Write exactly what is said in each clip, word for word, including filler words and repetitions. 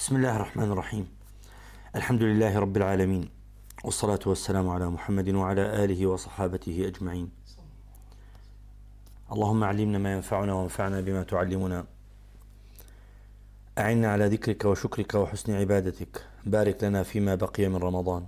بسم الله الرحمن الرحيم. الحمد لله رب العالمين، والصلاة والسلام على محمد وعلى آله وصحابته أجمعين. اللهم علمنا ما ينفعنا وانفعنا بما تعلمنا. أعنا على ذكرك وشكرك وحسن عبادتك. بارك لنا فيما بقي من رمضان.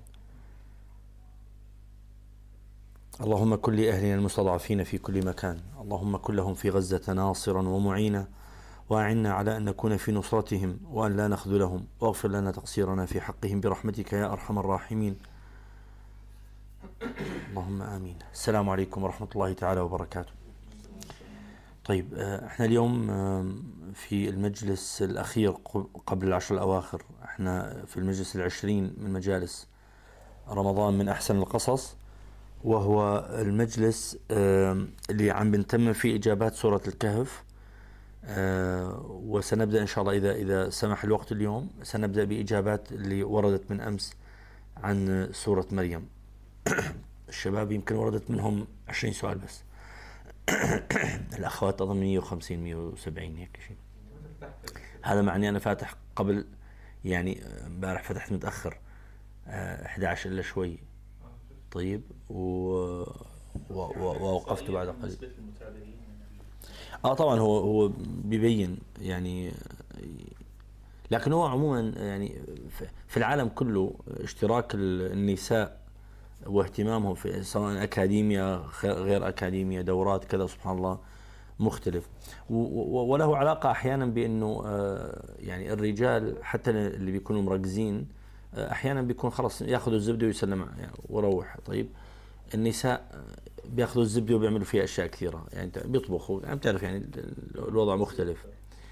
اللهم كن لأهلنا المستضعفين في كل مكان، اللهم كن لهم في غزة ناصرا ومعينا، وأعنا على أن نكون في نصرتهم وأن لا نخذلهم، واغفر لنا تقصيرنا في حقهم برحمتك يا أرحم الراحمين. اللهم آمين. السلام عليكم ورحمة الله تعالى وبركاته. طيب، احنا اليوم في المجلس الأخير قبل العشر الأواخر، احنا في المجلس العشرين من مجالس رمضان من أحسن القصص، وهو المجلس اللي عم بنتمم فيه إجابات سورة الكهف. آه وسنبدأ إن شاء الله إذا إذا سمح الوقت اليوم سنبدأ بإجابات اللي وردت من أمس عن سورة مريم. الشباب يمكن وردت منهم عشرين سؤال بس. الأخوات أظن مية وخمسين مية وسبعين هيك شيء. هذا معني أنا فاتح قبل، يعني امبارح فتحت متأخر آه إحدى عشر إلا شوي. طيب و... و... ووقفت بعد قليل. اه طبعا هو هو بيبين يعني، لكن هو عموما يعني في العالم كله اشتراك النساء واهتمامهم في سواء اكاديميا غير اكاديميا دورات كذا سبحان الله مختلف، وله علاقه احيانا بانه يعني الرجال حتى اللي بيكونوا مركزين احيانا بيكون خلاص ياخذوا الزبده ويسلم يعني وروح. طيب النساء بياخذوا الزبده وبيعملوا فيها اشياء كثيره، يعني بيطبخوا، يعني بتعرف يعني الوضع مختلف.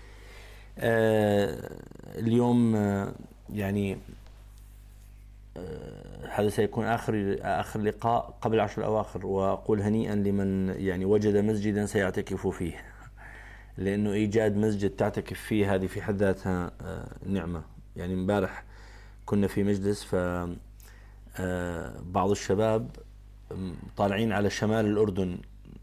آه اليوم آه يعني آه هذا سيكون اخر اخر لقاء قبل العشر الاواخر، واقول هنيئا لمن يعني وجد مسجدا سيعتكف فيه، لانه ايجاد مسجد تعتكف فيه هذه في حد ذاتها آه نعمه. يعني امبارح كنا في مجلس، ف آه بعض الشباب طالعين على شمال الأردن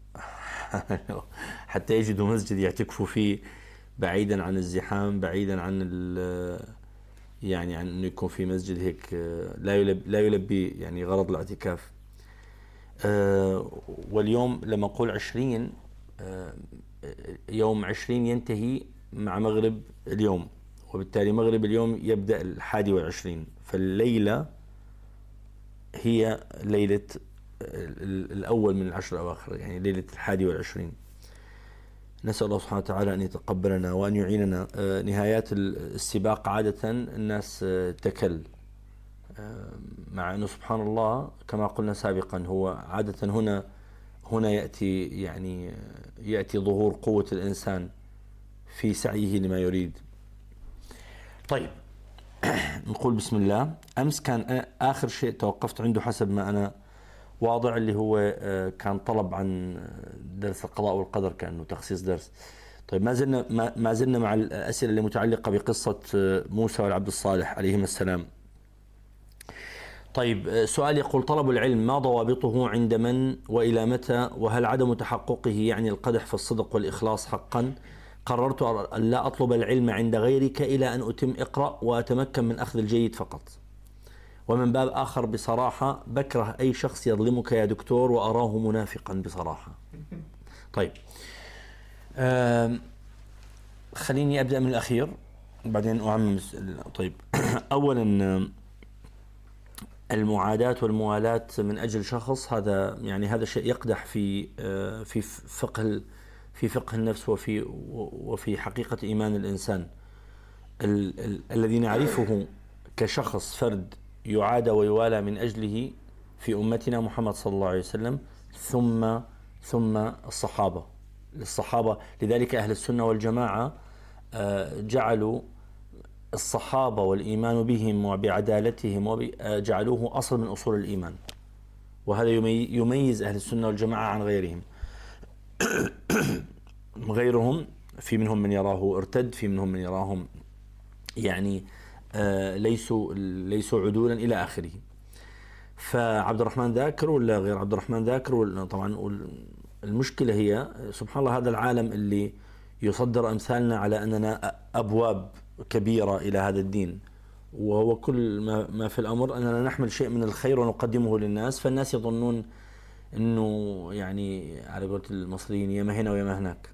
حتى يجدوا مسجد يعتكفوا فيه بعيدا عن الزحام، بعيدا عن يعني عن انه يكون في مسجد هيك لا يلبي لا يلبي يعني غرض الاعتكاف. أه واليوم لما اقول عشرين، أه يوم عشرين ينتهي مع مغرب اليوم، وبالتالي مغرب اليوم يبدأ الحادي والعشرين، فالليلة هي ليلة الأول من العشر الأواخر، يعني ليلة الحادي والعشرين. نسأل الله سبحانه وتعالى أن يتقبلنا وأن يعيننا. نهايات السباق عادة الناس تكل، مع أنه سبحان الله كما قلنا سابقا هو عادة هنا هنا يأتي يعني يأتي ظهور قوة الإنسان في سعيه لما يريد. طيب نقول بسم الله. أمس كان آخر شيء توقفت عنده حسب ما أنا واضع اللي هو كان طلب عن درس القضاء والقدر، كأنه تخصيص درس. طيب ما زلنا ما زلنا مع الأسئلة اللي متعلقة بقصة موسى والعبد الصالح عليهما السلام. طيب سؤال يقول: طلب العلم ما ضوابطه عند من وإلى متى؟ وهل عدم تحققه يعني القدح في الصدق والإخلاص حقا؟ قررت أن لا أطلب العلم عند غيرك إلى أن أتم اقرأ وأتمكن من أخذ الجيد فقط. ومن باب آخر بصراحة بكره أي شخص يظلمك يا دكتور وأراه منافقا بصراحة. طيب خليني أبدأ من الأخير بعدين أعمم. طيب أولا المعاداة والموالاة من أجل شخص، هذا يعني هذا شيء يقدح في في فقه في فقه النفس وفي وفي حقيقة إيمان الإنسان. ال ال الذي نعرفه كشخص فرد يعادى ويوالى من أجله في أمتنا محمد صلى الله عليه وسلم، ثم ثم الصحابة الصحابة لذلك أهل السنة والجماعة جعلوا الصحابة والإيمان بهم وبعدالتهم جعلوه أصل من أصول الإيمان، وهذا يميز أهل السنة والجماعة عن غيرهم. غيرهم في منهم من يراه ارتد، في منهم من يراهم يعني آه ليسوا ليسوا عدولا إلى آخره. فعبد الرحمن ذاكر ولا غير عبد الرحمن ذاكر؟ طبعا المشكلة هي سبحان الله هذا العالم اللي يصدر أمثالنا على أننا أبواب كبيرة إلى هذا الدين، وهو كل ما, ما في الأمر أننا نحمل شيء من الخير ونقدمه للناس، فالناس يظنون أنه يعني على قولة المصريين يا ما هنا ويا ما هناك.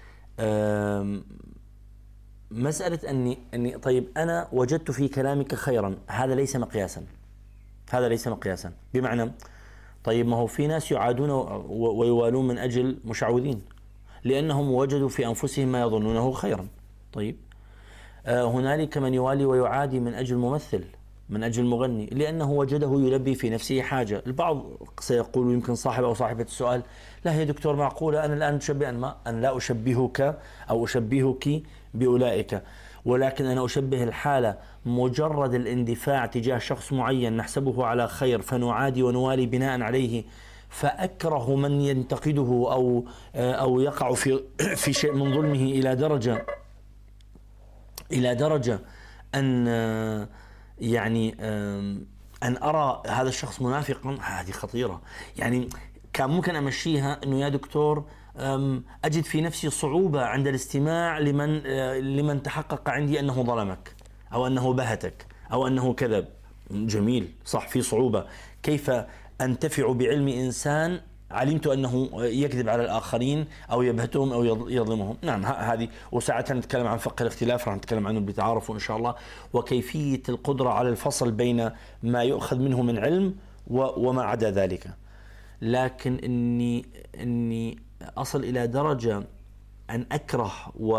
مسألة أني, أني طيب أنا وجدت في كلامك خيرا، هذا ليس مقياسا، هذا ليس مقياسا. بمعنى طيب ما هو في ناس يعادون ويوالون من أجل مشعوذين لأنهم وجدوا في أنفسهم ما يظنونه خيرا. طيب آه هنالك من يوالي ويعادي من أجل ممثل، من أجل مغني، لأنه وجده يلبي في نفسه حاجة. البعض سيقول يمكن صاحب أو صاحبة السؤال لا يا دكتور معقولة أنا الآن أشبه أن, ما أن لا أشبهك أو أشبهك بأولئك، ولكن أنا أشبه الحالة مجرد الاندفاع تجاه شخص معين نحسبه على خير فنعادي ونوالي بناء عليه، فأكره من ينتقده أو أو يقع في في شيء من ظلمه إلى درجة إلى درجة أن يعني أن أرى هذا الشخص منافقا. هذه خطيرة. يعني كان ممكن أمشيها أنه يا دكتور أجد في نفسي صعوبة عند الاستماع لمن لمن تحقق عندي أنه ظلمك أو أنه بهتك أو أنه كذب. جميل، صح، في صعوبة. كيف أنتفع بعلم إنسان علمت أنه يكذب على الآخرين أو يبهتهم أو يظلمهم؟ نعم هذه. وساعتها نتكلم عن فقه الاختلاف، راح نتكلم عنه بتعارف إن شاء الله، وكيفية القدرة على الفصل بين ما يؤخذ منه من علم وما عدا ذلك. لكن إني إني أصل إلى درجة أن أكره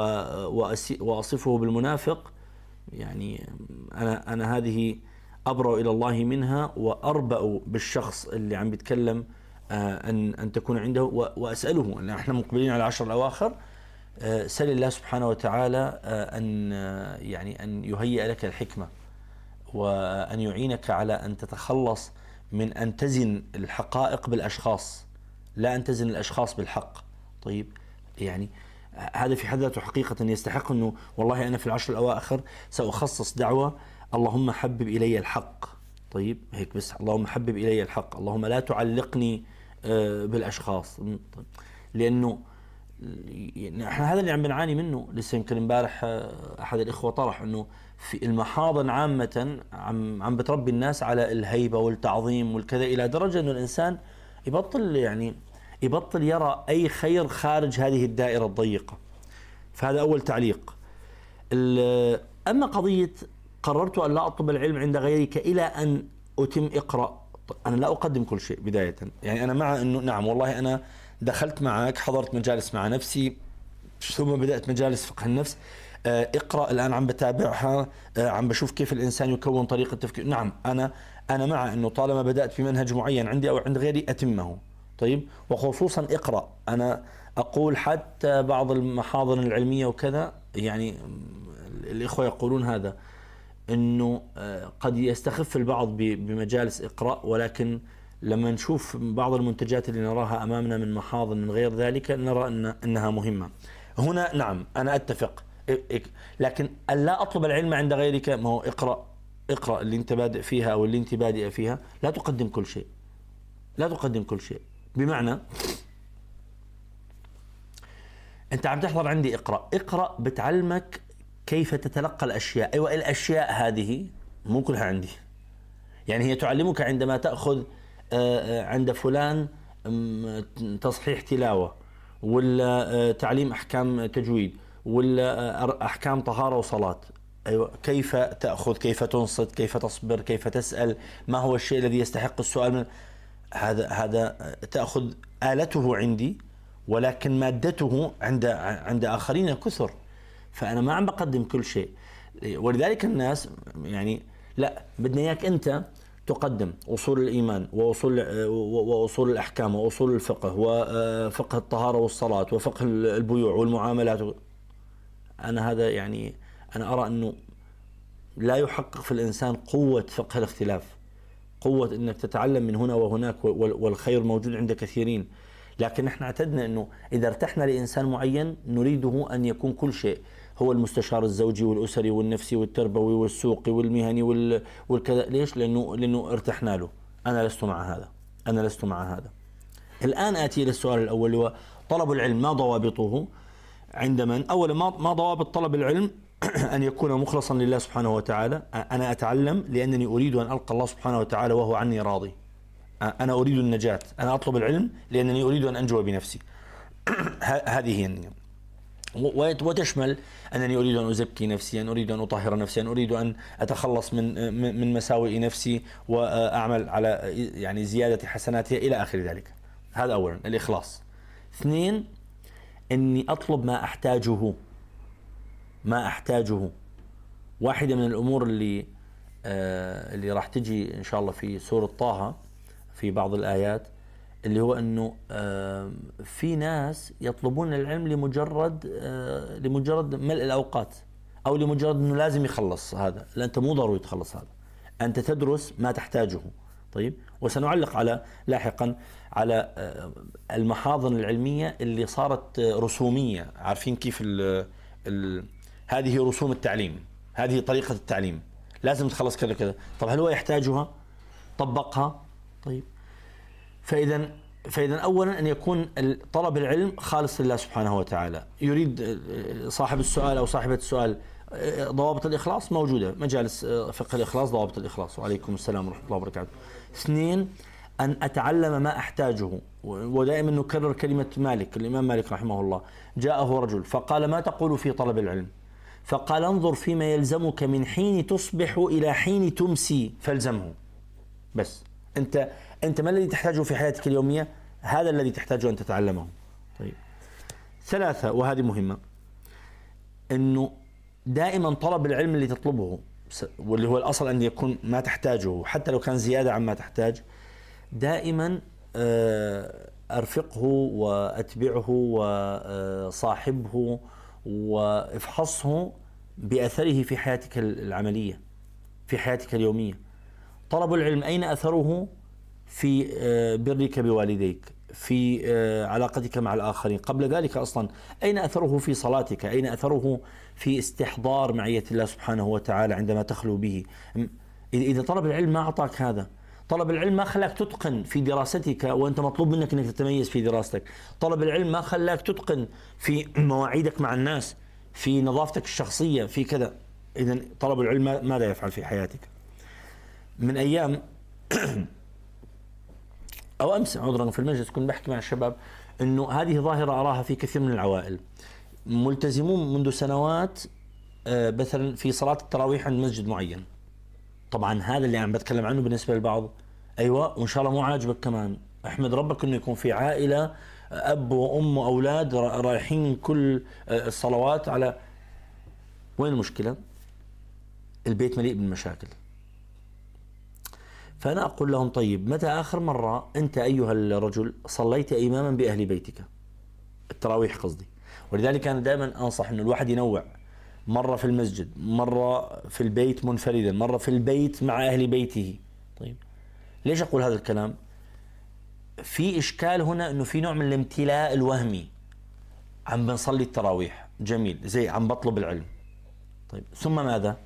وأصفه بالمنافق، يعني أنا أنا هذه أبرأ إلى الله منها، وأربأ بالشخص اللي عم بيتكلم أن أن تكون عنده وأسأله. أن إحنا مقبلين على العشر الأواخر، سل الله سبحانه وتعالى أن يعني أن يهيئ لك الحكمة وأن يعينك على أن تتخلص من أن تزن الحقائق بالأشخاص، لا أن تزن الأشخاص بالحق. طيب يعني هذا في حد ذاته حقيقة يستحق أنه والله أنا في العشر الأواخر سأخصص دعوة اللهم حبب إلي الحق. طيب هيك بس، اللهم حبب إلي الحق، اللهم لا تعلقني بالأشخاص. لأنه احنا هذا اللي عم بنعاني منه. لسه يمكن امبارح أحد الإخوة طرح أنه في المحاضن عامة عم عم بتربي الناس على الهيبة والتعظيم والكذا، إلى درجة أنه الإنسان يبطل يعني يبطل يرى أي خير خارج هذه الدائرة الضيقة. فهذا أول تعليق. أما قضية قررت أن لا أطلب العلم عند غيرك إلى أن أتم إقرأ، أنا لا أقدم كل شيء بداية. يعني أنا مع أنه نعم والله أنا دخلت معك، حضرت مجالس مع نفسي، ثم بدأت مجالس فقه النفس، اقرأ الآن عم بتابعها، عم بشوف كيف الإنسان يكون طريقة تفكير. نعم أنا أنا مع أنه طالما بدأت بمنهج معين عندي أو عند غيري أتمه. طيب وخصوصا اقرأ. أنا أقول حتى بعض المحاضن العلمية وكذا، يعني الإخوة يقولون هذا، أنه قد يستخف البعض بمجالس إقراء، ولكن لما نشوف بعض المنتجات اللي نراها أمامنا من محاضن من غير ذلك نرى أن أنها مهمة. هنا نعم أنا أتفق، لكن ألا أطلب العلم عند غيرك، ما هو اقرأ اقرأ اللي أنت بادئ فيها أو اللي أنت بادئ فيها، لا تقدم كل شيء، لا تقدم كل شيء. بمعنى أنت عم تحضر عندي اقرأ، اقرأ بتعلمك كيف تتلقى الأشياء. أيوة الأشياء هذه مو كلها عندي، يعني هي تعلمك عندما تأخذ عند فلان تصحيح تلاوة، ولا تعليم أحكام تجويد، ولا أحكام طهارة وصلاة. أيوة كيف تأخذ، كيف تنصت، كيف تصبر، كيف تسأل، ما هو الشيء الذي يستحق السؤال من هذا. هذا تأخذ آلته عندي، ولكن مادته عند عند آخرين كثر. فأنا ما عم بقدم كل شيء. ولذلك الناس يعني لا، بدنا إياك أنت تقدم أصول الإيمان وأصول وأصول الأحكام وأصول الفقه وفقه الطهارة والصلاة وفقه البيوع والمعاملات. أنا هذا يعني أنا أرى أنه لا يحقق في الإنسان قوة فقه الاختلاف، قوة أنك تتعلم من هنا وهناك، والخير موجود عند كثيرين. لكن نحن اعتدنا أنه إذا ارتحنا لإنسان معين نريده أن يكون كل شيء، هو المستشار الزوجي والأسري والنفسي والتربوي والسوقي والمهني والكذا. ليش؟ لأنه لأنه ارتحنا له. أنا لست مع هذا، أنا لست مع هذا. الآن آتي إلى السؤال الأول، هو طلب العلم ما ضوابطه؟ عند من؟ أولا ما ما ضوابط طلب العلم أن يكون مخلصا لله سبحانه وتعالى. أنا أتعلم لأنني أريد أن ألقى الله سبحانه وتعالى وهو عني راضي. أنا أريد النجاة، أنا أطلب العلم لأنني أريد أن أنجو بنفسي. هذه هي النية. وتشمل أنني أريد أن أزكي نفسي، أن أريد أن أطهر نفسي، أن أريد أن أتخلص من من مساوئ نفسي وأعمل على يعني زيادة حسناتها إلى آخر ذلك. هذا أولا الإخلاص. اثنين، أني أطلب ما أحتاجه، ما أحتاجه. واحدة من الأمور اللي آه اللي راح تجي إن شاء الله في سورة طه في بعض الآيات، اللي هو أنه آه في ناس يطلبون العلم لمجرد آه لمجرد ملء الأوقات، أو لمجرد أنه لازم يخلص هذا. لا، أنت مو ضروري تخلص هذا، أنت تدرس ما تحتاجه. طيب، وسنعلق على لاحقا على آه المحاضن العلمية اللي صارت آه رسومية. عارفين كيف ال ال هذه رسوم التعليم، هذه طريقة التعليم، لازم تخلص كذا كذا. طب هل هو يحتاجها؟ طبقها. طيب، فإذا فإذا أولا أن يكون طلب العلم خالص لله سبحانه وتعالى. يريد صاحب السؤال أو صاحبة السؤال ضوابط الإخلاص موجودة، مجالس فقه الإخلاص، ضوابط الإخلاص، وعليكم السلام ورحمة الله وبركاته. اثنين، أن أتعلم ما أحتاجه. ودائما نكرر كلمة مالك، الإمام مالك رحمه الله، جاءه رجل فقال: ما تقول في طلب العلم؟ فقال: انظر فيما يلزمك من حين تصبح إلى حين تمسي فالزمه. بس أنت أنت ما الذي تحتاجه في حياتك اليومية؟ هذا الذي تحتاجه أن تتعلمه. طيب، ثلاثة، وهذه مهمة، أنه دائما طلب العلم اللي تطلبه، واللي هو الأصل أن يكون ما تحتاجه حتى لو كان زيادة عما تحتاج، دائما أرفقه وأتبعه وصاحبه وافحصه بأثره في حياتك العملية، في حياتك اليومية. طلب العلم أين أثره؟ في برك بوالديك، في علاقتك مع الآخرين. قبل ذلك أصلا أين أثره؟ في صلاتك. أين أثره؟ في استحضار معية الله سبحانه وتعالى عندما تخلو به. إذا طلب العلم ما أعطاك هذا، طلب العلم ما خلاك تتقن في دراستك وأنت مطلوب منك أنك تتميز في دراستك، طلب العلم ما خلاك تتقن في مواعيدك مع الناس، في نظافتك الشخصية، في كذا. إذن طلب العلم ماذا يفعل في حياتك؟ من أيام أو أمس عذرا في المجلس كنت بحكي مع الشباب أنه هذه ظاهرة أراها في كثير من العوائل. ملتزمون منذ سنوات مثلا في صلاة التراويح عند مسجد معين. طبعا هذا اللي عم بتكلم عنه بالنسبة للبعض، أيوة، وإن شاء الله مو عاجبك كمان، احمد ربك أنه يكون في عائلة أب وأم وأولاد رايحين كل الصلوات على. وين المشكلة؟ البيت مليء بالمشاكل. فأنا أقول لهم: طيب، متى آخر مرة أنت أيها الرجل صليت إماما بأهل بيتك؟ التراويح قصدي. ولذلك أنا دائما أنصح أنه الواحد ينوع، مرة في المسجد، مرة في البيت منفردا، مرة في البيت مع أهل بيته. طيب، ليش أقول هذا الكلام؟ في إشكال هنا أنه في نوع من الامتلاء الوهمي. عم بنصلي التراويح، جميل، زي عم بطلب العلم. طيب، ثم ماذا؟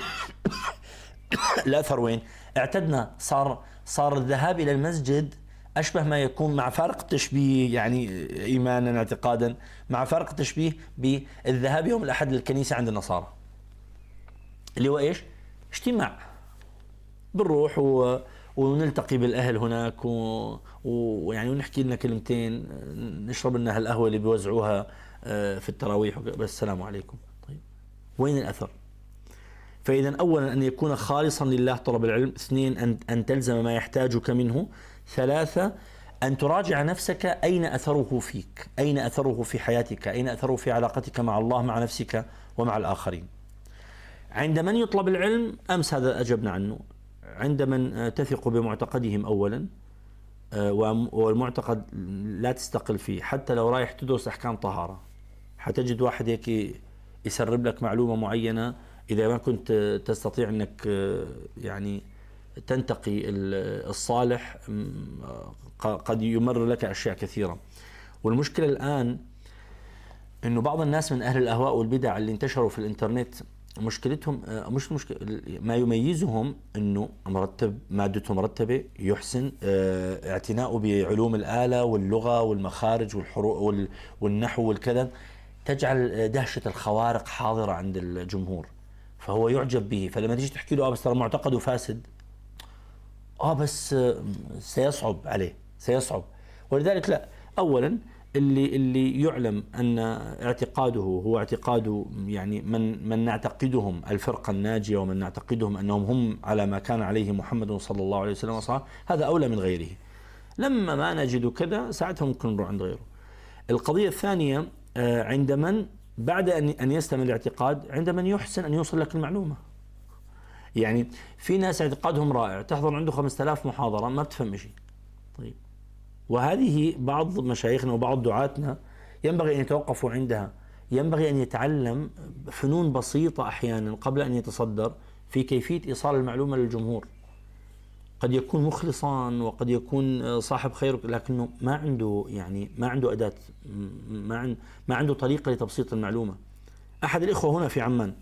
الأثر وين؟ اعتدنا، صار صار الذهاب إلى المسجد أشبه ما يكون، مع فارق التشبيه يعني إيمانا اعتقادا، مع فارق التشبيه بالذهاب يوم الأحد للكنيسة عند النصارى، اللي هو إيش؟ اجتماع، بنروح و... ونلتقي بالأهل هناك و... ويعني ونحكي لنا كلمتين، نشرب لنا هالقهوة اللي بيوزعوها في التراويح بس، السلام عليكم. طيب، وين الأثر؟ فإذا أولا أن يكون خالصا لله طلب العلم. اثنين، أن, أن تلزم ما يحتاجك منه. ثلاثة، أن تراجع نفسك أين أثره فيك، أين أثره في حياتك، أين أثره في علاقتك مع الله، مع نفسك ومع الآخرين. عند من يطلب العلم؟ أمس هذا أجبنا عنه. عند من تثق بمعتقدهم أولا، والمعتقد لا تستقل فيه. حتى لو رايح تدرس أحكام طهارة حتجد واحد هيك يسرب لك معلومة معينة، إذا ما كنت تستطيع أنك يعني تنتقي الصالح قد يمر لك أشياء كثيرة. والمشكلة الآن أنه بعض الناس من أهل الأهواء والبدع اللي انتشروا في الإنترنت، مشكلتهم مش مشكلة، ما يميزهم أنه مرتب، مادته مرتبة، يحسن اعتناؤه بعلوم الآلة واللغة والمخارج والحروف والنحو والكذا، تجعل دهشة الخوارق حاضرة عند الجمهور، فهو يعجب به. فلما تيجي تحكي له اه بس ترى معتقده فاسد، اه بس سيصعب عليه، سيصعب. ولذلك لا، اولا اللي اللي يعلم ان اعتقاده هو اعتقاد يعني من من نعتقدهم الفرقه الناجيه، ومن نعتقدهم انهم هم على ما كان عليه محمد صلى الله عليه وسلم وصحبه، هذا اولى من غيره. لما ما نجد كذا ساعتها ممكن نروح عند غيره. القضيه الثانيه عند من بعد ان ان يستلم الاعتقاد، عند من يحسن ان يوصل لك المعلومه. يعني في ناس اعتقادهم رائع، تحضر عنده خمسة آلاف محاضره ما بتفهم شيء. طيب، وهذه بعض مشايخنا وبعض دعاتنا ينبغي أن يتوقفوا عندها. ينبغي أن يتعلم فنون بسيطة أحيانا قبل أن يتصدر في كيفية إيصال المعلومة للجمهور. قد يكون مخلصا وقد يكون صاحب خير، لكنه ما عنده يعني ما عنده أداة، ما ما عنده طريقة لتبسيط المعلومة. أحد الإخوة هنا في عمان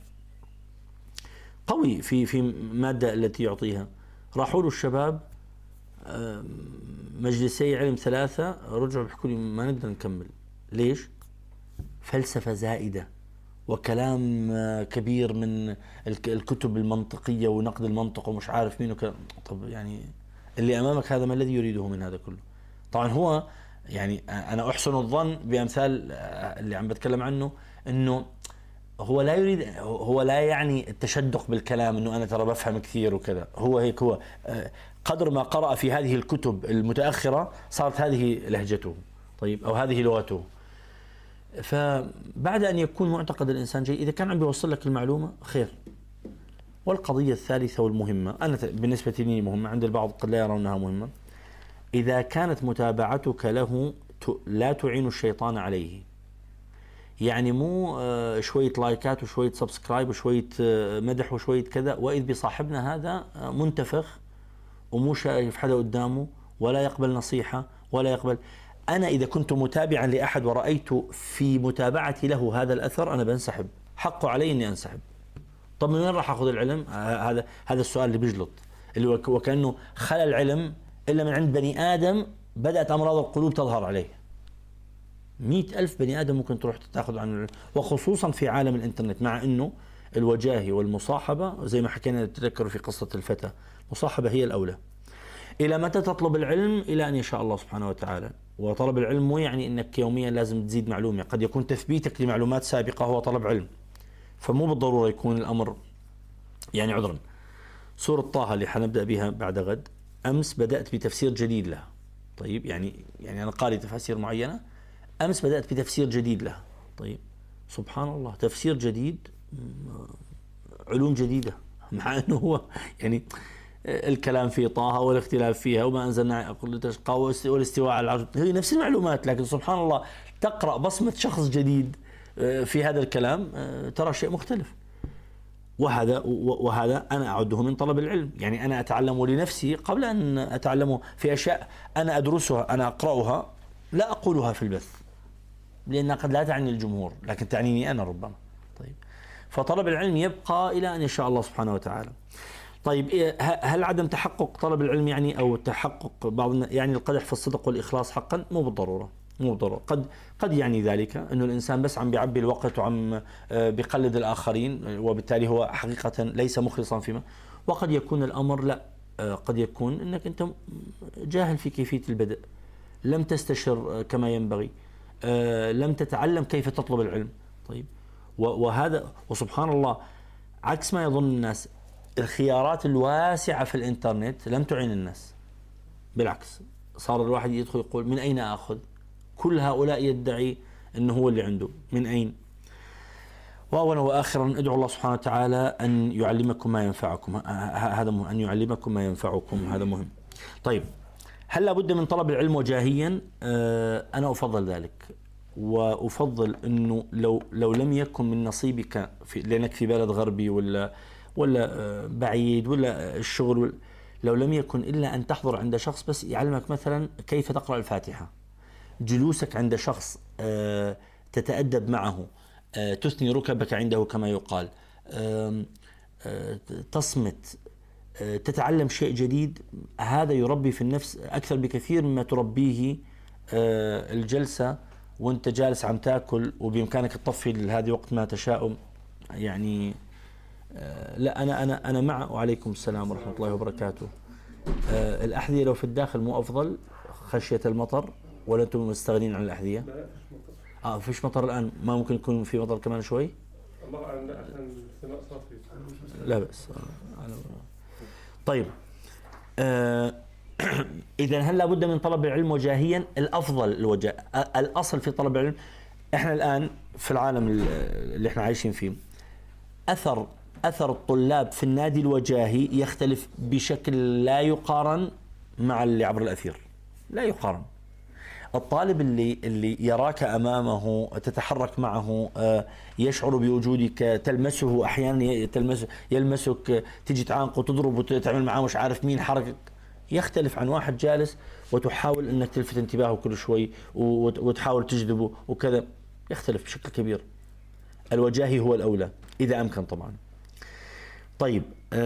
قوي في في مادة التي يعطيها، راحوا له الشباب مجلسي علم ثلاثة، رجعوا بيحكوا لي ما نقدر نكمل. ليش؟ فلسفة زائدة وكلام كبير من الكتب المنطقية ونقد المنطق ومش عارف مين وكلام. طب يعني اللي أمامك هذا ما الذي يريده من هذا كله؟ طبعا هو يعني أنا أحسن الظن بأمثال اللي عم بتكلم عنه أنه هو لا يريد، هو لا يعني التشدق بالكلام انه انا ترى بفهم كثير وكذا. هو هيك، هو قدر ما قرأ في هذه الكتب المتأخرة صارت هذه لهجته، طيب، او هذه لغته. فبعد ان يكون معتقد الانسان جيد، اذا كان عم بيوصل لك المعلومة خير. والقضية الثالثة والمهمة، انا بالنسبة لي مهمة، عند البعض قد لا يرونها مهمة، اذا كانت متابعتك له لا تعين الشيطان عليه. يعني مو شوية لايكات وشوية سبسكرايب وشوية مدح وشوية كذا، وإذ بصاحبنا هذا منتفخ ومو شايف حدا قدامه ولا يقبل نصيحة ولا يقبل. أنا إذا كنت متابعا لأحد ورأيت في متابعتي له هذا الأثر، أنا بنسحب، حقه علي إني أنسحب. طب من وين راح أخذ العلم؟ هذا هذا السؤال اللي بيجلط، اللي وكأنه خلى العلم إلا من عند بني آدم بدأت أمراض القلوب تظهر عليه. مئة ألف بني آدم ممكن تروح تأخذ عنه العلم، وخصوصا في عالم الإنترنت، مع أنه الوجاهة والمصاحبة زي ما حكينا تذكروا في قصة الفتى، مصاحبة هي الأولى. إلى متى تطلب العلم؟ إلى أن يشاء الله سبحانه وتعالى. وطلب العلم مو يعني أنك يوميا لازم تزيد معلومة، قد يكون تثبيتك لمعلومات سابقة هو طلب علم، فمو بالضرورة يكون الأمر يعني عذرا. سورة طه اللي حنبدأ بها بعد غد، أمس بدأت بتفسير جديد لها. طيب، يعني يعني أنا قارئ تفاسير معينة، أمس بدأت بتفسير جديد لها. طيب، سبحان الله، تفسير جديد، علوم جديدة، مع أنه هو يعني الكلام في طه والاختلاف فيها وما أنزلنا أقول تشقى والاستواء على العرش، هي نفس المعلومات، لكن سبحان الله تقرأ بصمة شخص جديد في هذا الكلام ترى شيء مختلف. وهذا وهذا أنا أعده من طلب العلم. يعني أنا أتعلم لنفسي قبل أن أتعلمه في أشياء أنا أدرسها، أنا أقرأها لا أقولها في البث، لأنها قد لا تعني الجمهور لكن تعنيني أنا ربما. طيب، فطلب العلم يبقى إلى أن يشاء الله سبحانه وتعالى. طيب، هل عدم تحقق طلب العلم يعني أو تحقق بعض يعني القدح في الصدق والإخلاص حقا؟ مو بالضرورة، مو بالضرورة. قد قد يعني ذلك أنه الإنسان بس عم بيعبي الوقت وعم بيقلد الآخرين، وبالتالي هو حقيقة ليس مخلصا فيما. وقد يكون الأمر لا، قد يكون أنك أنت جاهل في كيفية البدء، لم تستشر كما ينبغي، لم تتعلم كيف تطلب العلم. طيب، وهذا وسبحان الله عكس ما يظن الناس، الخيارات الواسعة في الإنترنت لم تعين الناس، بالعكس صار الواحد يدخل يقول من أين أخذ؟ كل هؤلاء يدعي أنه هو اللي عنده، من أين؟ وأولا وآخرا أدعو الله سبحانه وتعالى أن يعلمكم ما ينفعكم، هذا مهم، أن يعلمكم ما ينفعكم، هذا مهم. طيب، هل لابد من طلب العلم وجاهيا؟ أنا أفضل ذلك، وأفضل أنه لو لو لم يكن من نصيبك في لأنك في بلد غربي ولا ولا بعيد ولا الشغل، لو لم يكن إلا أن تحضر عند شخص بس يعلمك مثلا كيف تقرأ الفاتحة، جلوسك عند شخص تتأدب معه، تثني ركبك عنده كما يقال، تصمت، تتعلم شيء جديد، هذا يربي في النفس أكثر بكثير مما تربيه الجلسة وانت جالس عم تاكل وبامكانك تطفي لهذه وقت ما تشاء يعني آه لا انا انا انا مع. وعليكم السلام ورحمه الله وبركاته. آه الاحذيه لو في الداخل مو افضل خشيه المطر ولا انتم مستغنين عن الاحذيه؟ اه فيش مطر الان، ما ممكن يكون في مطر كمان شوي؟ الله اعلم. لا عشان السماء صافي. لا بأس. طيب آه اذا هل لابد من طلب العلم وجاهيا؟ الافضل الوجاه، الاصل في طلب العلم. احنا الان في العالم اللي احنا عايشين فيه اثر اثر الطلاب في النادي الوجاهي يختلف بشكل لا يقارن مع اللي عبر الاثير، لا يقارن. الطالب اللي اللي يراك امامه تتحرك معه يشعر بوجودك، تلمسه احيانا، تلمس يلمسك، تجي تعانق وتضرب وتعمل معاه مش عارف مين حركك، يختلف عن واحد جالس وتحاول انك تلفت انتباهه كل شوي وتحاول تجذبه وكذا، يختلف بشكل كبير. الوجاهي هو الاولى اذا امكن طبعا. طيب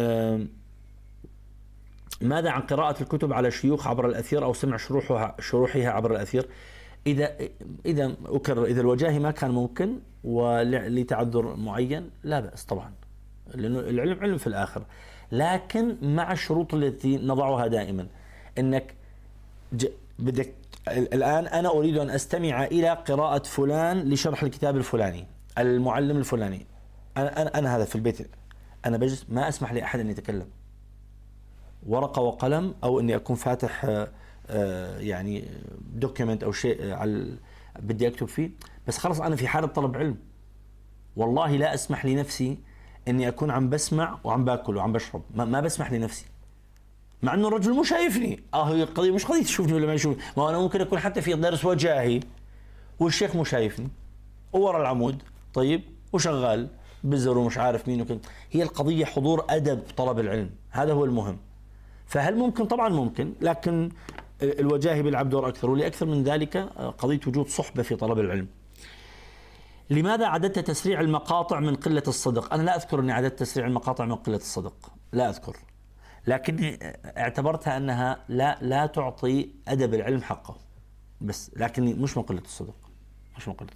ماذا عن قراءة الكتب على شيوخ عبر الأثير أو سمع شروحها شروحها عبر الأثير؟ إذا إذا أكرر إذا الوجاهي ما كان ممكن ولتعذر معين لا بأس طبعا، لأنه العلم علم في الآخر، لكن مع الشروط التي نضعها دائما. إنك بدك الآن أنا أريد أن أستمع إلى قراءة فلان لشرح الكتاب الفلاني، المعلم الفلاني، أنا أنا, أنا هذا في البيت أنا بجلس ما أسمح لأحد أن يتكلم، ورقة وقلم أو أني أكون فاتح يعني دوكيمنت أو شيء على بدي أكتب فيه، بس خلص أنا في حالة طلب علم، والله لا أسمح لنفسي أني أكون عم بسمع وعم باكل وعم بشرب، ما, ما بسمح لنفسي، مع أنه الرجل مو شايفني. آه هي القضية مش قضية تشوفني ولا ما يشوفني، ما أنا ممكن أكون حتى في درس وجاهي والشيخ مو شايفني وورا العمود طيب وشغال بزر ومش عارف مين وكذا. هي القضية حضور أدب طلب العلم، هذا هو المهم. فهل ممكن؟ طبعا ممكن، لكن الوجاهي بيلعب دور أكثر. ولأكثر من ذلك قضية وجود صحبة في طلب العلم. لماذا عددت تسريع المقاطع من قلة الصدق؟ أنا لا أذكر أني عددت تسريع المقاطع من قلة الصدق، لا أذكر، لكني اعتبرتها أنها لا لا تعطي أدب العلم حقه، بس لكني مش من قلة الصدق، مش من قلة.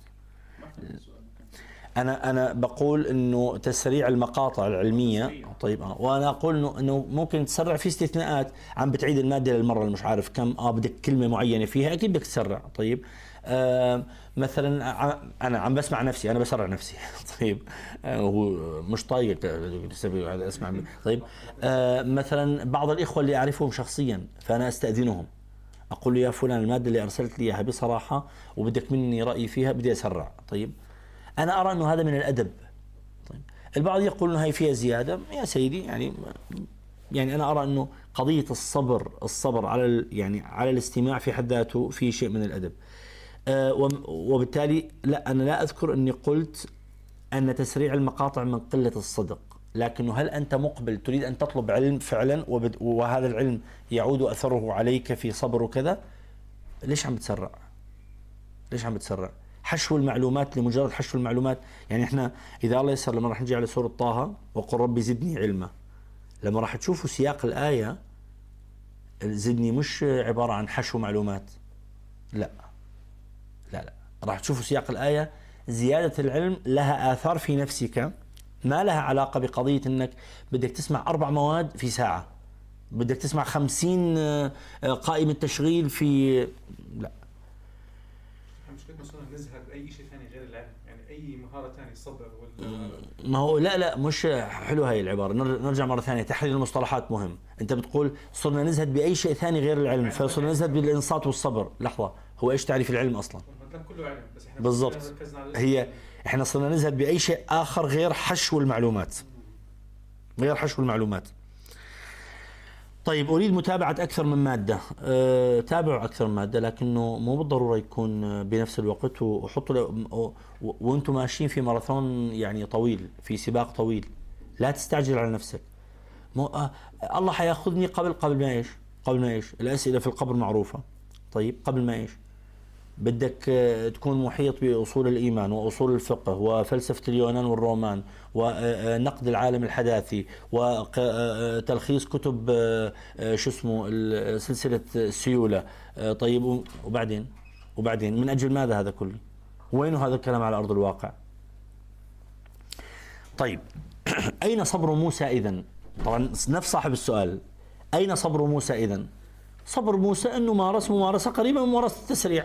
أنا أنا بقول إنه تسريع المقاطع العلمية طيب آه وأنا أقول إنه إنه ممكن تسرع في استثناءات، عم بتعيد المادة للمرة اللي مش عارف كم آه بدك كلمة معينة فيها أكيد بدك تسرع. طيب آه مثلا أنا عم بسمع نفسي، أنا بسرع نفسي طيب آه هو مش طايق هذا أسمع. طيب آه مثلا بعض الإخوة اللي أعرفهم شخصيا فأنا أستأذنهم أقول له يا فلان المادة اللي أرسلت لي إياها بصراحة وبدك مني رأيي فيها بدي أسرع. طيب أنا أرى أنه هذا من الأدب. طيب البعض يقول أنه هي فيها زيادة، يا سيدي يعني يعني أنا أرى أنه قضية الصبر الصبر على يعني على الاستماع في حد ذاته في شيء من الأدب. أه وبالتالي لا أنا لا أذكر أني قلت أن تسريع المقاطع من قلة الصدق، لكنه هل أنت مقبل تريد أن تطلب علم فعلا وهذا العلم يعود أثره عليك في صبر وكذا، ليش عم بتسرع؟ ليش عم بتسرع؟ حشو المعلومات لمجرد حشو المعلومات. يعني احنا اذا الله يسر لما راح نجي على سورة طه وقل ربي زدني علما، لما راح تشوفوا سياق الآية زدني مش عبارة عن حشو معلومات، لا لا لا راح تشوفوا سياق الآية زيادة العلم لها آثار في نفسك، ما لها علاقة بقضية انك بدك تسمع اربع مواد في ساعة، بدك تسمع خمسين قائمة تشغيل في لا. مشكلتنا صرنا نزهد بأي شيء ثاني غير العلم، يعني أي مهارة ثانية الصبر ولا ما هو لا لا مش حلو هاي العبارة. نرجع مرة ثانية، تحليل المصطلحات مهم. أنت بتقول صرنا نزهد بأي شيء ثاني غير العلم، فصرنا نزهد بالإنصات والصبر. لحظة، هو إيش تعريف العلم أصلا؟ كله علم، بس إحنا بالضبط. هي إحنا صرنا نزهد بأي شيء آخر غير حشو المعلومات، غير حشو المعلومات. طيب أريد متابعة أكثر من مادة. أه تابعوا أكثر من مادة، لكنه مو بالضرورة يكون بنفس الوقت. وحطوا وأنتم ماشيين في ماراثون يعني طويل، في سباق طويل، لا تستعجل على نفسك. مو أه الله حياخذني قبل قبل ما إيش؟ قبل ما إيش؟ الأسئلة في القبر معروفة. طيب قبل ما إيش؟ بدك تكون محيط بأصول الإيمان وأصول الفقه وفلسفة اليونان والرومان ونقد العالم الحداثي وتلخيص كتب شو اسمه سلسلة السيولة. طيب وبعدين وبعدين من أجل ماذا هذا كله؟ وينه هذا الكلام على أرض الواقع؟ طيب أين صبر موسى إذن؟ طبعا نفس صاحب السؤال، أين صبر موسى إذن؟ صبر موسى أنه مارس ممارسة قريبة من ممارسة التسريع.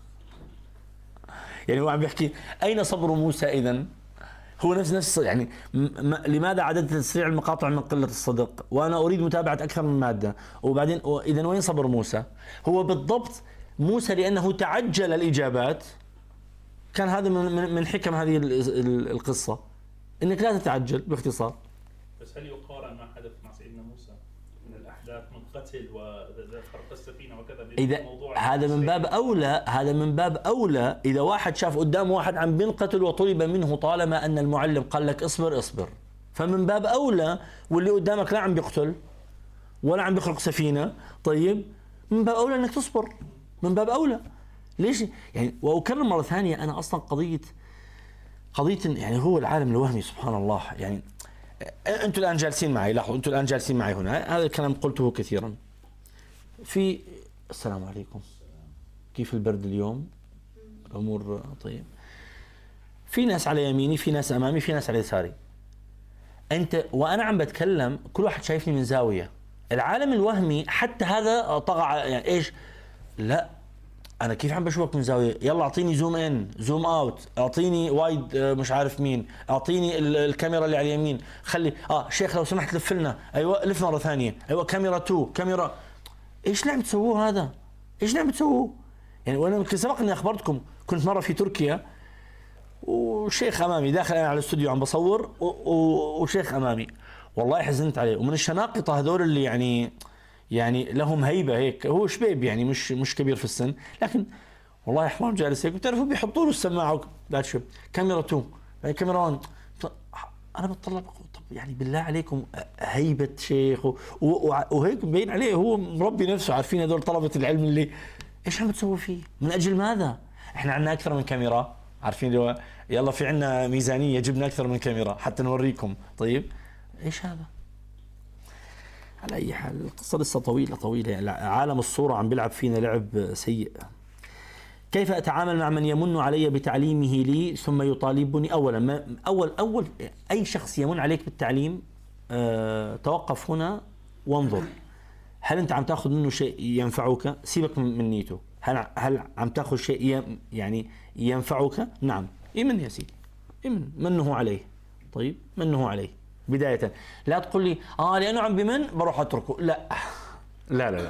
يعني هو عم بيحكي أين صبر موسى إذن؟ هو نفس نفس يعني لماذا عدد تسريع المقاطع من قلة الصدق؟ وأنا أريد متابعة أكثر من مادة. وبعدين إذن وين صبر موسى؟ هو بالضبط موسى لأنه تعجل الإجابات، كان هذا من من حكم هذه القصة إنك لا تتعجل باختصار. بس هل يقارن ما حدث مع سيدنا موسى من الأحداث من قتل وخرق السفينة وكذا؟ إذا هذا من باب أولى، هذا من باب أولى إذا واحد شاف قدام واحد عم بينقتل وطلب منه، طالما أن المعلم قال لك اصبر اصبر، فمن باب أولى واللي قدامك لا عم بيقتل ولا عم بيخرق سفينة، طيب من باب أولى أنك تصبر، من باب أولى. ليش يعني؟ وأكرر مرة ثانية، أنا أصلا قضية قضية يعني هو العالم الوهمي سبحان الله. يعني أنتم الآن جالسين معي، لاحظوا أنتم الآن جالسين معي هنا، هذا الكلام قلته كثيرا. في السلام عليكم، كيف البرد اليوم؟ الأمور طيب. في ناس على يميني، في ناس أمامي، في ناس على يساري. أنت وأنا عم بتكلم كل واحد شايفني من زاوية. العالم الوهمي حتى هذا طغى على يعني إيش؟ لا أنا كيف عم بشوفك من زاوية؟ يلا أعطيني زوم إن زوم أوت، أعطيني وايد مش عارف مين، أعطيني الكاميرا اللي على اليمين، خلي آه شيخ لو سمحت لف لنا، أيوة لف مرة ثانية، أيوة كاميرا تو كاميرا. إيش اللي عم تسووه هذا؟ إيش اللي عم تسووه؟ يعني وأنا يمكن سبق إني أخبرتكم، كنت مرة في تركيا وشيخ أمامي داخل أنا على الاستوديو عم بصور وشيخ أمامي، والله حزنت عليه. ومن الشناقطة هذول اللي يعني يعني لهم هيبة هيك، هو شبيب يعني مش مش كبير في السن، لكن والله حرام جالس هيك. بتعرفوا بيحطوا له السماعة لا شو كاميرا تو كاميرا وان. أنا بتطلع طب يعني بالله عليكم هيبة شيخ وهيك مبين عليه هو مربي نفسه. عارفين هذول طلبة العلم اللي إيش عم تسوي فيه؟ من أجل ماذا؟ إحنا عندنا أكثر من كاميرا، عارفين لو يلا في عندنا ميزانية جبنا أكثر من كاميرا حتى نوريكم. طيب إيش هذا؟ على أي حال القصة لسه طويلة طويلة يعني عالم الصورة عم بيلعب فينا لعب سيء. كيف أتعامل مع من يمن علي بتعليمه لي ثم يطالبني؟ أولا ما أول أول أي شخص يمن عليك بالتعليم أه توقف هنا وانظر، هل أنت عم تأخذ منه شيء ينفعك؟ سيبك من نيته. هل هل عم تأخذ شيء يعني ينفعك؟ نعم يمن يا سيدي، يمن منه عليه. طيب منه عليه بداية، لا تقول لي آه لأنه عم بمن بروح أتركه، لا لا لا, لا.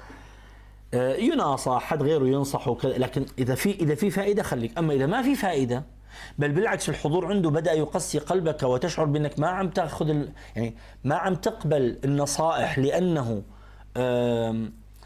آه يناصح حد غيره ينصحه كذا، لكن إذا في إذا في فائدة خليك، أما إذا ما في فائدة بل بالعكس الحضور عنده بدأ يقسي قلبك وتشعر بأنك ما عم تأخذ ال... يعني ما عم تقبل النصائح لأنه آه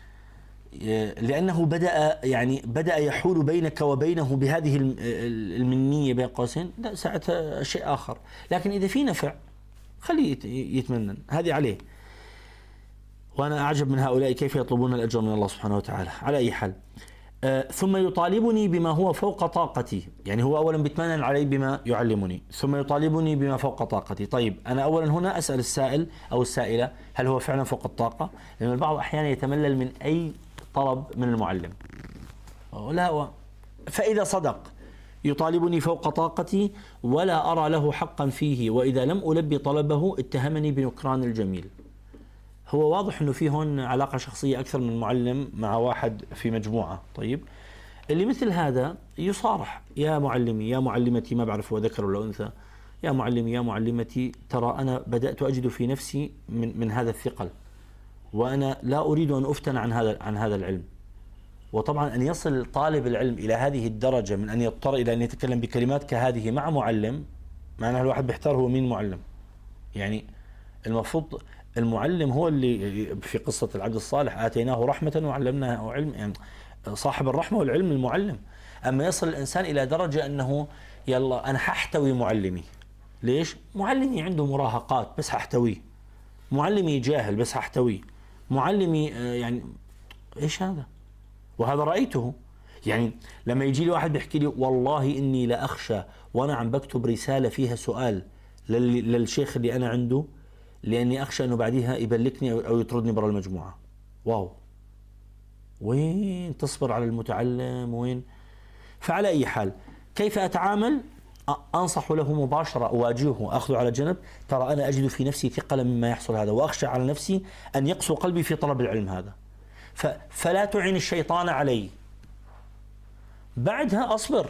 لأنه بدأ يعني بدأ يحول بينك وبينه بهذه المنية بين قوسين، لا ساعتها شيء آخر. لكن إذا في نفع خليه يتمنن، هذه عليه. وأنا أعجب من هؤلاء كيف يطلبون الأجر من الله سبحانه وتعالى. على أي حال آه ثم يطالبني بما هو فوق طاقتي، يعني هو أولا بيتمنن علي بما يعلمني ثم يطالبني بما فوق طاقتي. طيب أنا أولا هنا أسأل السائل أو السائلة هل هو فعلا فوق الطاقة؟ لأن البعض أحيانا يتملل من أي طلب من المعلم لا و... فإذا صدق يطالبني فوق طاقتي ولا أرى له حقا فيه، وإذا لم ألبي طلبه اتهمني بنكران الجميل. هو واضح أنه في هون علاقة شخصية أكثر من معلم مع واحد في مجموعة. طيب اللي مثل هذا يصارح، يا معلمي يا معلمتي، ما بعرف هو ذكر ولا أنثى، يا معلمي يا معلمتي ترى أنا بدأت أجد في نفسي من, من هذا الثقل، وأنا لا أريد أن أفتن عن هذا عن هذا العلم. وطبعا أن يصل طالب العلم إلى هذه الدرجة من أن يضطر إلى أن يتكلم بكلمات كهذه مع معلم، معناها الواحد بيحتار هو مين معلم. يعني المفروض المعلم هو اللي في قصة العبد الصالح آتيناه رحمة وعلمناه علم، يعني صاحب الرحمة والعلم المعلم. أما يصل الإنسان إلى درجة أنه يلا أنا ححتوي معلمي. ليش؟ معلمي عنده مراهقات بس ححتويه، معلمي جاهل بس ححتويه، معلمي يعني إيش هذا؟ وهذا رأيته. يعني لما يجي لي واحد بيحكي لي والله إني لا أخشى وأنا عم بكتب رسالة فيها سؤال للشيخ اللي أنا عنده لأني أخشى أنه بعديها يبلكني أو يطردني برا المجموعة. واو، وين تصبر على المتعلم وين؟ فعلى أي حال كيف أتعامل؟ أنصح له مباشرة، أواجهه، أخذه على جنب، ترى أنا أجد في نفسي ثقلا مما يحصل هذا، وأخشى على نفسي أن يقسو قلبي في طلب العلم هذا، فلا تعين الشيطان علي. بعدها أصبر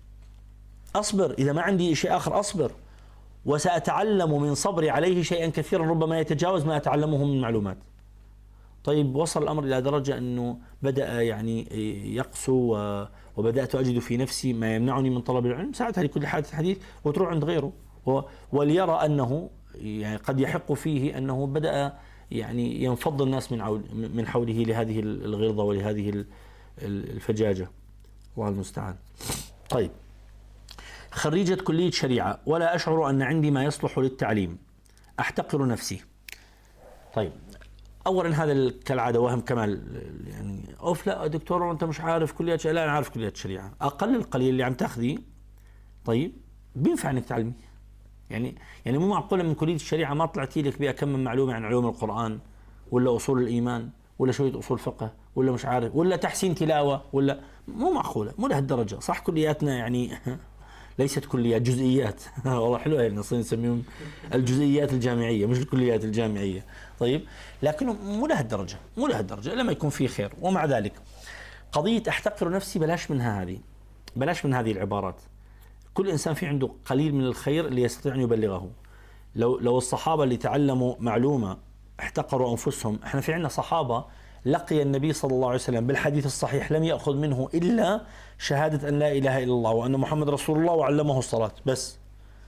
أصبر إذا ما عندي شيء آخر أصبر، وسأتعلم من صبري عليه شيئا كثيرا ربما يتجاوز ما أتعلمه من معلومات. طيب وصل الأمر إلى درجة أنه بدأ يعني يقسو وبدأت أجد في نفسي ما يمنعني من طلب العلم، ساعتها لكل حادث حديث وتروح عند غيره، وليرى أنه يعني قد يحق فيه أنه بدأ يعني ينفض الناس من من حوله لهذه الغلظة ولهذه الفجاجة، الله المستعان. طيب، خريجة كلية شريعة ولا أشعر أن عندي ما يصلح للتعليم، أحتقر نفسي. طيب، أولا هذا كالعادة وهم كمال، يعني أوف لا دكتور أنت مش عارف كلية شريعة. لا أنا عارف كلية شريعة، أقل القليل اللي عم تاخذيه طيب بينفع إنك تعلمي. يعني يعني مو معقولة من كلية الشريعة ما طلعتي لك بها كم من معلومة عن علوم القرآن ولا أصول الإيمان ولا شوية أصول فقه ولا مش عارف ولا تحسين تلاوة ولا، مو معقولة، مو لهالدرجة. صح كلياتنا يعني ليست كليات، جزئيات والله حلوة يعني نصير نسميهم الجزئيات الجامعية مش الكليات الجامعية. طيب، لكنه مو لهالدرجة مو لهالدرجة لما يكون في خير. ومع ذلك قضية أحتقر نفسي بلاش منها، هذه بلاش من هذه العبارات. كل إنسان في عنده قليل من الخير اللي يستطيع أن يبلغه. لو لو الصحابة اللي تعلموا معلومة احتقروا أنفسهم، احنا في عندنا صحابة لقي النبي صلى الله عليه وسلم بالحديث الصحيح لم يأخذ منه إلا شهادة أن لا إله إلا الله وأن محمد رسول الله وعلمه الصلاة بس.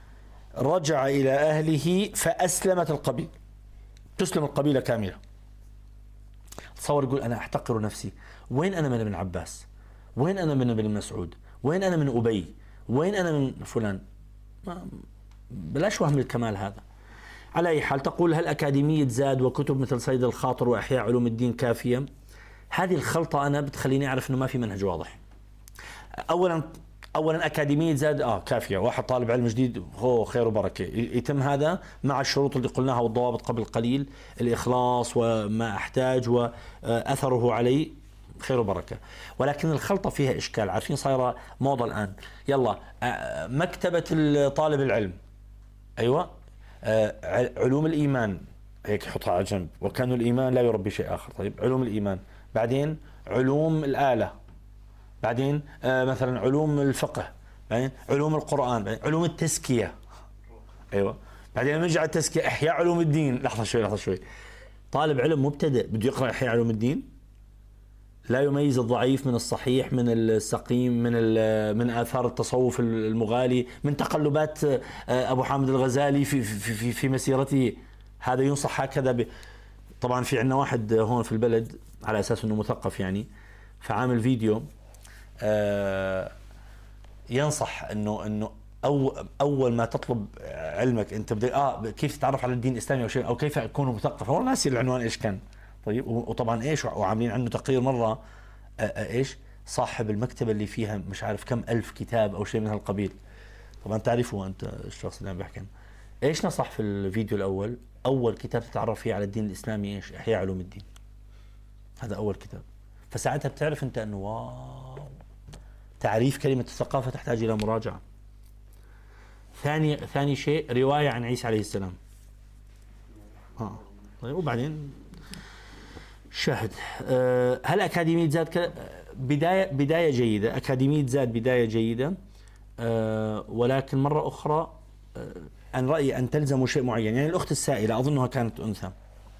رجع إلى أهله فأسلمت القبيلة، تسلم القبيلة كاملة. تصور يقول أنا أحتقر نفسي، وين أنا من ابن عباس؟ وين أنا من ابن مسعود؟ وين أنا من أبي؟ وين أنا من فلان؟ بلاش وهم الكمال هذا. على أي حال، تقول هل أكاديمية زاد وكتب مثل صيد الخاطر وإحياء علوم الدين كافية؟ هذه الخلطة أنا بتخليني أعرف أنه ما في منهج واضح. أولا أولا أكاديمية زاد آه كافية، واحد طالب علم جديد هو خير وبركة، يتم هذا مع الشروط اللي قلناها والضوابط قبل قليل، الإخلاص وما أحتاج وأثره علي، خير وبركة. ولكن الخلطة فيها إشكال. عارفين صايرة موضة الآن، يلا مكتبة طالب العلم، أيوة علوم الإيمان هيك حطها على جنب، وكانوا الإيمان لا يربي شيء آخر. طيب، علوم الإيمان، بعدين علوم الآلة، بعدين آه مثلا علوم الفقه، بعدين علوم القرآن، بعدين علوم التزكية، أيوة، بعدين لما نرجع التزكية إحياء علوم الدين. لحظة شوي لحظة شوي، طالب علم مبتدئ بده يقرأ إحياء علوم الدين، لا يميز الضعيف من الصحيح، من السقيم، من من آثار التصوف المغالي، من تقلبات أبو حامد الغزالي في في في, في مسيرته. هذا ينصح هكذا ب... طبعا في عندنا واحد هون في البلد على أساس أنه مثقف يعني، فعامل فيديو آه ينصح أنه أنه أو أول ما تطلب علمك أنت بدك آه كيف تتعرف على الدين الإسلامي أو شيء، أو كيف أكون مثقف. هو ناسي العنوان إيش كان. طيب، وطبعا ايش وعاملين عنه تقرير مره ايش صاحب المكتبه اللي فيها مش عارف كم الف كتاب او شيء من هالقبيل. طبعا تعرفوا انت الشخص اللي عم بحكي، ايش نصح في الفيديو الاول؟ اول كتاب تتعرف فيه على الدين الاسلامي ايش؟ احياء علوم الدين، هذا اول كتاب. فساعتها بتعرف انت انه واو، تعريف كلمه الثقافه تحتاج الى مراجعه. ثاني ثاني شيء روايه عن عيسى عليه السلام. اه طيب، وبعدين شاهد. أه هل أكاديمية زاد بداية بداية جيدة؟ أكاديمية زاد بداية جيدة، أه ولكن مرة أخرى أه أن رأيي أن تلزموا شيء معين. يعني الأخت السائلة أظنها كانت أنثى،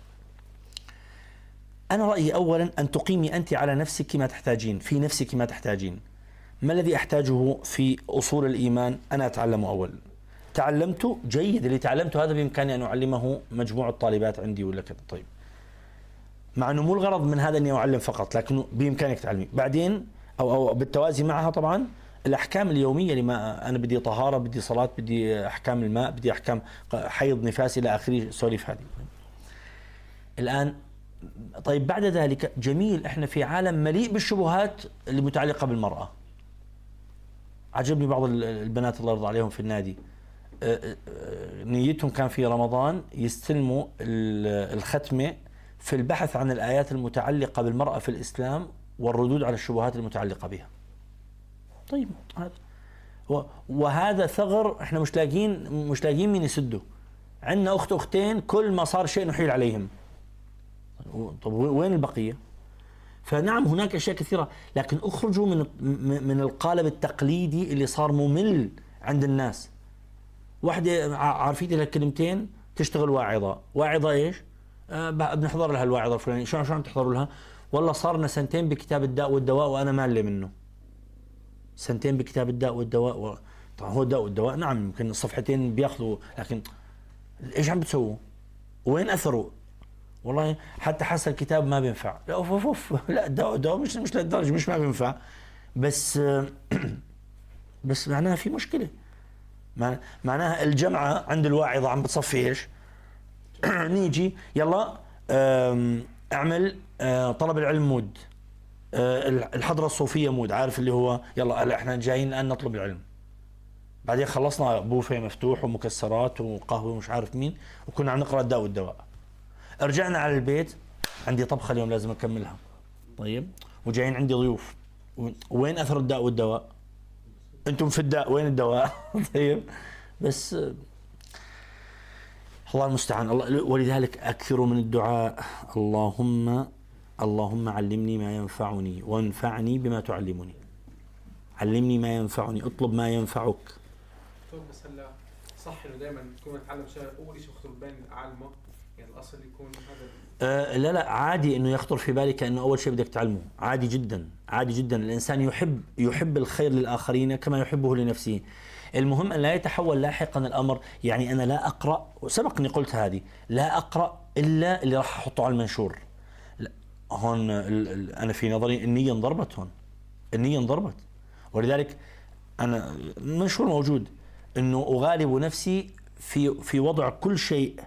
أنا رأيي أولا أن تقيمي أنت على نفسك ما تحتاجين، في نفسك ما تحتاجين. ما الذي أحتاجه في أصول الإيمان؟ أنا أتعلمه أولا، تعلمته جيد، اللي تعلمته هذا بإمكاني أن أعلمه مجموعة طالبات عندي ولا كذا. طيب، مع أنه مو الغرض من هذا أني أعلم فقط، لكنه بإمكانك تعلمي. بعدين أو, أو بالتوازي معها طبعا الأحكام اليومية، لما أنا بدي طهارة، بدي صلاة، بدي أحكام الماء، بدي أحكام حيض، نفاس، إلى آخره، سوليف هذه. الآن طيب، بعد ذلك جميل، إحنا في عالم مليء بالشبهات اللي متعلقة بالمرأة. عجبني بعض البنات الله يرضى عليهم في النادي، نيتهم كان في رمضان يستلموا الختمة في البحث عن الآيات المتعلقة بالمرأة في الإسلام والردود على الشبهات المتعلقة بها. طيب، هذا وهذا ثغر احنا مش لاقين مش لاقين مين يسده. عندنا اخت اختين كل ما صار شيء نحيل عليهم. طب وين البقيه؟ فنعم هناك اشياء كثيره، لكن اخرجوا من من القالب التقليدي اللي صار ممل عند الناس. واحده عارفين لها كلمتين تشتغل واعظه، واعظه ايش؟ أه بنحضر لها الواعظه الفلانيه، شو شو عم تحضروا لها؟ والله صارنا سنتين بكتاب الداء والدواء وانا مالي منه. سنتين بكتاب الداء والدواء و... طبعا هو الداء والدواء نعم يمكن الصفحتين بياخذوا، لكن ايش عم بتسووا؟ وين اثره؟ والله حتى حس الكتاب ما بينفع. لا اوف اوف اوف لا الدواء الدواء مش مش للدرجه مش ما بينفع، بس بس معناها في مشكله. معناها الجمعه عند الواعظه عم بتصفي ايش؟ نيجي يلا اعمل طلب العلم مود، الحضره الصوفيه مود، عارف اللي هو يلا هلا احنا جايين الان نطلب العلم. بعدين خلصنا بوفيه مفتوح ومكسرات وقهوه ومش عارف مين، وكنا عم نقرا الداء والدواء. رجعنا على البيت عندي طبخه اليوم لازم اكملها. طيب وجايين عندي ضيوف، وين اثر الداء والدواء؟ انتم في الداء وين الدواء؟ طيب بس الله المستعان. الله ولذلك اكثروا من الدعاء، اللهم اللهم علمني ما ينفعني وانفعني بما تعلمني. علمني ما ينفعني، اطلب ما ينفعك. طيب بس هلا صح انه دائما تكون نتعلم شيء اول شيء يخطر بين عالمه، يعني الاصل يكون هذا أه لا لا عادي انه يخطر في بالك انه اول شيء بدك تعلمه، عادي جدا عادي جدا. الانسان يحب يحب الخير للاخرين كما يحبه لنفسه. المهم ان لا يتحول لاحقا الامر، يعني انا لا اقرا، وسبق اني قلت هذه، لا اقرا الا اللي راح احطه على المنشور. لا هون انا في نظري النيه انضربت، هون النيه انضربت. ولذلك انا المنشور موجود انه اغالب نفسي في في وضع كل شيء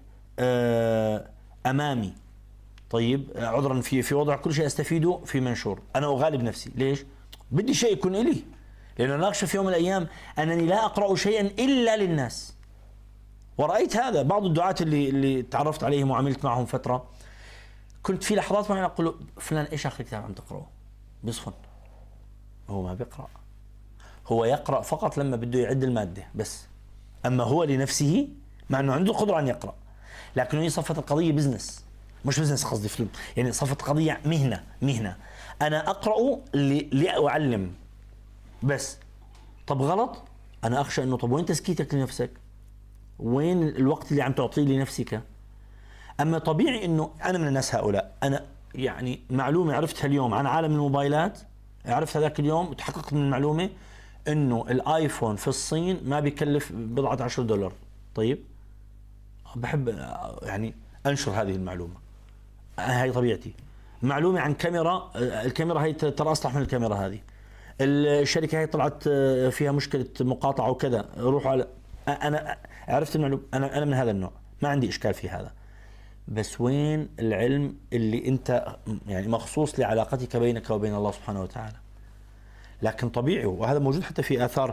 امامي. طيب عذرا في في وضع كل شيء استفيده في منشور، انا اغالب نفسي. ليش؟ بدي شيء يكون لي، لانه ناقشه في يوم من الايام انني لا اقرا شيئا الا للناس. ورايت هذا بعض الدعاة اللي اللي تعرفت عليهم وعملت معهم فتره، كنت في لحظات معينه اقول فلان ايش اخر كتاب عم تقراه؟ بيصفن، هو ما بيقرا، هو يقرا فقط لما بده يعد الماده بس، اما هو لنفسه مع انه عنده القدره ان يقرا، لكنه صفت القضيه بزنس، مش بزنس قصدي فيلم، يعني صفت القضيه مهنه مهنه. انا اقرا لاعلم بس. طب غلط، انا اخشى انه طب وين تزكيتك لنفسك؟ وين الوقت اللي عم تعطيه لنفسك؟ اما طبيعي انه انا من الناس هؤلاء، انا يعني معلومه عرفتها اليوم عن عالم الموبايلات، عرفتها ذاك اليوم وتحققت من المعلومه انه الايفون في الصين ما بيكلف بضعة عشر دولار. طيب بحب يعني انشر هذه المعلومه، هاي طبيعتي. معلومه عن كاميرا، الكاميرا هي ترى اصلح من الكاميرا هذه، الشركه هي طلعت فيها مشكله مقاطعه وكذا، روحوا على، انا عرفت المعلومه، انا انا من هذا النوع، ما عندي اشكال في هذا. بس وين العلم اللي انت يعني مخصوص لعلاقتك بينك وبين الله سبحانه وتعالى؟ لكن طبيعي، وهذا موجود حتى في آثار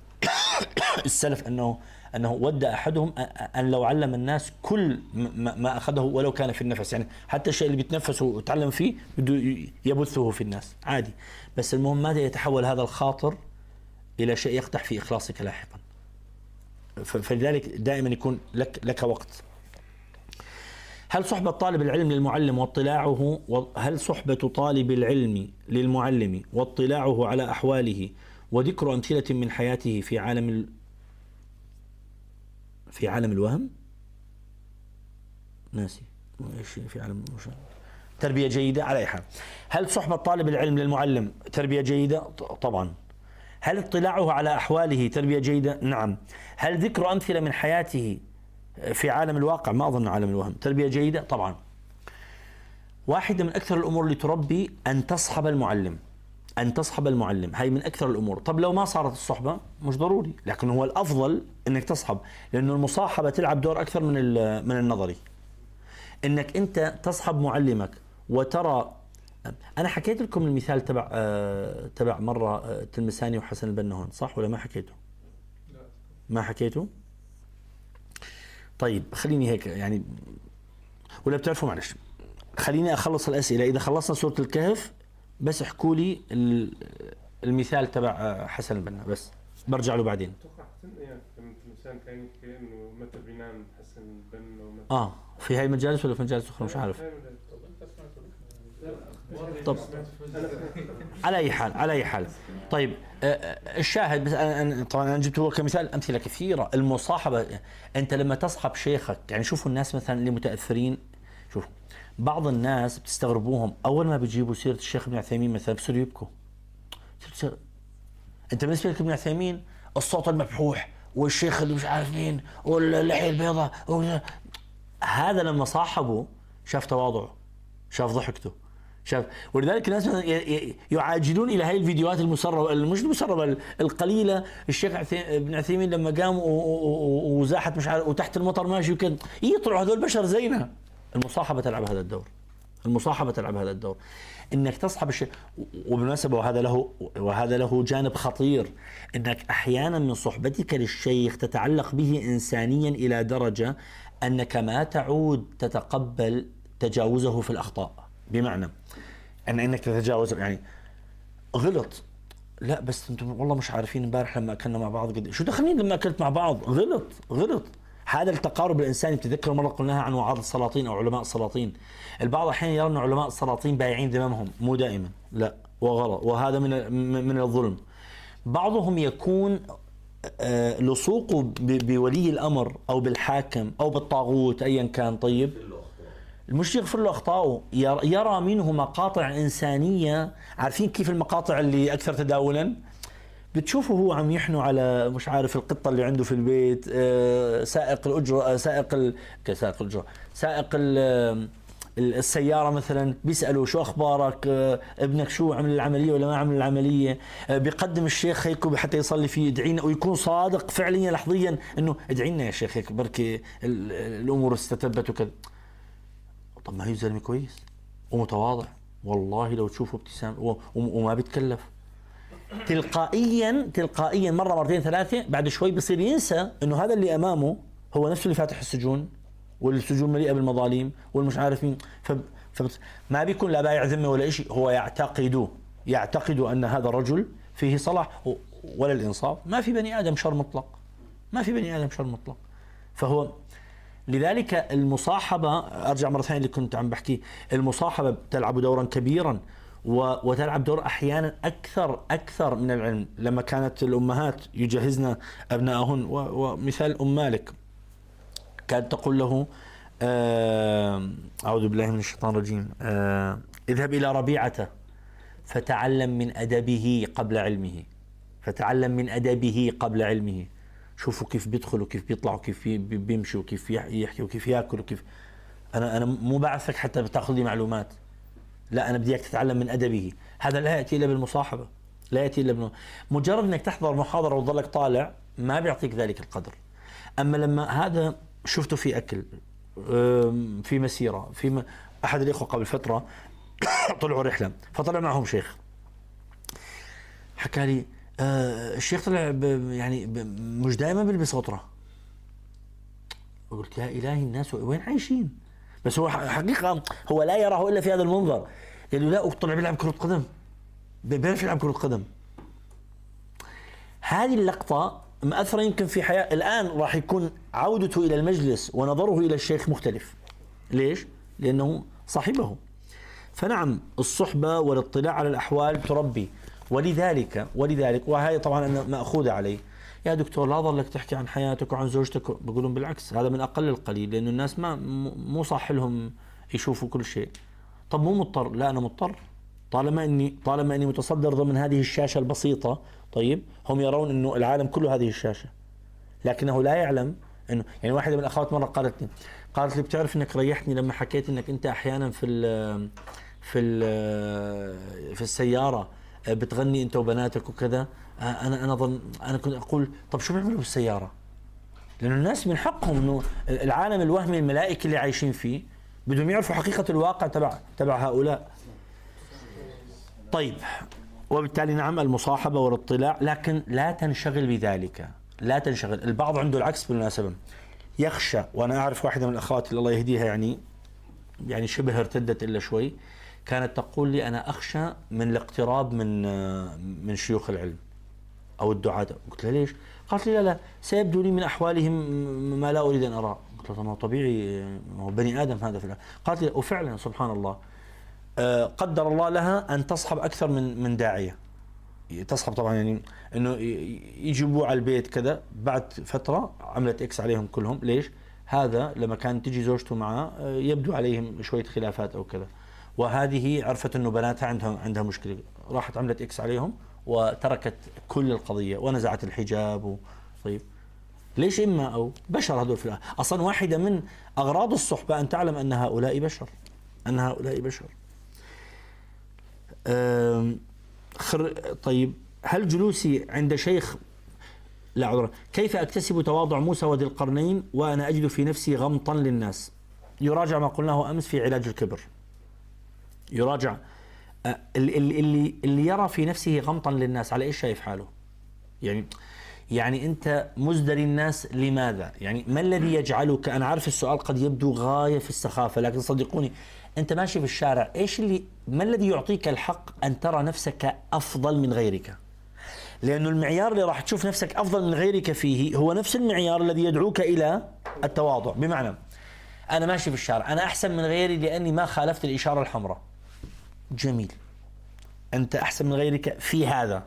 السلف، أنه أنه ود أحدهم أن لو علم الناس كل ما أخذه ولو كان في النفس، يعني حتى الشيء اللي بيتنفسه وتعلم فيه بده يبثه في الناس عادي. بس المهم ماذا يتحول هذا الخاطر إلى شيء يقدح في إخلاصك لاحقا. فلذلك دائما يكون لك لك وقت. هل صحبة طالب العلم للمعلم واطلاعه هل صحبة طالب العلم للمعلم واطلاعه على أحواله وذكر أمثلة من حياته في عالم ال... في عالم الوهم؟ ناسي ايش في عالم المشاهد. تربية جيدة على أي حال. هل صحبة طالب العلم للمعلم تربية جيدة؟ طبعا. هل اطلاعه على أحواله تربية جيدة؟ نعم. هل ذكر أمثلة من حياته في عالم الواقع؟ ما أظن عالم الوهم تربية جيدة طبعا. واحدة من أكثر الأمور اللي تربي أن تصحب المعلم، أن تصحب المعلم، هاي من أكثر الأمور. طب لو ما صارت الصحبة مش ضروري، لكن هو الأفضل أنك تصحب، لأنه المصاحبة تلعب دور أكثر من من النظري. أنك أنت تصحب معلمك وترى. أنا حكيت لكم المثال تبع آه تبع مرة آه تلمساني وحسن البنا هون، صح ولا ما حكيته؟ لا ما حكيته؟ طيب خليني هيك يعني، ولا بتعرفوا معلش خليني أخلص الأسئلة. إذا خلصنا سورة الكهف بس احكوا لي المثال تبع حسن البنا بس. برجع له بعدين. اتوقع يعني لما الانسان كان يحكي انه متى بينام تحسن البن ومتى اه في هاي المجالس ولا في مجالس اخرى مش عارف. طب على اي حال على اي حال طيب الشاهد بس أنا طبعا انا جبت هو كمثال امثله كثيره. المصاحبه انت لما تصحب شيخك يعني شوفوا الناس مثلا اللي متاثرين شوف بعض الناس بتستغربوهم اول ما بيجيبوا سيره الشيخ ابن عثيمين مثلا بصيروا يبكوا. انت بالنسبه لك ابن عثيمين الصوت المبحوح والشيخ اللي مش عارف مين واللحيه البيضاء هذا لما صاحبه شاف تواضعه شاف ضحكته شاف. ولذلك الناس يعاجلون الى هاي الفيديوهات المسربه مش المسربه القليله. الشيخ ابن عثيمين لما قام وزاحت مش عارف وتحت المطر ماشي وكذا يطلعوا هذول بشر زينا. المصاحبه تلعب هذا الدور. المصاحبه تلعب هذا الدور انك تصحب الشيء. وبالمناسبه وهذا له وهذا له جانب خطير انك احيانا من صحبتك للشيخ تتعلق به انسانيا الى درجه انك ما تعود تتقبل تجاوزه في الاخطاء. بمعنى ان انك تتجاوز يعني غلط لا بس انتم والله مش عارفين امبارح لما اكلنا مع بعض قد شو دخلني لما اكلت مع بعض غلط غلط. هذا التقارب الانساني بتذكر مره قلناها عن وعاظ السلاطين او علماء السلاطين. البعض احيانا يرى ان علماء السلاطين بايعين ذممهم مو دائما لا وغلط وهذا من من الظلم. بعضهم يكون لصوقه بولي الامر او بالحاكم او بالطاغوت ايا كان طيب مش يغفر له اخطائه يرى منه مقاطع انسانيه. عارفين كيف المقاطع اللي اكثر تداولا بتشوفه هو عم يحنوا على مش عارف القطه اللي عنده في البيت سائق الاجره سائق ال... سائق الاجره سائق ال... السياره مثلا بيساله شو اخبارك ابنك شو عمل العمليه ولا ما عمل العمليه. بيقدم الشيخ هيك حتى يصلي فيه ادعينا ويكون صادق فعليا لحظيا انه ادعي لنا يا شيخ هيك بركي الامور استتبت وكذا. طب ما هي زلمه كويس ومتواضع والله لو تشوفه ابتسام وما بيتكلف تلقائيا تلقائيا مره مرتين ثلاثه بعد شوي بصير ينسى انه هذا اللي امامه هو نفسه اللي فاتح السجون والسجون مليئه بالمظالم والمش عارف مين. فما بيكون لا بايع ذمه ولا شيء. هو يعتقد يعتقد ان هذا الرجل فيه صلاح ولا الانصاف. ما في بني ادم شر مطلق ما في بني ادم شر مطلق. فهو لذلك المصاحبة أرجع مرة ثانية اللي كنت عم بحكي المصاحبة تلعب دورا كبيرا وتلعب دور أحيانا أكثر أكثر من العلم. لما كانت الأمهات يجهزن أبنائهن ومثال أم مالك كانت تقول له آه أعوذ بالله من الشيطان الرجيم آه اذهب إلى ربيعة فتعلم من أدبه قبل علمه فتعلم من أدبه قبل علمه. شوفوا كيف بيدخل وكيف بيطلع وكيف بيمشي وكيف يحكي وكيف ياكل وكيف انا انا مو بعثك حتى بتاخذ لي معلومات لا انا بدي اياك تتعلم من ادبه. هذا لا ياتي الا بالمصاحبه لا ياتي الا بال... مجرد انك تحضر محاضره وتضلك طالع ما بيعطيك ذلك القدر. اما لما هذا شفته في اكل في مسيره في م... احد الاخوه قبل فتره طلعوا رحله فطلع معهم شيخ حكى لي آه الشيخ طلع يعني مش دائما بيلبس غطرة. قلت يا إلهي الناس وين عايشين؟ بس هو حقيقة هو لا يراه إلا في هذا المنظر. قالوا لا طلع بيلعب كرة قدم بيعرف يلعب كرة قدم. هذه اللقطة مأثرة يمكن في حياة. الآن راح يكون عودته إلى المجلس ونظره إلى الشيخ مختلف. ليش؟ لأنه صاحبه. فنعم الصحبة والاطلاع على الأحوال تربي. ولذلك ولذلك وهي طبعا أنا مأخوذة علي يا دكتور لا ضلك تحكي عن حياتك وعن زوجتك. بقولون بالعكس هذا من أقل القليل لأنه الناس ما مو صح لهم يشوفوا كل شيء. طب مو مضطر لا أنا مضطر طالما إني طالما إني متصدر ضمن هذه الشاشة البسيطة. طيب هم يرون إنه العالم كله هذه الشاشة لكنه لا يعلم إنه يعني واحدة من الأخوات مرة قالت لي قالت لي بتعرف إنك ريحتني لما حكيت إنك أنت أحيانا في ال في ال في السيارة بتغني انت وبناتك وكذا. انا انا ظن انا كنت اقول طب شو بيعملوا بالسياره؟ لانه الناس من حقهم انه العالم الوهمي الملائكي اللي عايشين فيه بدهم يعرفوا حقيقه الواقع تبع تبع هؤلاء. طيب وبالتالي نعم المصاحبه والاطلاع لكن لا تنشغل بذلك لا تنشغل. البعض عنده العكس بالمناسبه يخشى. وانا اعرف واحده من الاخوات اللي الله يهديها يعني يعني شبه ارتدت الا شوي كانت تقول لي أنا أخشى من الاقتراب من من شيوخ العلم. أو الدعاة. قلت لها ليش؟ قالت لي لا لا سيبدو لي من أحوالهم ما لا أريد أن أراه. قلت لها ما طبيعي، هو بني آدم هذا في الآخر. قالت لي وفعلا سبحان الله قدر الله لها أن تصحب أكثر من من داعية. تصحب طبعا يعني انه يجيبوه على البيت كذا. بعد فتره عملت اكس عليهم كلهم. ليش؟ هذا لما كانت تجي زوجته معه يبدو عليهم شويه خلافات او كذا، وهذه عرفت انه بناتها عندها عندها مشكله، راحت عملت اكس عليهم وتركت كل القضيه ونزعت الحجاب و... طيب ليش؟ اما او بشر هذول في الآخر. اصلا واحده من اغراض الصحبه ان تعلم ان هؤلاء بشر، ان هؤلاء بشر. أم... خر... طيب هل جلوسي عند شيخ لا عذرا كيف أكتسب تواضع موسى وذي القرنين وأنا أجد في نفسي غمطا للناس؟ يراجع ما قلناه أمس في علاج الكبر. يراجع اللي, اللي, اللي يرى في نفسه غمطا للناس على إيش شايف حاله؟ يعني يعني أنت مزدري الناس لماذا؟ يعني ما الذي يجعلك، أنا عارف السؤال قد يبدو غاية في السخافة، لكن صدقوني أنت ماشي في الشارع، إيش اللي ما الذي يعطيك الحق أن ترى نفسك أفضل من غيرك؟ لأنه المعيار اللي راح تشوف نفسك أفضل من غيرك فيه هو نفس المعيار الذي يدعوك إلى التواضع. بمعنى أنا ماشي في الشارع، أنا أحسن من غيري لأني ما خالفت الإشارة الحمراء. جميل، أنت أحسن من غيرك في هذا،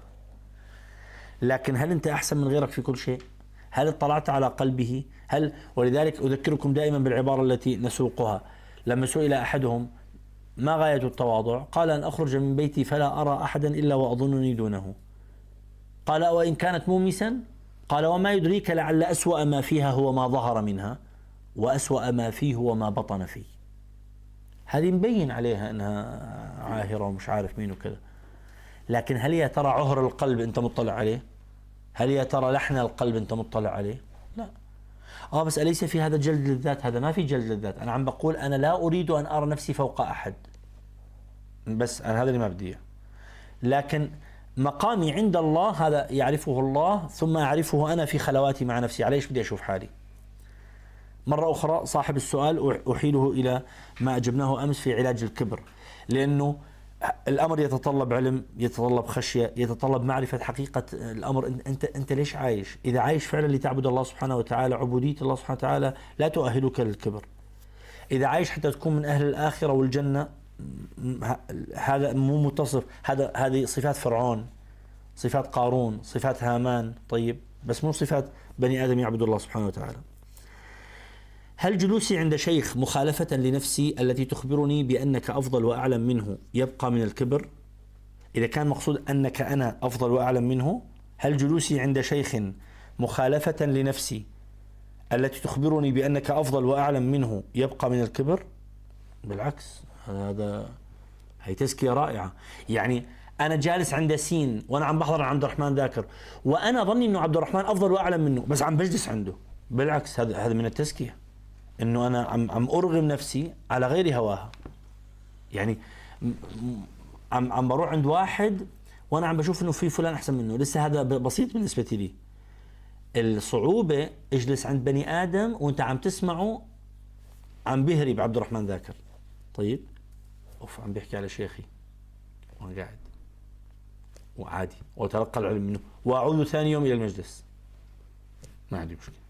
لكن هل أنت أحسن من غيرك في كل شيء؟ هل اطلعت على قلبه؟ هل ولذلك أذكركم دائما بالعبارة التي نسوقها. لما سئل أحدهم ما غاية التواضع؟ قال أن أخرج من بيتي فلا أرى أحدا إلا وأظنني دونه. قال وإن كانت مومسا؟ قال وما يدريك لعل أسوأ ما فيها هو ما ظهر منها وأسوأ ما فيه هو ما بطن فيه. هذه مبين عليها أنها عاهرة ومش عارف مين وكذا، لكن هل يا ترى عهر القلب أنت مطلع عليه؟ هل يا ترى لحن القلب أنت مطلع عليه؟ لا. آه بس أليس في هذا جلد للذات؟ هذا ما في جلد للذات. أنا عم بقول أنا لا أريد أن أرى نفسي فوق أحد، بس أنا هذا اللي ما بدي. لكن مقامي عند الله هذا يعرفه الله، ثم أعرفه أنا في خلواتي مع نفسي. على إيش بدي أشوف حالي؟ مرة أخرى صاحب السؤال أحيله إلى ما أجبناه أمس في علاج الكبر، لأنه الأمر يتطلب علم، يتطلب خشية، يتطلب معرفة حقيقة الأمر. أنت أنت ليش عايش؟ إذا عايش فعلا لتعبد الله سبحانه وتعالى، عبودية الله سبحانه وتعالى لا تؤهلك للكبر. إذا عايش حتى تكون من أهل الآخرة والجنة، هذا مو متصف. هذا هذه صفات فرعون، صفات قارون، صفات هامان. طيب بس مو صفات بني آدم يعبد الله سبحانه وتعالى. هل جلوسي عند شيخ مخالفة لنفسي التي تخبرني بأنك أفضل وأعلم منه يبقى من الكبر؟ إذا كان مقصود أنك أنا أفضل وأعلم منه، هل جلوسي عند شيخ مخالفة لنفسي التي تخبرني بأنك أفضل وأعلم منه يبقى من الكبر؟ بالعكس، هذا هي تزكية رائعة. يعني أنا جالس عند سين وأنا عم بحضر عند عبد الرحمن ذاكر، وأنا ظني إنه عبد الرحمن أفضل وأعلم منه، بس عم بجلس عنده. بالعكس، هذا هذا من التزكية، إنه أنا عم عم أرغم نفسي على غير هواها. يعني عم عم بروح عند واحد وأنا عم بشوف إنه في فلان أحسن منه، لسه هذا بسيط بالنسبة لي. الصعوبة اجلس عند بني آدم وأنت عم تسمعه عم بيهري بعبد الرحمن ذاكر. طيب أوف، عم بيحكي على شيخي وأنا قاعد وعادي وأتلقى العلم منه وأعود ثاني يوم إلى المجلس، ما عندي مشكلة.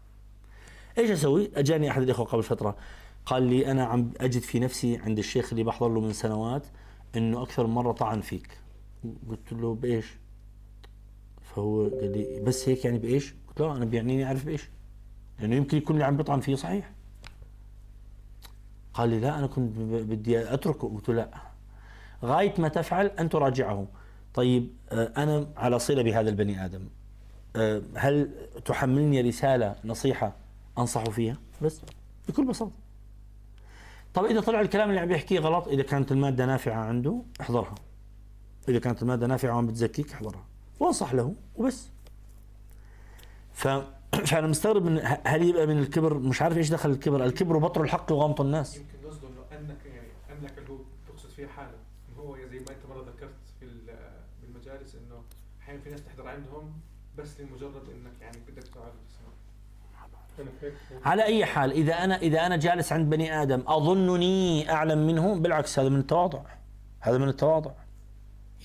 إيش أسوي؟ أجاني أحد الإخوة قبل فترة قال لي أنا عم أجد في نفسي عند الشيخ اللي بحضر له من سنوات إنه أكثر من مرة طعن فيك. قلت له بإيش؟ فهو قال لي بس هيك يعني بإيش؟ قلت له أنا بيعنيني أعرف بإيش، لأنه يمكن يكون اللي عم بيطعن فيه صحيح. قال لي لا أنا كنت بدي أتركه. قلت له لا، غاية ما تفعل أن تراجعه. طيب أنا على صلة بهذا البني آدم، هل تحملني رسالة نصيحة أنصح فيها؟ بس بكل بساطة. طب إذا طلع الكلام اللي عم بيحكيه غلط، إذا كانت المادة نافعة عنده احضرها، إذا كانت المادة نافعة وعم بتزكيك احضرها وانصح له وبس. ف فأنا مستغرب من هل يبقى من الكبر، مش عارف إيش دخل الكبر. الكبر بطر الحق وغمط الناس. يمكن قصده إنه أنك يعني أنك اللي هو تقصد فيه حاله، إنه هو زي ما أنت مرة ذكرت في بالمجالس إنه أحيانا في ناس تحضر عندهم بس لمجرد إنك يعني بدك تقعد تسمع. على أي حال، إذا أنا إذا أنا جالس عند بني آدم أظنني أعلم منه، بالعكس هذا من التواضع، هذا من التواضع.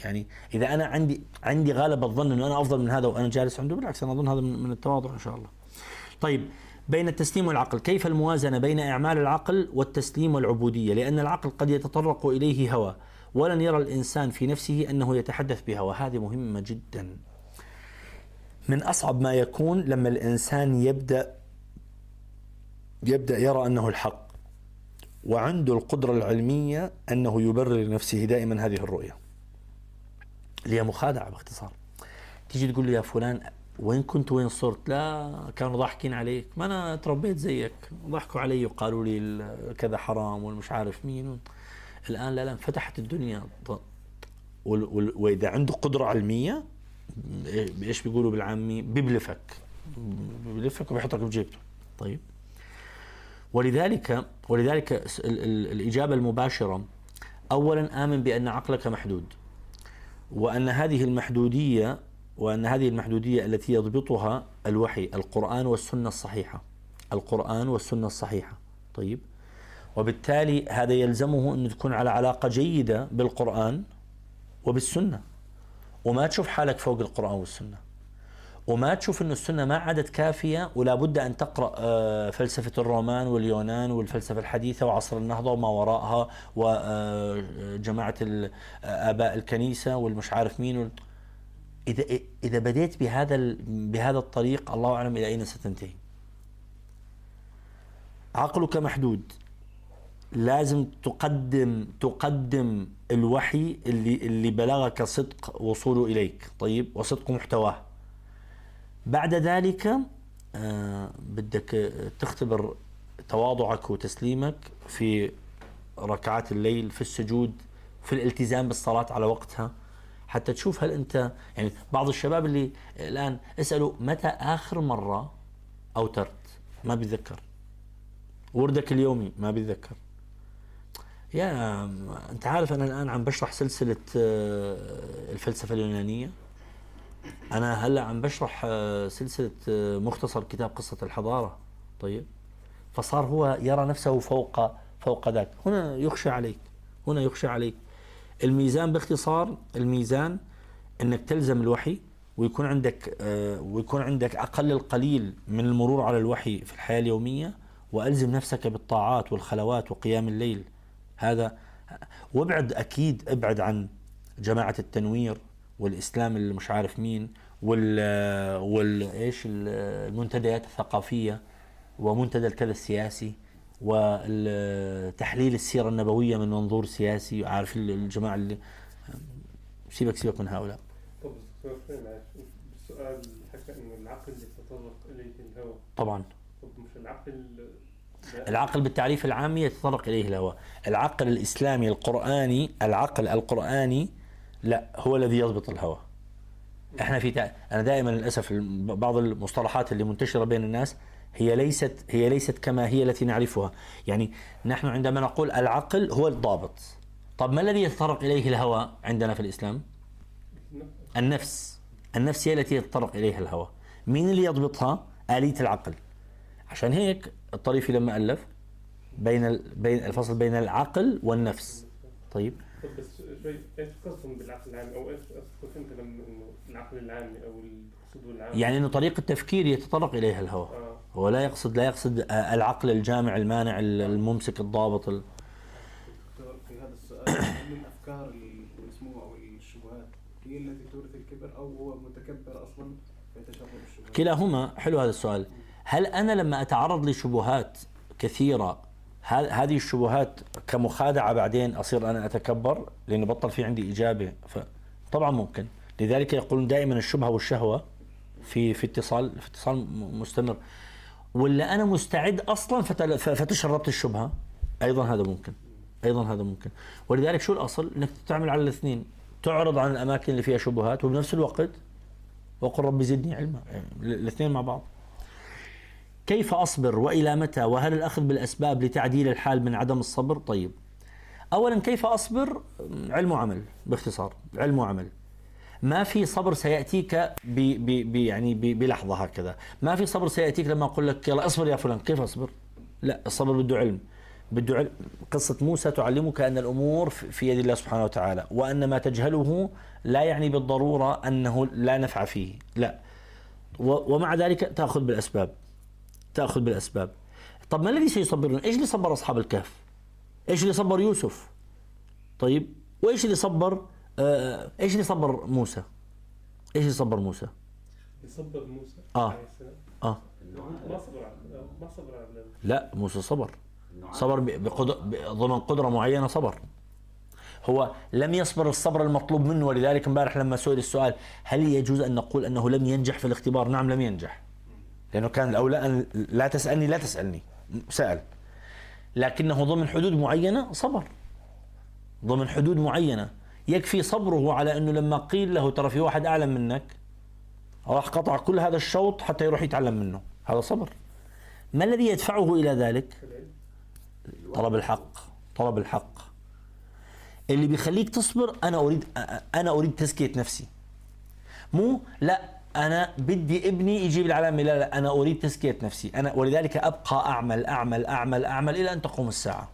يعني إذا أنا عندي عندي غالب الظن أنه أنا أفضل من هذا وأنا جالس عنده، بالعكس أنا أظن هذا من من التواضع إن شاء الله. طيب، بين التسليم والعقل، كيف الموازنة بين إعمال العقل والتسليم والعبودية؟ لأن العقل قد يتطرق إليه هوى ولن يرى الإنسان في نفسه أنه يتحدث بهوى. هذه مهمة جدا. من أصعب ما يكون لما الإنسان يبدأ يبدأ يرى أنه الحق وعنده القدرة العلمية أنه يبرر لنفسه دائما هذه الرؤية اللي هي مخادعة باختصار. تيجي تقول له يا فلان وين كنت وين صرت؟ لا كانوا ضاحكين عليك، ما أنا تربيت زيك، ضحكوا علي وقالوا لي كذا حرام والمش عارف مين. الآن لا لا انفتحت الدنيا. وإذا عنده قدرة علمية إيش بيقولوا بالعامي؟ بيبلفك بيبلفك وبيحطك بجيبته. طيب، ولذلك ولذلك ال ال الإجابة المباشرة، أولا آمن بأن عقلك محدود، وأن هذه المحدودية وأن هذه المحدودية التي يضبطها الوحي، القرآن والسنة الصحيحة، القرآن والسنة الصحيحة. طيب، وبالتالي هذا يلزمه أن تكون على علاقة جيدة بالقرآن وبالسنة، وما تشوف حالك فوق القرآن والسنة، وما تشوف أن السنة ما عادت كافية ولا بد أن تقرأ فلسفة الرومان واليونان والفلسفة الحديثة وعصر النهضة وما وراءها وجماعة آباء الكنيسة والمش عارف مين. إذا إذا بديت بهذا بهذا الطريق الله أعلم إلى أين ستنتهي. عقلك محدود، لازم تقدم تقدم الوحي اللي اللي بلغك صدق وصوله إليك. طيب، وصدق محتواه. بعد ذلك آه بدك تختبر تواضعك وتسليمك في ركعات الليل، في السجود، في الالتزام بالصلاة على وقتها، حتى تشوف هل أنت يعني بعض الشباب اللي الآن اسألوا متى آخر مرة أوترت؟ ما بيتذكر. وردك اليومي ما بيتذكر. يا أنت عارف أنا الآن عم بشرح سلسلة الفلسفة اليونانية، أنا هلأ عم بشرح سلسلة مختصر كتاب قصة الحضارة. طيب، فصار هو يرى نفسه فوق فوق ذاك. هنا يخشى عليك، هنا يخشى عليك. الميزان باختصار، الميزان أنك تلزم الوحي ويكون عندك ويكون عندك أقل القليل من المرور على الوحي في الحياة اليومية، وألزم نفسك بالطاعات والخلوات وقيام الليل. هذا وابعد أكيد ابعد عن جماعة التنوير والإسلام اللي مش عارف مين وال وال إيش المنتديات الثقافية ومنتدى الكذا السياسي وتحليل السيرة النبوية من منظور سياسي. عارف الجماعة اللي سيبك سيبك من هؤلاء. طب السؤال حكى إنه العقل يتطرق إليه الهوى. طبعا. طب مش العقل العقل بالتعريف العامي يتطرق إليه الهوى. العقل الإسلامي القرآني، العقل القرآني لا هو الذي يضبط الهوى. احنا في تا... انا دائما للاسف بعض المصطلحات اللي منتشره بين الناس هي ليست هي ليست كما هي التي نعرفها. يعني نحن عندما نقول العقل هو الضابط، طب ما الذي يتطرق اليه الهوى عندنا في الاسلام؟ النفس. النفس هي التي يتطرق اليها الهوى. مين اللي يضبطها؟ آلية العقل. عشان هيك الطريفي لما ألف بين ال... بين الفصل بين العقل والنفس. طيب، طب بس شوي ايش قصدهم بالعقل العامي او ايش قصدك انت لما انه العقل العامي او القصد العامي؟ يعني انه طريقه التفكير يتطرق اليها الهوى. آه. هو لا يقصد لا يقصد العقل الجامع المانع الممسك الضابط ال... في هذا السؤال هل الافكار اللي يسموها او الشبهات هي التي تورث الكبر او هو متكبر اصلا فيتشرب الشبهات؟ كلاهما. حلو هذا السؤال. هل انا لما اتعرض لشبهات كثيره هذه الشبهات كمخادعة بعدين أصير أنا أتكبر لأنه بطل في عندي إجابة؟ طبعا ممكن. لذلك يقولون دائما الشبهة والشهوة في في اتصال في اتصال مستمر. ولا أنا مستعد أصلا فتشربت الشبهة، أيضا هذا ممكن، أيضا هذا ممكن. ولذلك شو الأصل؟ إنك تعمل على الاثنين، تعرض عن الأماكن اللي فيها شبهات وبنفس الوقت وقل ربي زدني علما، الاثنين مع بعض. كيف أصبر وإلى متى؟ وهل الأخذ بالأسباب لتعديل الحال من عدم الصبر؟ طيب، أولا كيف أصبر؟ علم وعمل باختصار، علم وعمل. ما في صبر سيأتيك ب ب يعني ب بلحظة هكذا. ما في صبر سيأتيك لما أقول لك يلا أصبر يا فلان. كيف أصبر؟ لا، الصبر بده علم. بده علم. قصة موسى تعلمك أن الأمور في يد الله سبحانه وتعالى، وأن ما تجهله لا يعني بالضرورة أنه لا نفع فيه، لا. ومع ذلك تأخذ بالأسباب، تأخذ بالأسباب. طب ما الذي سيصبرون؟ إيش اللي صبر أصحاب الكهف؟ إيش اللي صبر يوسف؟ طيب وإيش اللي صبر آه إيش اللي صبر موسى؟ إيش اللي صبر موسى؟ يصبر موسى آه. عليه السلام. آه ما صبر على ما صبر على لا، موسى صبر، صبر بقدر ضمن قدرة معينة، صبر. هو لم يصبر الصبر المطلوب منه، ولذلك امبارح لما سئل السؤال هل يجوز أن نقول أنه لم ينجح في الاختبار؟ نعم لم ينجح، لأنه كان الأولى أن لا تسألني لا تسألني، سأل، لكنه ضمن حدود معينة صبر، ضمن حدود معينة. يكفي صبره على أنه لما قيل له ترى في واحد أعلم منك راح قطع كل هذا الشوط حتى يروح يتعلم منه، هذا صبر. ما الذي يدفعه إلى ذلك؟ طلب الحق، طلب الحق اللي بيخليك تصبر. أنا أريد أنا أريد تزكية نفسي، مو لا أنا بدي ابني يجيب العلامة، لا لا أنا أريد تزكية نفسي أنا، ولذلك أبقى أعمل أعمل أعمل أعمل إلى أن تقوم الساعة.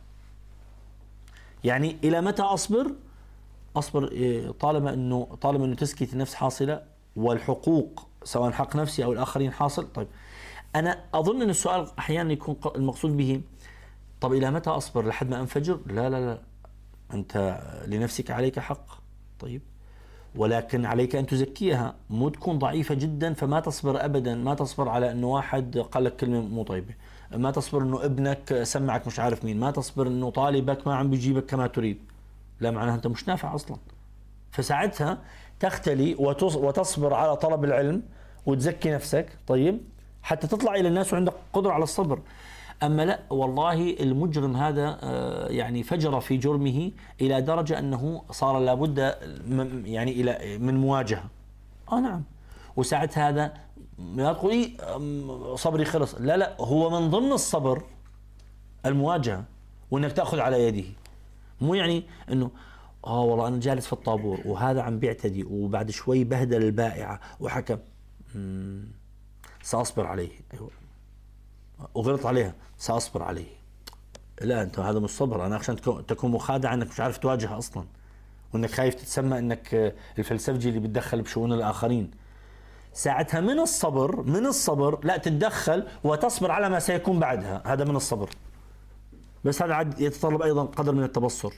يعني إلى متى أصبر؟ أصبر طالما أنه طالما أنه تزكية النفس حاصلة والحقوق سواء حق نفسي أو الآخرين حاصل. طيب أنا أظن أن السؤال أحيانا يكون المقصود به طب إلى متى أصبر؟ لحد ما أنفجر؟ لا لا لا، أنت لنفسك عليك حق، طيب، ولكن عليك أن تزكيها، مو تكون ضعيفة جدا فما تصبر أبدا. ما تصبر على أنه واحد قال لك كلمة مو طيبة، ما تصبر أنه ابنك سمعك مش عارف مين، ما تصبر أنه طالبك ما عم بيجيبك كما تريد، لا معناها أنت مش نافع أصلا. فساعتها تختلي وتصبر على طلب العلم وتزكي نفسك، طيب، حتى تطلع إلى الناس وعندك قدرة على الصبر. أما لا والله المجرم هذا يعني فجر في جرمه إلى درجة أنه صار لابد يعني إلى من مواجهة. آه نعم، وساعتها هذا ما تقول إيه صبري خلص، لا لا، هو من ضمن الصبر المواجهة وإنك تأخذ على يده، مو يعني إنه آه والله أنا جالس في الطابور وهذا عم بيعتدي وبعد شوي بهدل البائعة وحكم سأصبر عليه، أيوة، وغلط عليها سأصبر عليه. لا أنت هذا مش صبر، أنا عشان تكون مخادع أنك مش عارف تواجه أصلا، وأنك خايف تتسمى أنك الفلسفجي اللي بيتدخل بشؤون الآخرين. ساعتها من الصبر من الصبر لا تتدخل وتصبر على ما سيكون بعدها، هذا من الصبر. بس هذا عاد يتطلب أيضا قدر من التبصر.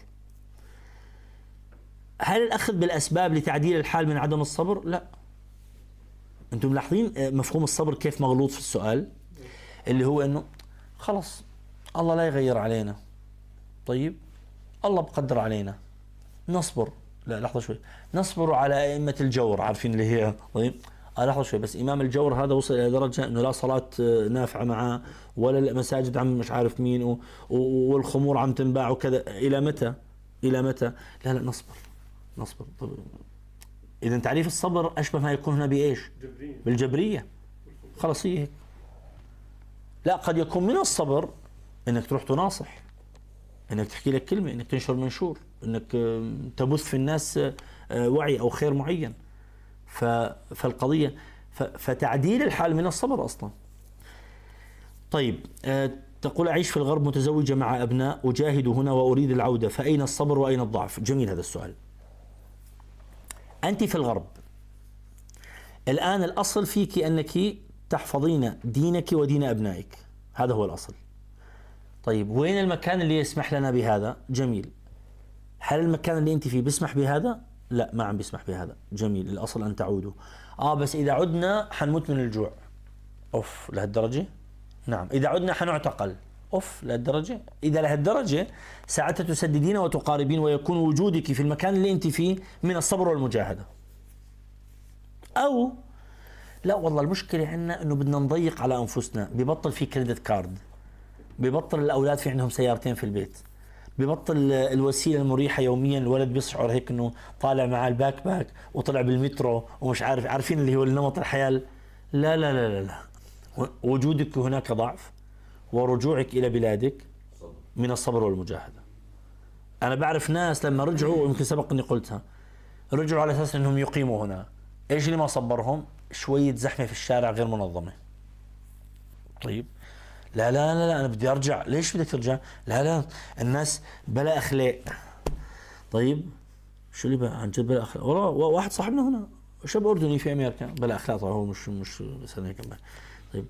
هل الأخذ بالأسباب لتعديل الحال من عدم الصبر؟ لا. أنتم ملاحظين مفهوم الصبر كيف مغلوط في السؤال، اللي هو أنه خلص الله لا يغير علينا، طيب الله بقدر علينا نصبر. لا لحظة شوي، نصبر على أئمة الجور، عارفين اللي هي، طيب آه لحظة شوي، بس إمام الجور هذا وصل إلى درجة أنه لا صلاة نافعة معه ولا المساجد عم مش عارف مين و... والخمور عم تنباع وكذا، إلى متى؟ إلى متى؟ لا لا نصبر نصبر. طب إذا تعريف الصبر أشبه ما يكون هنا بإيش؟ جبرية. بالجبرية، خلاص هي هيك. لا قد يكون من الصبر انك تروح تناصح، انك تحكي لك كلمة، انك تنشر منشور، انك تبث في الناس وعي او خير معين. فالقضية فتعديل الحال من الصبر اصلا. طيب تقول أعيش في الغرب متزوجة مع أبناء، أجاهد هنا وأريد العودة، فأين الصبر وأين الضعف؟ جميل هذا السؤال. أنت في الغرب الآن، الأصل فيك أنك تحفظين دينك ودين أبنائك، هذا هو الأصل. طيب وين المكان اللي يسمح لنا بهذا؟ جميل. هل المكان اللي أنت فيه بيسمح بهذا؟ لا ما عم بيسمح بهذا. جميل، الأصل أن تعودوا. آه بس إذا عدنا حنموت من الجوع. أوف لهالدرجة؟ نعم. إذا عدنا حنعتقل. أوف لهالدرجة؟ إذا لهالدرجة ساعتها تسددين وتقاربين، ويكون وجودك في المكان اللي أنت فيه من الصبر والمجاهدة. أو لا والله المشكلة عندنا انه بدنا نضيق على انفسنا، ببطل في كريدت كارد، ببطل الاولاد في عندهم سيارتين في البيت، ببطل الوسيلة المريحة يوميا، الولد بيشعر هيك انه طالع معاه الباك باك وطلع بالمترو ومش عارف، عارفين اللي هو النمط الحياة. لا لا لا لا, لا. وجودك هناك ضعف، ورجوعك الى بلادك من الصبر والمجاهدة. انا بعرف ناس لما رجعوا، يمكن سبق اني قلتها، رجعوا على اساس انهم يقيموا هنا. ايش اللي ما صبرهم؟ شوية زحمة في الشارع غير منظمة. طيب لا لا لا, لا أنا بدي أرجع. ليش بدك ترجع؟ لا لا الناس بلا أخلاق. طيب شو اللي بقى عن جد بلا أخلاق؟ والله واحد صاحبنا هنا شاب أردني في أمريكا بلا أخلاق طبعا هو مش مش سنة كمان. طيب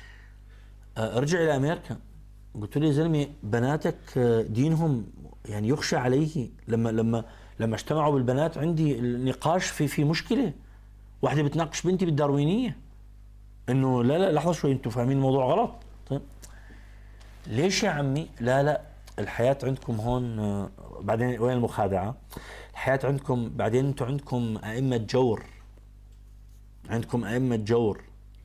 أرجع إلى أمريكا قلت له يا زلمة بناتك دينهم يعني يخشى عليه. لما لما لما اجتمعوا بالبنات عندي النقاش في في مشكلة. واحدة بتناقش بنتي بالداروينية إنه لا لا لحظة شوي أنتوا فاهمين الموضوع غلط. طيب ليش يا عمي؟ لا لا الحياة عندكم هون بعدين وين المخادعة؟ الحياة عندكم بعدين أنتوا عندكم أئمة جور. عندكم أئمة جور.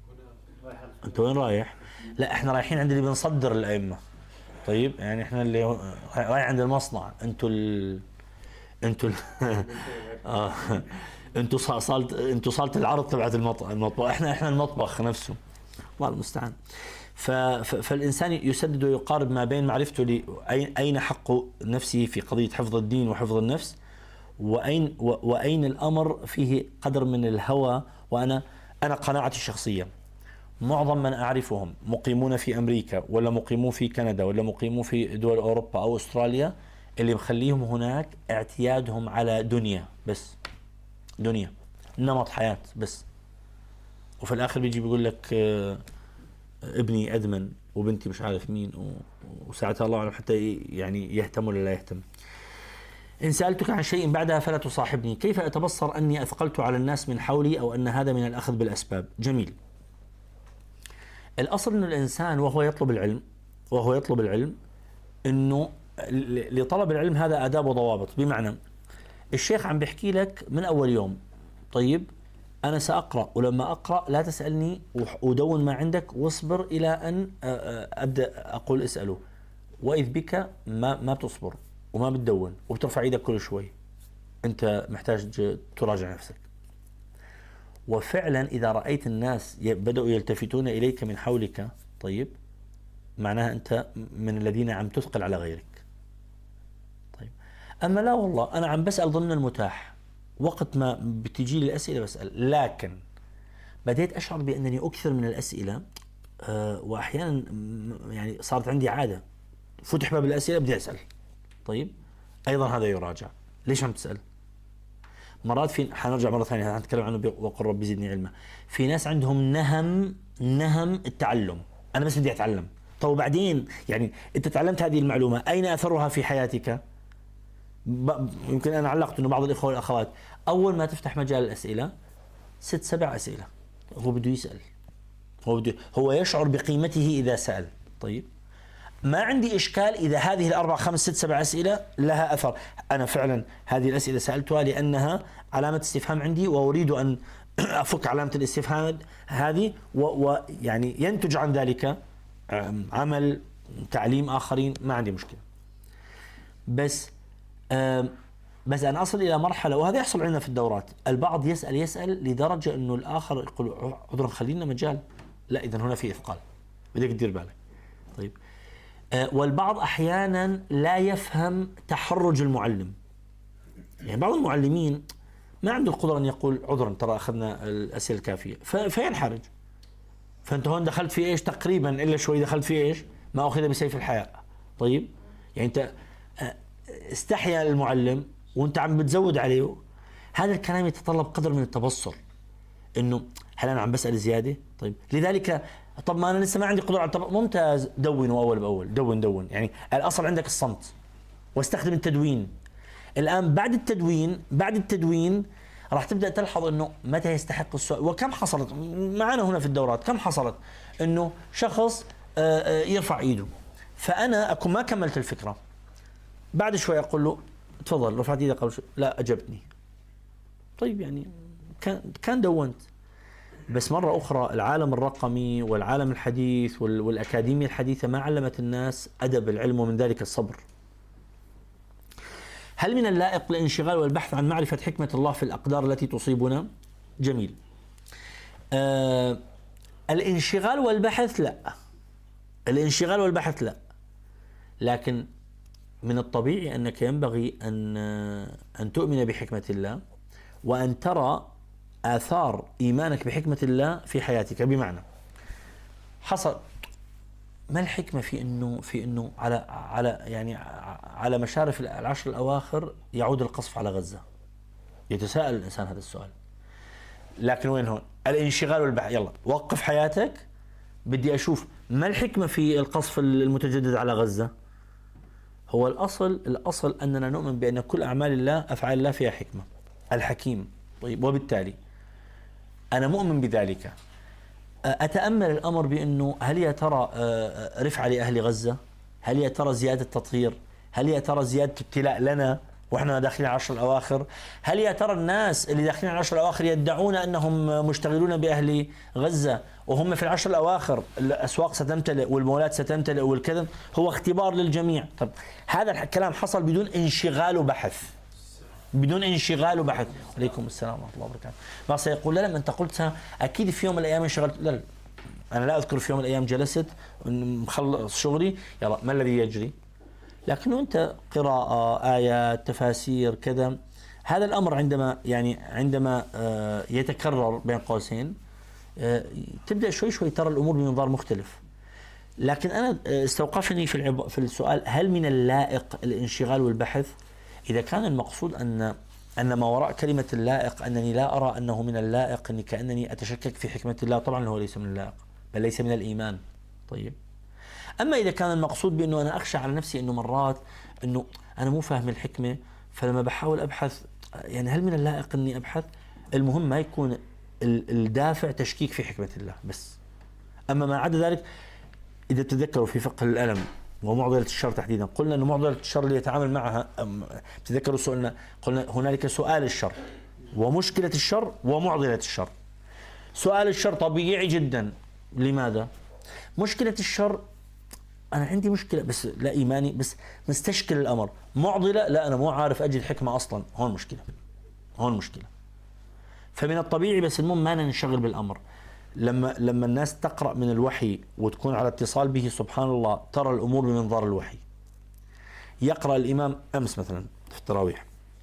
أنت وين رايح؟ لا احنا رايحين عند اللي بنصدر الأئمة. طيب يعني احنا اللي رايح عند المصنع. انتوا ال انتوا ال اه انتوا صالت انتوا صالت العرض تبعت المطبخ. احنا احنا المطبخ نفسه. الله المستعان. فالإنسان يسدد ويقارب ما بين معرفته أين حق نفسه في قضية حفظ الدين وحفظ النفس وأين وأين الأمر فيه قدر من الهوى. وأنا أنا قناعتي الشخصية معظم من أعرفهم مقيمون في أمريكا ولا مقيمون في كندا ولا مقيمون في دول أوروبا أو أستراليا اللي مخليهم هناك اعتيادهم على دنيا بس. دنيا نمط حياة بس. وفي الآخر بيجي بيقول لك آه ابني أدمن وبنتي مش عارف مين وساعتها الله أعلم حتى يعني يهتم ولا لا يهتم. إن سألتك عن شيء بعدها فلا تصاحبني. كيف أتبصر أني أثقلت على الناس من حولي أو أن هذا من الأخذ بالأسباب؟ جميل. الأصل أن الإنسان وهو يطلب العلم وهو يطلب العلم أنه لطلب العلم هذا آداب وضوابط. بمعنى الشيخ عم بيحكي لك من أول يوم طيب أنا سأقرأ ولما أقرأ لا تسألني ودون ما عندك واصبر إلى أن أبدأ أقول اسأله. وإذ بك ما ما بتصبر وما بتدون وبترفع ايدك كل شوي. أنت محتاج تراجع نفسك. وفعلا إذا رأيت الناس بدأوا يلتفتون إليك من حولك طيب معناها أنت من الذين عم تثقل على غيرك. طيب أما لا والله أنا عم بسأل ضمن المتاح وقت ما بتجي لي الأسئلة بسأل. لكن بديت أشعر بأنني أكثر من الأسئلة أه وأحيانا يعني صارت عندي عادة فتح باب الأسئلة بدي أسأل. طيب أيضا هذا يراجع. ليش عم تسأل؟ مرات في حنرجع مرة ثانية هنتكلم عنه وقل رب زدني علما. في ناس عندهم نهم نهم التعلم. أنا بس بدي أتعلم. طب وبعدين يعني أنت تعلمت هذه المعلومة أين أثرها في حياتك؟ يمكن أنا علقت إنه بعض الإخوة والأخوات أول ما تفتح مجال الأسئلة ست سبع أسئلة هو بده يسأل. هو بده هو يشعر بقيمته إذا سأل. طيب ما عندي إشكال إذا هذه الأربع خمس ست سبع أسئلة لها أثر. أنا فعلا هذه الأسئلة سألتها لأنها علامة استفهام عندي وأريد أن أفك علامة الاستفهام هذه ويعني ينتج عن ذلك عمل تعليم آخرين. ما عندي مشكلة. بس بس أنا أصل إلى مرحلة وهذا يحصل عندنا في الدورات البعض يسأل يسأل لدرجة أنه الآخر يقول عذرا خلينا مجال. لا إذن هنا في إثقال بدك تدير بالك. طيب والبعض أحيانا لا يفهم تحرج المعلم. يعني بعض المعلمين ما عنده القدرة أن يقول عذرا ترى أخذنا الأسئلة الكافية فينحرج. فأنت هون دخلت في إيش تقريبا إلا شوي دخلت في إيش ما أخذ بسيف الحياء. طيب يعني أنت استحيا المعلم وأنت عم بتزود عليه. هذا الكلام يتطلب قدر من التبصر إنه هل أنا عم بسأل زيادة؟ طيب لذلك طب ما أنا لسه ما عندي قدرة على التبصر. ممتاز دون أول بأول دون دون يعني الأصل عندك الصمت واستخدم التدوين. الآن بعد التدوين بعد التدوين راح تبدأ تلحظ إنه متى يستحق السؤال. وكم حصلت معنا هنا في الدورات كم حصلت إنه شخص يرفع إيده فأنا أكون ما كملت الفكرة بعد شوي أقول له تفضل رفعت إيدك قبل شوي لا أجبتني. طيب يعني كان كان دونت. بس مرة أخرى العالم الرقمي والعالم الحديث والأكاديمية الحديثة ما علمت الناس أدب العلم ومن ذلك الصبر. هل من اللائق الانشغال والبحث عن معرفة حكمة الله في الأقدار التي تصيبنا؟ جميل. آه الانشغال والبحث لا. الانشغال والبحث لا. لكن من الطبيعي أنك ينبغي أن أن تؤمن بحكمة الله وأن ترى آثار إيمانك بحكمة الله في حياتك. بمعنى حصل ما الحكمة في انه في انه على على يعني على مشارف العشر الاواخر يعود القصف على غزة؟ يتساءل الانسان هذا السؤال. لكن وين هون الانشغال والبحث؟ يلا وقف حياتك، بدي اشوف ما الحكمة في القصف المتجدد على غزة. هو الاصل الاصل اننا نؤمن بان كل اعمال الله افعال الله فيها حكمة، الحكيم. طيب وبالتالي انا مؤمن بذلك. أتأمل الأمر بأنه هل يا ترى رفعة لأهل غزة؟ هل يا ترى زيادة تطهير؟ هل يا ترى زيادة ابتلاء لنا وإحنا داخلين على العشر الأواخر؟ هل يا ترى الناس اللي داخلين على العشر الأواخر يدعون أنهم مشتغلون بأهل غزة وهم في العشر الأواخر الأسواق ستمتلئ والمولات ستمتلئ والكذا؟ هو اختبار للجميع. طب هذا الكلام حصل بدون انشغال وبحث، بدون انشغال وبحث. عليكم السلام ورحمة الله وبركاته. ما سيقول لا لما أنت قلتها أكيد في يوم من الأيام انشغلت. لا, لا أنا لا أذكر في يوم من الأيام جلست مخلص شغلي يلا ما الذي يجري، لكنه أنت قراءة آيات تفاسير كذا. هذا الأمر عندما يعني عندما يتكرر بين قوسين تبدأ شوي شوي ترى الأمور بمنظار مختلف. لكن أنا استوقفني في العب... في السؤال هل من اللائق الانشغال والبحث؟ إذا كان المقصود أن أن ما وراء كلمة اللائق أنني لا أرى أنه من اللائق أني كأنني أتشكك في حكمة الله، طبعا هو ليس من اللائق بل ليس من الإيمان. طيب أما إذا كان المقصود بأنه أنا أخشى على نفسي أنه مرات أنه أنا مو فاهم الحكمة فلما بحاول أبحث يعني هل من اللائق أني أبحث؟ المهم ما يكون الدافع تشكيك في حكمة الله بس. أما ما عدا ذلك إذا تذكروا في فقه الألم ومعضلة الشر تحديدا قلنا أن معضلة الشر اللي يتعامل معها تذكروا سؤالنا قلنا هنالك سؤال الشر ومشكلة الشر ومعضلة الشر. سؤال الشر طبيعي جدا. لماذا؟ مشكلة الشر أنا عندي مشكلة بس لا إيماني بس مستشكل الأمر. معضلة لا أنا مو عارف أجد حكمة أصلا. هون مشكلة هون مشكلة. فمن الطبيعي بس المهم ما ننشغل بالأمر. لما لما الناس تقرأ من الوحي وتكون على اتصال به سبحان الله ترى الأمور بمنظار الوحي. يقرأ الإمام أمس مثلا في التراويح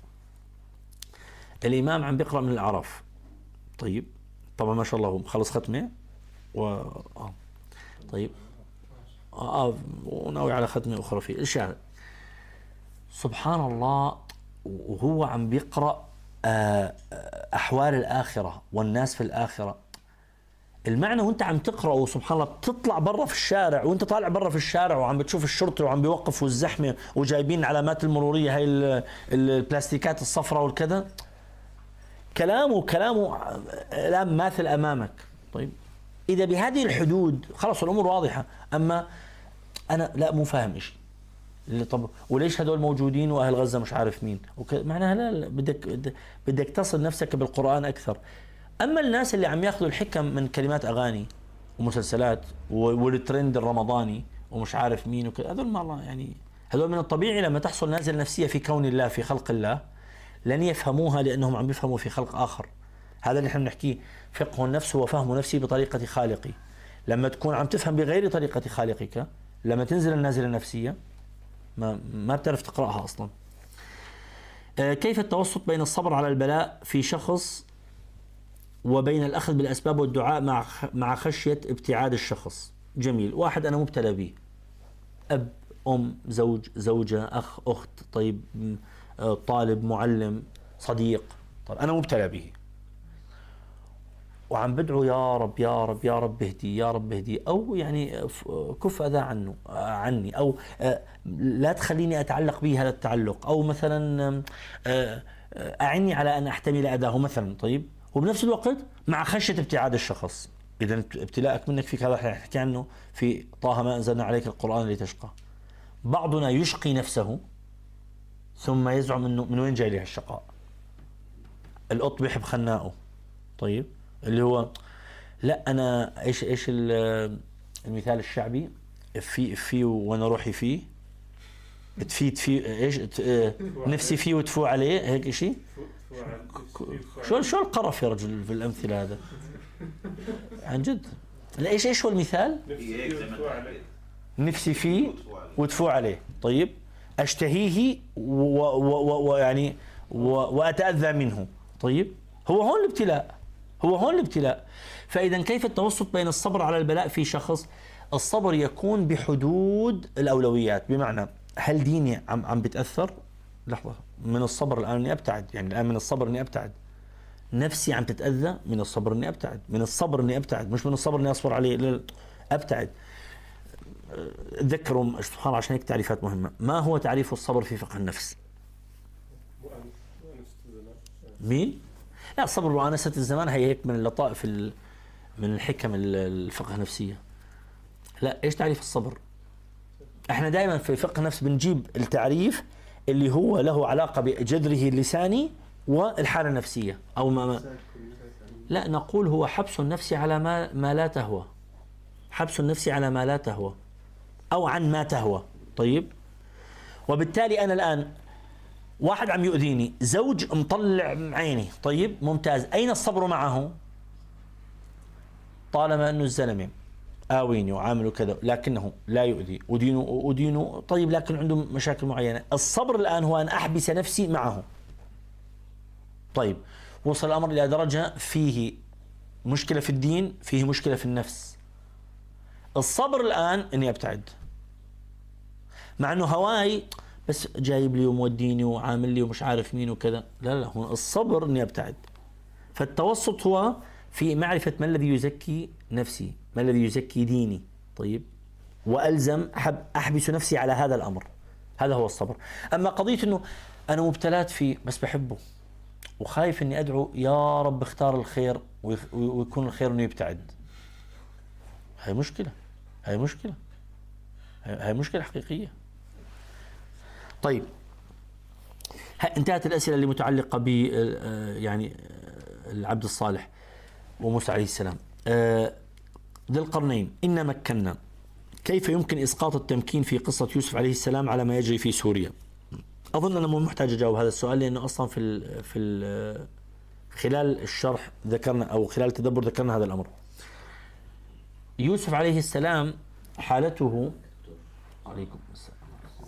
الإمام عم بيقرأ من الأعراف. طيب طبعا ما شاء الله هو مخلص ختمة و آه. طيب آه, آه وناوي على ختمة أخرى في الشعر. سبحان الله وهو عم بيقرأ آه أحوال الآخرة والناس في الآخرة. المعنى وانت عم تقرأه سبحان الله بتطلع برا في الشارع وانت طالع برا في الشارع وعم بتشوف الشرطي وعم بيوقفوا الزحمة وجايبين العلامات المرورية هاي البلاستيكات الصفراء والكذا. كلامه كلامه لا ماثل أمامك. طيب إذا بهذه الحدود خلاص الأمور واضحة. أما أنا لا مو فاهم إشي اللي طب وليش هدول موجودين وأهل غزة مش عارف مين معناها لا بدك بدك تصل نفسك بالقرآن أكثر. أما الناس اللي عم ياخذوا الحكم من كلمات أغاني ومسلسلات والترند الرمضاني ومش عارف مين وكذا هذول ما يعني هذول من الطبيعي لما تحصل نازل نفسية في كون الله في خلق الله لن يفهموها لأنهم عم يفهموا في خلق آخر. هذا اللي احنا بنحكيه فقه النفس وفهم نفسي بطريقة خالقي. لما تكون عم تفهم بغير طريقة خالقك لما تنزل النازلة النفسية ما ما بتعرف تقرأها أصلا. كيف التوسط بين الصبر على البلاء في شخص وبين الأخذ بالأسباب والدعاء مع مع خشية ابتعاد الشخص؟ جميل. واحد أنا مبتلى به أب أم زوج زوجة أخ أخت طيب طالب معلم صديق. طيب أنا مبتلى به وعم بدعو يا رب يا رب يا رب اهدي يا رب اهدي أو يعني كف أذى عنه عني أو لا تخليني أتعلق به هذا التعلق أو مثلا أعني على أن أحتمل أذاه مثلا. طيب وبنفس الوقت مع خشية ابتعاد الشخص. إذا ابتلاءك منك فيك هذا نحكي عنه في طه ما أنزلنا عليك القرآن لتشقى. بعضنا يشقي نفسه ثم يزعم أنه من وين جاي له الشقاء. القط بيحب خناقه. طيب اللي هو لا أنا إيش إيش المثال الشعبي في في وأنا روحي فيه تفيد فيه إيش نفسي فيه وتفو عليه هيك إشي. شو شو القرف يا رجل في الأمثلة هذا عن جد. لا إيش إيش هو المثال؟ نفسي فيه وتفو عليه. طيب أشتهيه ويعني وأتأذى منه. طيب هو هون الابتلاء هو هون الابتلاء. فإذا كيف التوسط بين الصبر على البلاء في شخص؟ الصبر يكون بحدود الأولويات، بمعنى هل ديني عم عم بتأثر؟ لحظة، من الصبر الآن إني أبتعد، يعني الآن من الصبر إني أبتعد. نفسي عم تتأذى، من الصبر إني أبتعد، من الصبر إني أبتعد، مش من الصبر إني أصبر عليه، لا، أبتعد. تذكروا سبحان الله عشان هيك تعريفات مهمة. ما هو تعريف الصبر في فقه النفس؟ مين؟ لا، صبر وآنسة الزمان هي هيك من اللطائف من الحكم الفقه النفسية. لا، ايش تعريف الصبر؟ احنا دائما في فقه النفس بنجيب التعريف اللي هو له علاقة بجذره اللساني والحالة النفسية او ما, ما لا، نقول هو حبس النفس على ما ما لا تهوى، حبس النفس على ما لا تهوى او عن ما تهوى. طيب، وبالتالي انا الان واحد عم يؤذيني، زوج مطلع عيني، طيب ممتاز، اين الصبر معه؟ طالما انه الزلمه آويني وعامله كذا لكنه لا يؤذي، أدينه أدينه طيب، لكن عنده مشاكل معينة. الصبر الآن هو أن أحبس نفسي معه. طيب، وصل الأمر إلى درجة فيه مشكلة في الدين، فيه مشكلة في النفس. الصبر الآن إني أبتعد، مع أنه هواي بس جايب لي وموديني وعامل لي ومش عارف مين وكذا. لا لا، هو الصبر إني أبتعد. فالتوسط هو في معرفة ما الذي يزكي نفسي، ما الذي يزكي ديني. طيب، وألزم حب أحبس نفسي على هذا الأمر، هذا هو الصبر. أما قضية أنه أنا مبتلات فيه بس بحبه وخايف أني أدعو يا رب اختار الخير ويكون الخير أنه يبتعد، هاي مشكلة، هاي مشكلة، هاي مشكلة حقيقية. طيب، انتهت الأسئلة اللي متعلقة ب يعني العبد الصالح وموسى عليه السلام. ذي القرنين إن مكنا، كيف يمكن إسقاط التمكين في قصة يوسف عليه السلام على ما يجري في سوريا؟ أظن أنا مو محتاج أجاوب هذا السؤال، لأنه أصلا في ال في ال خلال الشرح ذكرنا، أو خلال التدبر ذكرنا هذا الأمر. يوسف عليه السلام حالته، عليكم السلام،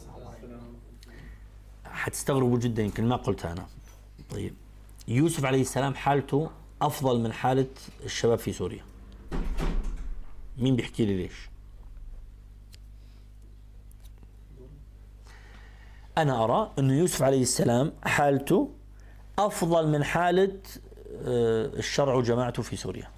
حتستغربوا جدا يمكن ما قلتها أنا. طيب، يوسف عليه السلام حالته أفضل من حالة الشباب في سوريا. مين بيحكي لي ليش؟ أنا أرى أن يوسف عليه السلام حالته أفضل من حالة الشرع وجماعته في سوريا.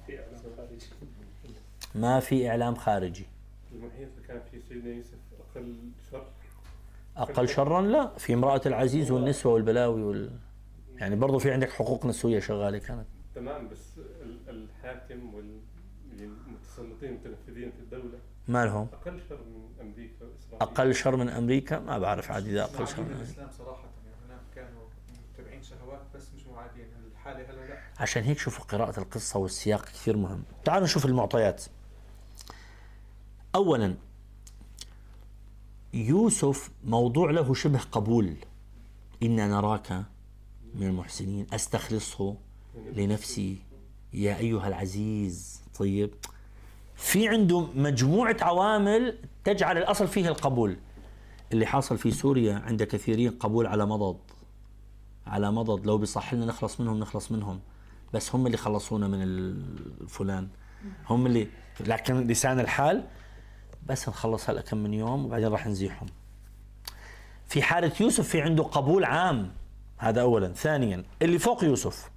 ما في إعلام خارجي. المحيط اللي كان في سيدنا يوسف أقل شر؟ أقل شرا لا، في امرأة العزيز والنسوة والبلاوي وال... يعني برضو في عندك حقوق نسوية شغالة كانت. تمام، بس الحاكم والمتسلطين المتنفذين في الدولة مالهم؟ أقل شر من أمريكا وإسرائيل. أقل شر من أمريكا؟ ما بعرف عاد إذا أقل شر من أمريكا. الإسلام صراحة يعني هناك كانوا متبعين شهوات بس مش معادين، الحالة هلا لا. عشان هيك شوفوا قراءة القصة والسياق كثير مهم. تعالوا نشوف المعطيات. أولا، يوسف موضوع له شبه قبول. إنا نراك من المحسنين، أستخلصه لنفسي يا أيها العزيز. طيب، في عنده مجموعة عوامل تجعل الأصل فيه القبول. اللي حاصل في سوريا عند كثيرين قبول على مضض، على مضض، لو بيصح لنا نخلص منهم نخلص منهم، بس هم اللي خلصونا من الفلان، هم اللي، لكن لسان الحال بس نخلص هلا كم من يوم وبعدين راح نزيحهم. في حالة يوسف في عنده قبول عام، هذا أولا. ثانيا، اللي فوق يوسف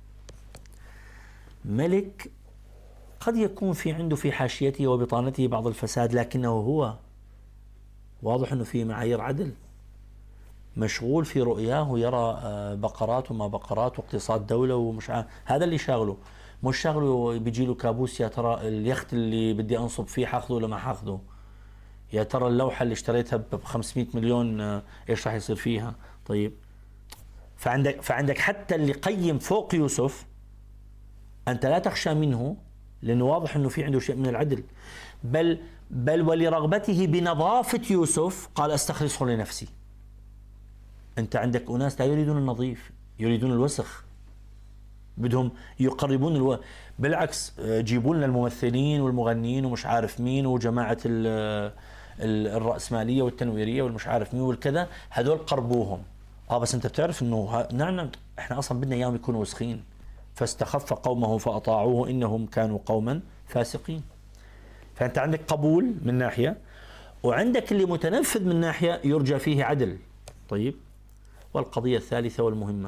ملك، قد يكون في عنده في حاشيته وبطانته بعض الفساد، لكنه هو واضح أنه في معايير عدل، مشغول في رؤياه، يرى بقرات وما بقرات واقتصاد دولة ومش عارف، هذا اللي شاغله. مش شاغله بيجي له كابوس يا ترى اليخت اللي بدي أنصب فيه حاخذه ولا ما حاخذه، يا ترى اللوحة اللي اشتريتها ب خمسمئة مليون ايش راح يصير فيها. طيب، فعندك فعندك حتى اللي قيم فوق يوسف أنت لا تخشى منه، لأنه واضح أنه في عنده شيء من العدل. بل بل ولرغبته بنظافة يوسف قال أستخلصه لنفسي. أنت عندك أناس لا يريدون النظيف، يريدون الوسخ، بدهم يقربون الو... بالعكس، جيبوا لنا الممثلين والمغنيين ومش عارف مين وجماعة ال... الرأسمالية والتنويرية والمش عارف مين والكذا، هذول قربوهم. اه بس انت بتعرف انه ها... نعم نعم احنا اصلا بدنا اياهم يكونوا وسخين. فاستخف قومه فأطاعوه إنهم كانوا قوما فاسقين. فأنت عندك قبول من ناحية، وعندك اللي متنفذ من ناحية يرجى فيه عدل. طيب، والقضية الثالثة والمهمة،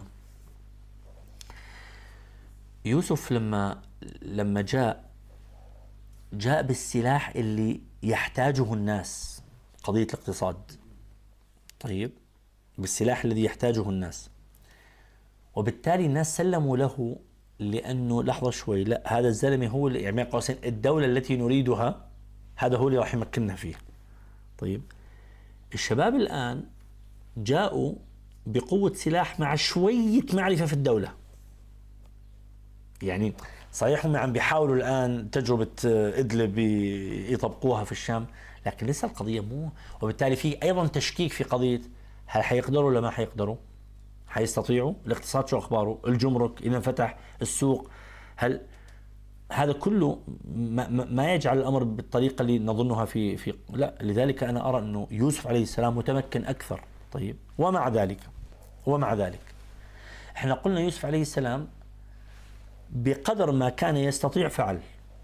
يوسف لما لما جاء جاء بالسلاح اللي يحتاجه الناس، قضية الاقتصاد. طيب، بالسلاح الذي يحتاجه الناس، وبالتالي الناس سلموا له، لأنه لحظة شوي، لا هذا الزلمة هو اللي يعني قوسين الدولة التي نريدها، هذا هو اللي راح يمكننا فيه. طيب، الشباب الآن جاءوا بقوة سلاح مع شوية معرفة في الدولة. يعني صحيح هم عم بيحاولوا الآن تجربة إدلب يطبقوها في الشام، لكن لسه القضية مو، وبالتالي في أيضا تشكيك في قضية هل حيقدروا ولا ما حيقدروا؟ حيستطيعوا؟ الاقتصاد شو أخباره؟ الجمرك إذا فتح السوق، هل هذا كله ما, ما يجعل الأمر بالطريقة اللي نظنها في في لا. لذلك أنا أرى أنه يوسف عليه السلام متمكن أكثر. طيب، ومع ذلك ومع ذلك احنا قلنا يوسف عليه السلام بقدر ما كان يستطيع فعل،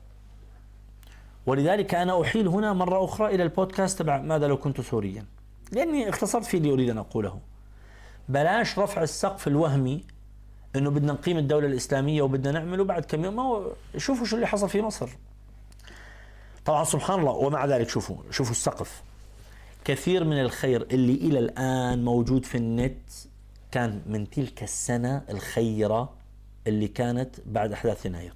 ولذلك أنا أحيل هنا مرة أخرى إلى البودكاست تبع ماذا لو كنت سوريا، لأني اختصرت في اللي أريد أن أقوله. بلاش رفع السقف الوهمي إنه بدنا نقيم الدولة الإسلامية وبدنا نعمله بعد كم يوم. ما هو شوفوا شو اللي حصل في مصر. طبعا سبحان الله، ومع ذلك شوفوا شوفوا السقف. كثير من الخير اللي إلى الآن موجود في النت كان من تلك السنة الخيرة اللي كانت بعد أحداث يناير.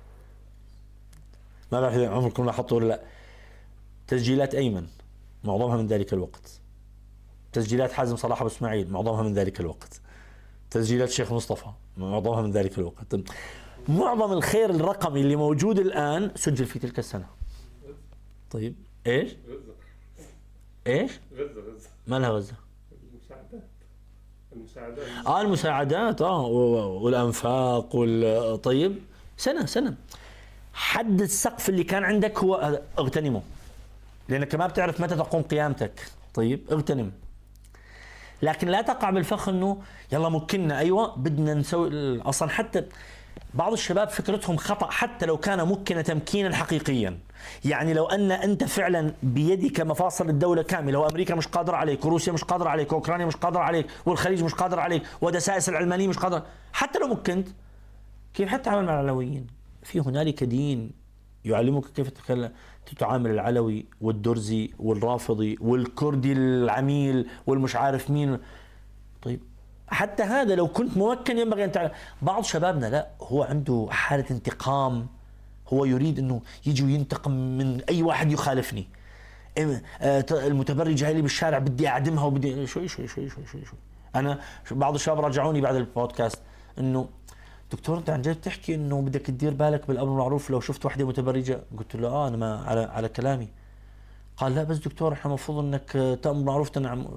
ما بعرف إذا عمركم لاحظتوا ولا لا، تسجيلات أيمن معظمها من ذلك الوقت، تسجيلات حازم صلاح أبو إسماعيل معظمها من ذلك الوقت، تسجيلات الشيخ مصطفى معظمها من ذلك الوقت. معظم الخير الرقمي اللي موجود الآن سجل في تلك السنة. طيب إيش؟ إيش؟ غزة غزة ما لها غزة؟ المساعدات المساعدات آه المساعدات آه والأنفاق وال طيب، سنة سنة. حد السقف اللي كان عندك هو اغتنمه، لأنك ما بتعرف متى تقوم قيامتك. طيب، اغتنم، لكن لا تقع بالفخ انه يلا مكننا، ايوه بدنا نسوي. اصلا حتى بعض الشباب فكرتهم خطأ، حتى لو كان مكن تمكينا حقيقيا. يعني لو ان انت فعلا بيدك مفاصل الدولة كاملة، وامريكا مش قادرة عليك، وروسيا مش قادرة عليك، واوكرانيا مش قادرة عليك، والخليج مش قادر عليك، ودسائس العلمانية مش قادرة، حتى لو مكنت كيف حتتعامل مع العلويين؟ في هنالك دين يعلمك كيف تتعامل العلوي والدرزي والرافضي والكردي العميل والمش عارف مين. طيب، حتى هذا لو كنت ممكن ينبغي أن تعلم. بعض شبابنا لا، هو عنده حالة انتقام، هو يريد أنه يجي وينتقم من أي واحد يخالفني. المتبرجة هاي اللي بالشارع بدي أعدمها، وبدي شوي شوي شوي شوي شوي شوي. أنا بعض الشباب رجعوني بعد البودكاست إنه دكتور أنت عن جد تحكي إنه بدك تدير بالك بالأمر المعروف لو شفت واحدة متبرجة. قلت له آه أنا ما على على كلامي. قال لا بس دكتور إحنا المفروض إنك تأمر معروف تنعم.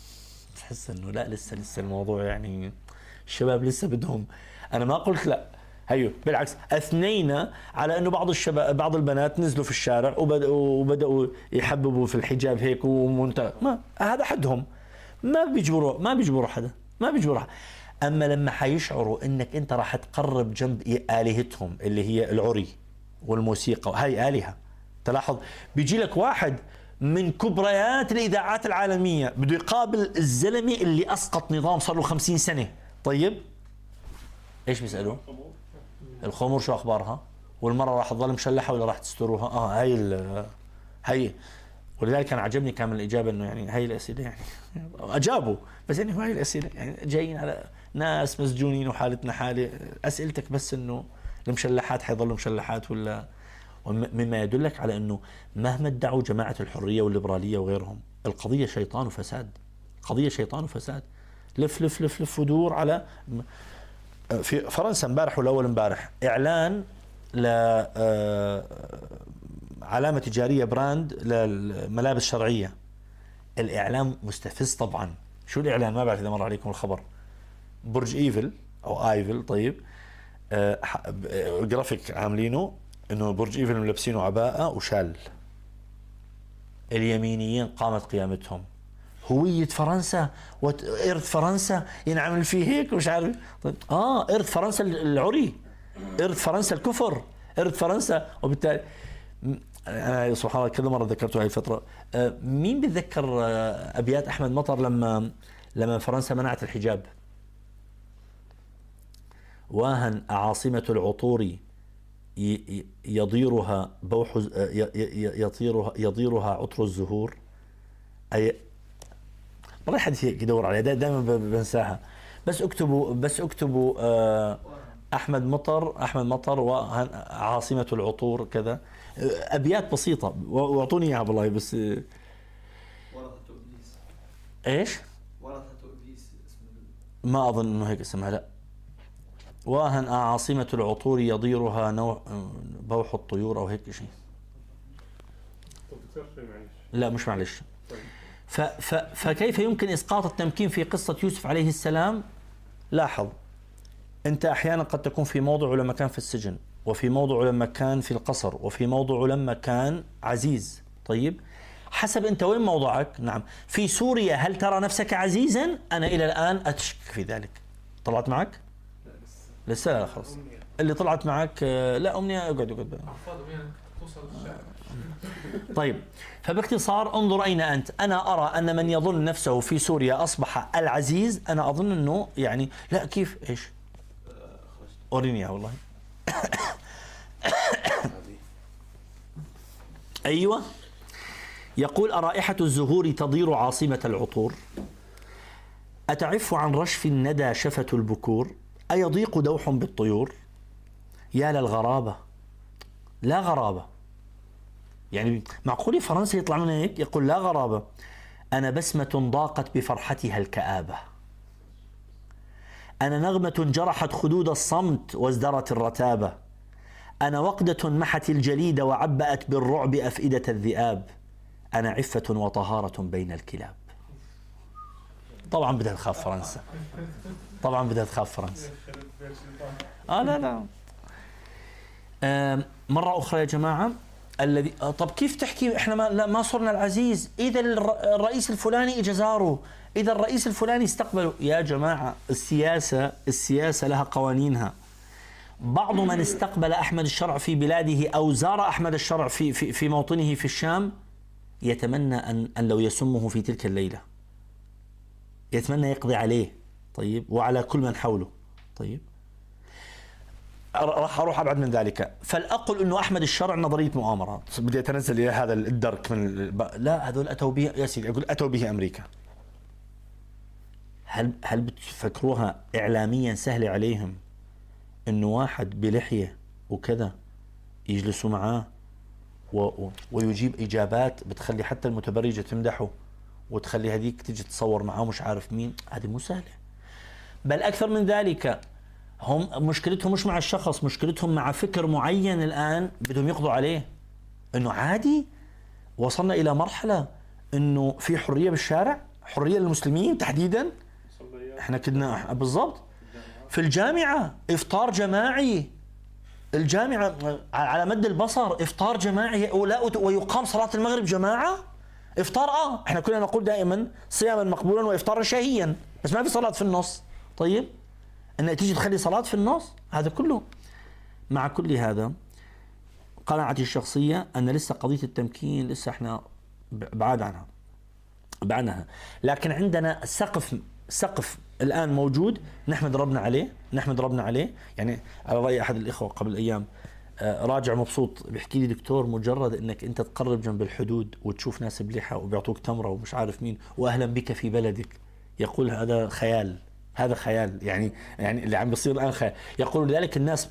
تحس إنه لا، لسه لسه الموضوع يعني الشباب لسه بدهم. أنا ما قلت لا، هيو بالعكس أثنينا على إنه بعض الشباب بعض البنات نزلوا في الشارع وبدأوا وبدأوا يحببوا في الحجاب هيك ومنت ما هذا حدهم، ما بيجبروا ما بيجبروا حدا، ما بيجبروا حدا. أما لما حيشعروا إنك أنت راح تقرب جنب آلهتهم اللي هي العري والموسيقى، هاي آلهة. تلاحظ بيجي لك واحد من كبريات الإذاعات العالمية بده يقابل الزلمة اللي أسقط نظام صار له خمسين سنة. طيب إيش بيسألوا؟ الخمور شو أخبارها؟ والمرة راح تظل مشلحة ولا راح تستروها؟ آه هاي ال هاي. ولذلك كان عجبني كان الإجابة إنه يعني هاي الأسئلة يعني أجابوا، بس يعني هاي الأسئلة يعني جايين على ناس مسجونين وحالتنا حالة. أسئلتك بس إنه المشلحات حيظلوا مشلحات ولا، مما يدلك على إنه مهما ادعوا جماعة الحرية والليبرالية وغيرهم، القضية شيطان وفساد، قضية شيطان وفساد. لف لف لف لف ودور على في فرنسا امبارح ولا أول امبارح إعلان ل علامة تجارية براند للملابس الشرعية. الإعلام مستفز طبعا. شو الإعلان؟ ما بعرف إذا مر عليكم الخبر. برج إيفل أو آيفل. طيب آه جرافيك عاملينه إنه برج إيفل ملبسينه عباءة وشال. اليمينيين قامت قيامتهم. هوية فرنسا وإرث فرنسا ينعمل فيه هيك ومش عارف. طيب آه إرث فرنسا العري، إرث فرنسا الكفر، إرث فرنسا. وبالتالي انا سبحان الله كذا مره ذكرته هاي الفتره. مين بتذكر ابيات احمد مطر لما لما فرنسا منعت الحجاب؟ واهن عاصمه العطور يضيرها بوح يطيرها يضيرها عطر الزهور. اي والله حد يدور عليها دائما بنساها. بس اكتبوا بس اكتبوا احمد مطر احمد مطر وعاصمه العطور كذا، ابيات بسيطه واعطوني اياها والله. بس ورثة ابليس. ايش؟ ورثة ابليس اسم ما اظن انه هيك اسمها، لا. واهن عاصمه العطور يضيرها نوع بوح الطيور او هيك شيء. لا مش معلش. ف ف فكيف يمكن اسقاط التمكين في قصه يوسف عليه السلام؟ لاحظ، انت احيانا قد تكون في موضع لما كان في السجن، وفي موضع لما كان في القصر، وفي موضع لما كان عزيز. طيب حسب انت وين موضعك. نعم في سوريا هل ترى نفسك عزيزا؟ انا الى الان اشك في ذلك. طلعت معك؟ لا لسه. لسه لا خلص. اللي طلعت معك لا امنيه اقعد اقعد. احفظ امنيه توصل للشارع. طيب فباختصار انظر اين انت. انا ارى ان من يظن نفسه في سوريا اصبح العزيز، انا اظن انه يعني لا كيف ايش؟ وريني والله. ايوه يقول أرائحة الزهور تضير عاصمة العطور، أتعف عن رشف الندى شفة البكور، أيضيق دوح بالطيور. يا للغرابة، لا غرابة. يعني معقول فرنسا يطلع منها هيك؟ يقول لا غرابة. أنا بسمة ضاقت بفرحتها الكآبة، أنا نغمة جرحت خدود الصمت وازدرت الرتابة، أنا وقدة محت الجليد وعبأت بالرعب أفئدة الذئاب، أنا عفة وطهارة بين الكلاب. طبعا بدها تخاف فرنسا، طبعا بدها تخاف فرنسا. آه لا لا. آه مرة أخرى يا جماعة، الذي طب كيف تحكي احنا ما لا ما صرنا العزيز؟ اذا الرئيس الفلاني اجى زاره، اذا الرئيس الفلاني استقبله. يا جماعه السياسه السياسه لها قوانينها. بعض من استقبل احمد الشرع في بلاده او زار احمد الشرع في في في موطنه في الشام يتمنى ان ان لو يسمه في تلك الليله، يتمنى يقضي عليه. طيب وعلى كل من حوله. طيب راح اروح ابعد من ذلك، فالاقل انه احمد الشرع نظريه مؤامره، بدي اتنزل الى هذا الدرك من الب... لا هذول اتوا به يا سيدي، اقول اتوا به امريكا. هل هل بتفكروها اعلاميا سهله عليهم انه واحد بلحيه وكذا يجلسوا معاه و... و... ويجيب اجابات بتخلي حتى المتبرجه تمدحه وتخلي هذيك تيجي تصور معاه مش عارف مين؟ هذه مو سهله. بل اكثر من ذلك، هم مشكلتهم مش مع الشخص، مشكلتهم مع فكر معين الآن بدهم يقضوا عليه. إنه عادي، وصلنا إلى مرحلة إنه في حرية بالشارع، حرية للمسلمين تحديدا. إحنا كنا بالضبط في الجامعة إفطار جماعي، الجامعة على مد البصر إفطار جماعي، ولا ويقام صلاة المغرب جماعة إفطار. آه إحنا كنا نقول دائما صياما مقبولا وإفطارا شهيا، بس ما في صلاة في النص. طيب أن تيجي تخلي صلاة في النص، هذا كله. مع كل هذا قناعتي الشخصية أن لسه قضية التمكين لسه احنا بعاد عنها بعد عنها، لكن عندنا سقف سقف الآن موجود نحمد ربنا عليه، نحمد ربنا عليه. يعني على رأي أحد الإخوة قبل أيام راجع مبسوط بيحكي لي دكتور، مجرد أنك أنت تقرب جنب الحدود وتشوف ناس بلحة وبيعطوك تمرة ومش عارف مين وأهلا بك في بلدك، يقول هذا خيال، هذا خيال. يعني يعني اللي عم بيصير الآن خيال. يقول لذلك الناس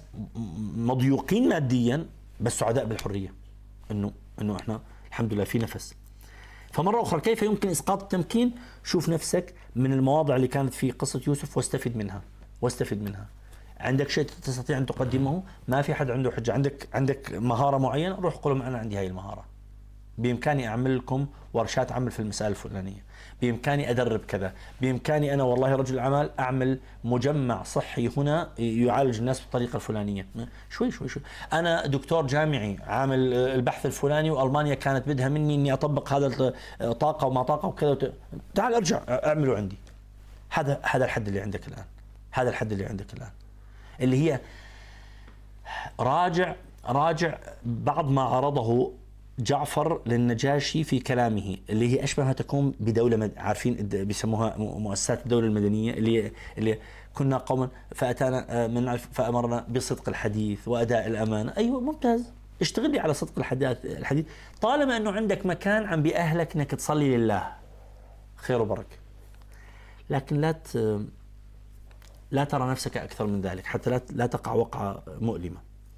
مضيوقين ماديا بس سعداء بالحرية، إنه إنه إحنا الحمد لله في نفس. فمرة أخرى كيف يمكن إسقاط التمكين؟ شوف نفسك من المواضع اللي كانت في قصة يوسف واستفد منها، واستفد منها. عندك شيء تستطيع أن تقدمه، ما في حد عنده حجة، عندك عندك مهارة معينة، روح قولوا أنا عندي هاي المهارة، بإمكاني أعمل لكم ورشات عمل في المسائل الفلانية، بإمكاني أدرب كذا، بإمكاني أنا والله رجل أعمال أعمل مجمع صحي هنا يعالج الناس بالطريقة الفلانية. شوي شوي شوي أنا دكتور جامعي عامل البحث الفلاني وألمانيا كانت بدها مني إني أطبق هذا طاقة وما طاقة وكذا، تعال أرجع أعمله عندي. هذا هذا الحد اللي عندك الآن، هذا الحد اللي عندك الآن، اللي هي راجع راجع بعض ما عرضه جعفر للنجاشي في كلامه اللي هي أشبه ما تكون بدولة مد... عارفين بيسموها مؤسسات الدولة المدنية اللي اللي كنا قوما فأتانا من فأمرنا بصدق الحديث وأداء الأمانة. أيوة ممتاز، اشتغل لي على صدق الحديث الحديث طالما أنه عندك مكان عم بأهلك أنك تصلي لله، خير وبركة. لكن لا ت... لا ترى نفسك أكثر من ذلك حتى لا لا تقع وقعة مؤلمة.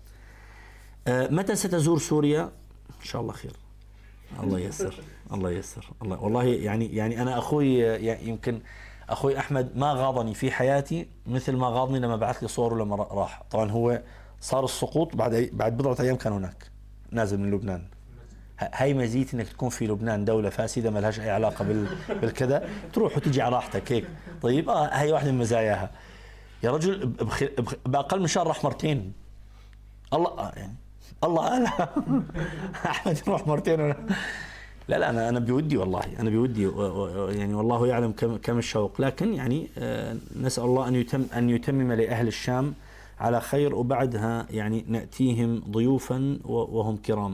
متى ستزور سوريا؟ إن شاء الله خير، الله ييسر الله ييسر الله. والله يعني يعني أنا أخوي يعني يمكن أخوي أحمد ما غاضني في حياتي مثل ما غاضني لما بعث لي صوره لما راح. طبعا هو صار السقوط بعد بعد بضعة أيام كان هناك نازل من لبنان. هاي مزية انك تكون في لبنان دولة فاسدة ما لهاش اي علاقة بال... بالكذا، تروح وتجي على راحتك هيك. طيب اه هاي واحدة من مزاياها يا رجل. بخ... بخ... باقل من شهر راح مرتين. الله آه يعني الله قال احمد يروح مرتين ولا... لا لا انا انا بودي والله انا بودي و... و... يعني والله يعلم كم كم الشوق. لكن يعني آه نسأل الله ان يتم ان يتمم لاهل الشام على خير، وبعدها يعني نأتيهم ضيوفا و... وهم كرام.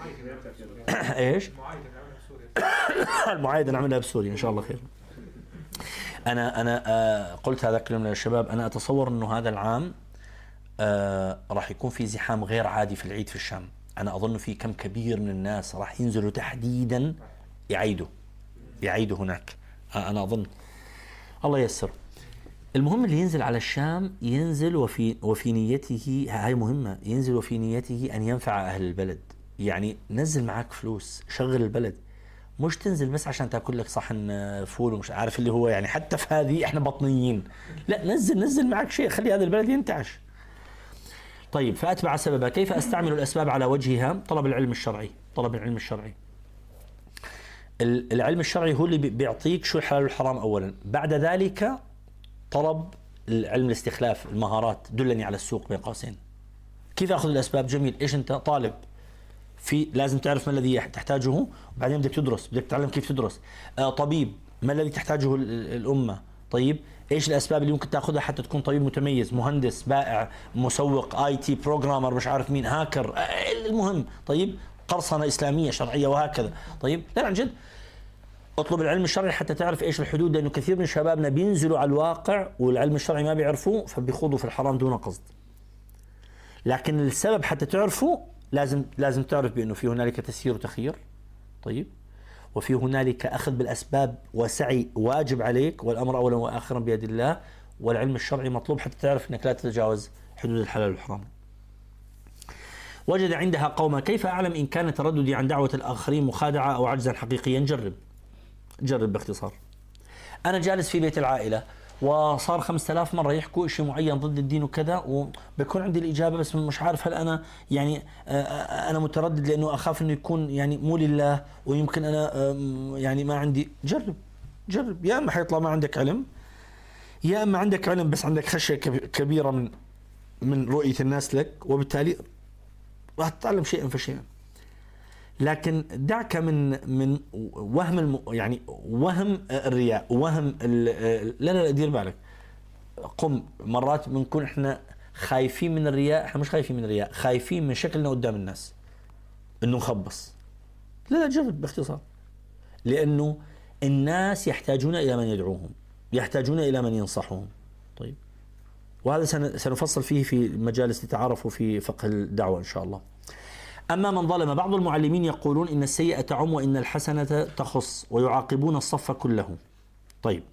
ايش؟ المعايدة نعملها بسوريا ان شاء الله خير. انا انا آه قلت هذا كلام للشباب، انا اتصور انه هذا العام آه راح يكون في زحام غير عادي في العيد في الشام. انا اظن في كم كبير من الناس راح ينزلوا تحديدا يعيدوا يعيدوا هناك. آه انا اظن الله ييسر. المهم اللي ينزل على الشام ينزل وفي وفي نيته، هاي مهمة، ينزل وفي نيته ان ينفع اهل البلد. يعني نزل معاك فلوس، شغل البلد، مش تنزل بس عشان تاكل لك صحن فول ومش عارف اللي هو يعني حتى في هذه احنا بطنيين. لا نزل نزل معك شيء، خلي هذا البلد ينتعش. طيب فأتبع سببا. كيف أستعمل الأسباب على وجهها؟ طلب العلم الشرعي. طلب العلم الشرعي العلم الشرعي هو اللي بيعطيك شو الحلال والحرام أولا. بعد ذلك طلب العلم الاستخلاف، المهارات، دلني على السوق بين قوسين. كيف أخذ الأسباب؟ جميل. إيش أنت طالب في لازم تعرف ما الذي تحتاجه، وبعدين بدك تدرس، بدك تتعلم كيف تدرس. آه طبيب، ما الذي تحتاجه الأمة؟ طيب ايش الاسباب اللي ممكن تاخذها حتى تكون طبيب متميز؟ مهندس، بائع، مسوق، اي تي بروجرامر، مش عارف مين، هاكر، المهم. طيب قرصنه اسلاميه شرعيه وهكذا. طيب لا عن جد اطلب العلم الشرعي حتى تعرف ايش الحدود، لانه كثير من شبابنا بينزلوا على الواقع والعلم الشرعي ما بيعرفوه فبيخوضوا في الحرام دون قصد. لكن السبب حتى تعرفوا لازم لازم تعرف بانه في هنالك تسيير وتخيير. طيب وفي هنالك أخذ بالأسباب وسعي واجب عليك، والأمر أولا وآخرا بيد الله. والعلم الشرعي مطلوب حتى تعرف أنك لا تتجاوز حدود الحلال والحرام. وجد عندها قوما. كيف أعلم إن كان ترددي عن دعوة الآخرين مخادعة أو عجزا حقيقيا؟ جرب جرب باختصار. أنا جالس في بيت العائلة وصار خمسة آلاف مرة يحكوا شيء معين ضد الدين وكذا، وبكون عندي الإجابة بس مش عارف هل أنا يعني أنا متردد لأنه أخاف إنه يكون يعني مو لله، ويمكن أنا يعني ما عندي. جرب جرب. يا إما حيطلع ما عندك علم، يا إما عندك علم بس عندك خشية كبيرة من من رؤية الناس لك، وبالتالي راح تتعلم شيئا فشيئا. لكن دعك من من وهم الم يعني وهم الرياء، وهم لا لا دير بالك. قم مرات بنكون احنا خايفين من الرياء، احنا مش خايفين من الرياء، خايفين من شكلنا قدام الناس انه نخبص. لا لا جرب باختصار. لانه الناس يحتاجون الى من يدعوهم، يحتاجون الى من ينصحهم. طيب وهذا سنفصل فيه في مجالس لتعارفوا في فقه الدعوة ان شاء الله. أما من ظلم، بعض المعلمين يقولون إن السيئة تعم وإن الحسنة تخص، ويعاقبون الصف كله. طيب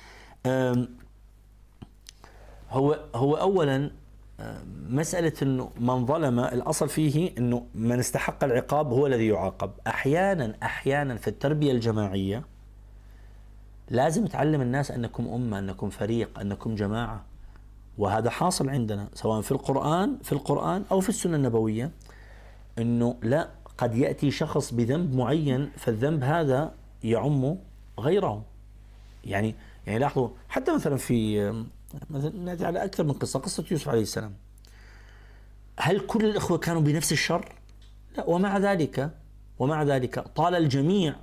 هو هو أولا مسألة إنه من ظلم الأصل فيه إنه من استحق العقاب هو الذي يعاقب. أحيانا أحيانا في التربية الجماعية لازم تعلم الناس أنكم أمة، أنكم فريق، أنكم جماعة. وهذا حاصل عندنا سواء في القرآن في القرآن أو في السنة النبوية، انه لا قد ياتي شخص بذنب معين فالذنب هذا يعم غيره. يعني يعني لاحظوا حتى مثلا في مثلا ناتي على اكثر من قصه، قصه يوسف عليه السلام. هل كل الاخوه كانوا بنفس الشر؟ لا. ومع ذلك ومع ذلك طال الجميع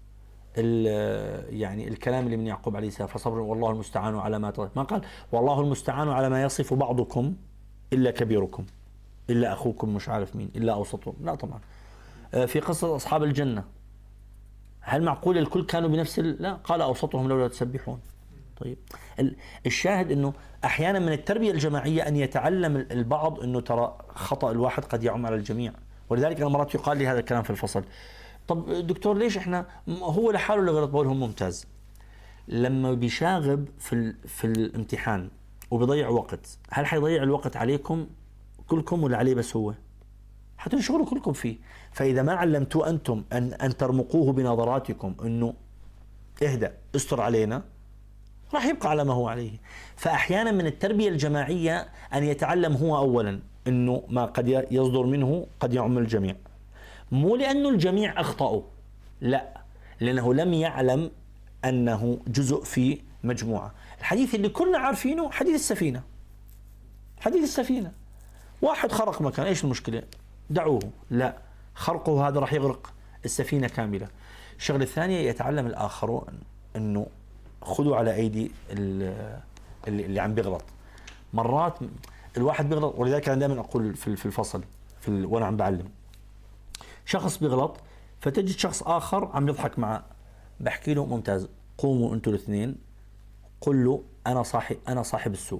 يعني الكلام اللي من يعقوب عليه السلام، فصبر والله المستعان على ما تصف. ما قال والله المستعان على ما يصف بعضكم الا كبيركم، إلا أخوكم مش عارف مين، إلا أوسطهم. لا طبعا في قصة أصحاب الجنة هل معقول الكل كانوا بنفس ال... لا، قال أوسطهم لولا تسبحون. طيب الشاهد أنه أحيانا من التربية الجماعية أن يتعلم البعض أنه ترى خطأ الواحد قد يعم على الجميع، ولذلك أنا مرات يقال لي هذا الكلام في الفصل، طب دكتور ليش إحنا هو لحاله اللي غلط؟ بقولهم ممتاز. لما بيشاغب في ال... في الامتحان وبيضيع وقت، هل حيضيع الوقت عليكم كلكم ولا عليه بس هو؟ حتنشغلوا كلكم فيه. فإذا ما علمتوا أنتم أن, أن ترمقوه بنظراتكم أنه اهدأ استر علينا، راح يبقى على ما هو عليه. فأحيانا من التربية الجماعية أن يتعلم هو أولا أنه ما قد يصدر منه قد يعم الجميع، مو لأنه الجميع أخطأوا، لا، لأنه لم يعلم أنه جزء في مجموعة. الحديث اللي كنا عارفينه حديث السفينة، حديث السفينة، واحد خرق مكان، إيش المشكلة؟ دعوه. لا، خرقه هذا راح يغرق السفينة كاملة. الشغلة الثانية يتعلم الآخرون أنه خذوا على أيدي اللي, اللي عم بيغلط. مرات الواحد بيغلط، ولذلك أنا دائما أقول في الفصل في ال... وأنا عم بعلم، شخص بيغلط فتجد شخص آخر عم يضحك معه، بحكي له ممتاز، قوموا أنتوا الاثنين قل له أنا صاحب أنا صاحب السوق.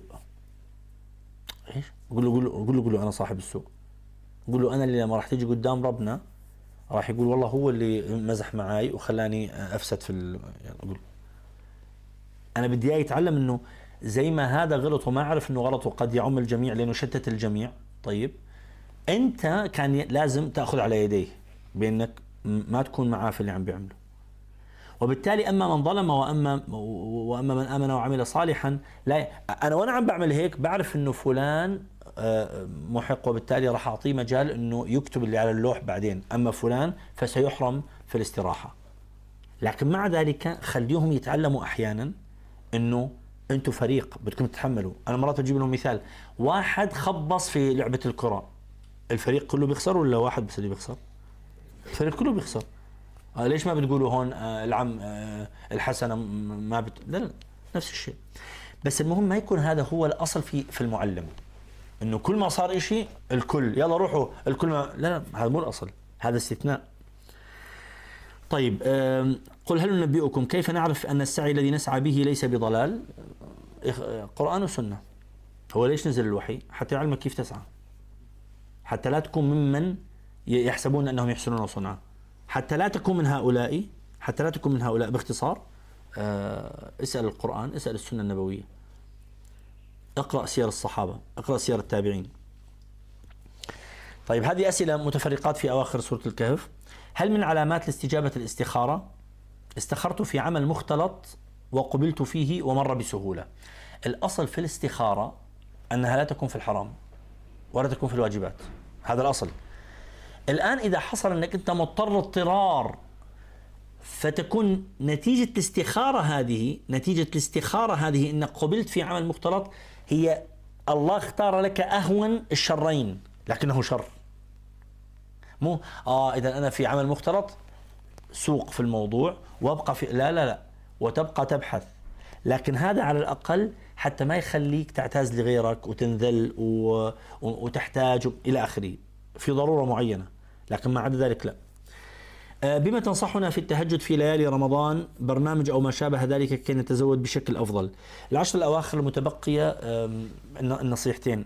إيش؟ قل له قل له قل له, قل له أنا صاحب السوق. قل له أنا اللي لما راح تيجي قدام ربنا راح يقول والله هو اللي مزح معاي وخلاني أفسد في ال... يعني أقول أنا بدي إياه يتعلم إنه زي ما هذا غلط وما عرف إنه غلط وقد يعم الجميع لأنه شتت الجميع. طيب أنت كان لازم تأخذ على يديه بأنك ما تكون معاه في اللي عم بيعمله. وبالتالي أما من ظلم وأما وأما من آمن وعمل صالحا، لا، أنا وأنا عم بعمل هيك بعرف إنه فلان محق، وبالتالي راح أعطيه مجال إنه يكتب اللي على اللوح بعدين، أما فلان فسيحرم في الاستراحة. لكن مع ذلك خليهم يتعلموا أحيانا إنه أنتوا فريق بدكم تتحملوا. أنا مرات أجيب لهم مثال، واحد خبص في لعبة الكرة، الفريق كله بيخسر ولا واحد بس اللي بيخسر؟ الفريق كله بيخسر. آه ليش ما بتقولوا هون آه العم آه الحسنة ما بت... لا لا نفس الشيء. بس المهم ما يكون هذا هو الأصل في في المعلم، إنه كل ما صار إشي الكل يلا روحوا الكل ما... لا لا هذا مو الأصل، هذا استثناء. طيب آه قل هل ننبئكم كيف نعرف أن السعي الذي نسعى به ليس بضلال؟ قرآن وسنة. هو ليش نزل الوحي؟ حتى يعلمك كيف تسعى، حتى لا تكون ممن يحسبون أنهم يحسنون صنعا، حتى لا تكون من هؤلاء حتى لا تكون من هؤلاء. باختصار آه اسأل القرآن، اسأل السنة النبوية، اقرأ سير الصحابة، اقرأ سير التابعين. طيب هذه أسئلة متفرقات في أواخر سورة الكهف. هل من علامات الاستجابة الاستخارة؟ استخرت في عمل مختلط وقبلت فيه ومر بسهولة. الأصل في الاستخارة أنها لا تكون في الحرام ولا تكون في الواجبات، هذا الأصل. الآن إذا حصل أنك أنت مضطر اضطرار فتكون نتيجة الاستخارة هذه نتيجة الاستخارة هذه أنك قبلت في عمل مختلط، هي الله اختار لك أهون الشرين لكنه شر. مو آه إذا أنا في عمل مختلط سوق في الموضوع وابقى في لا لا لا وتبقى تبحث، لكن هذا على الأقل حتى ما يخليك تعتاز لغيرك وتنذل و... وتحتاج إلى آخره في ضرورة معينة، لكن ما عدا ذلك لا. بما تنصحنا في التهجد في ليالي رمضان، برنامج أو ما شابه ذلك كي نتزود بشكل أفضل؟ العشر الأواخر المتبقية النصيحتين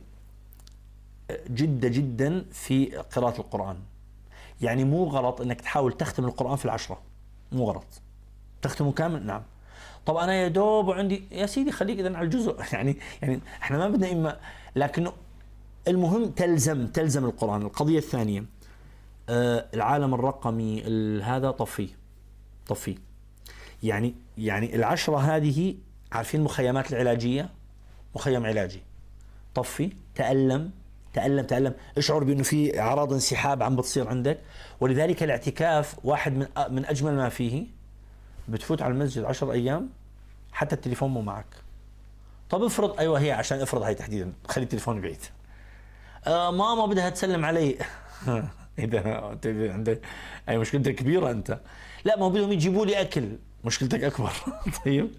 جدا جدا في قراءة القرآن. يعني مو غلط أنك تحاول تختم القرآن في العشرة، مو غلط تختمه كامل. نعم طب أنا يا دوب وعندي، يا سيدي خليك إذن على الجزء يعني يعني إحنا ما بدنا إما، لكن المهم تلزم تلزم القرآن. القضية الثانية آه العالم الرقمي هذا طفيه طفيه يعني يعني العشرة هذه عارفين المخيمات العلاجية، مخيم علاجي، طفي تألم تألم تألم اشعر بأنه في أعراض انسحاب عم بتصير عندك. ولذلك الاعتكاف واحد من من أجمل ما فيه، بتفوت على المسجد عشر أيام حتى التليفون مو معك. طب افرض، أيوة هي عشان افرض هاي تحديدا، خلي التليفون بعيد. آه ماما بدها تسلم علي إذا أنت عندك أي مشكلتك كبيرة أنت. لا ما بدهم يجيبوا لي أكل، مشكلتك أكبر. طيب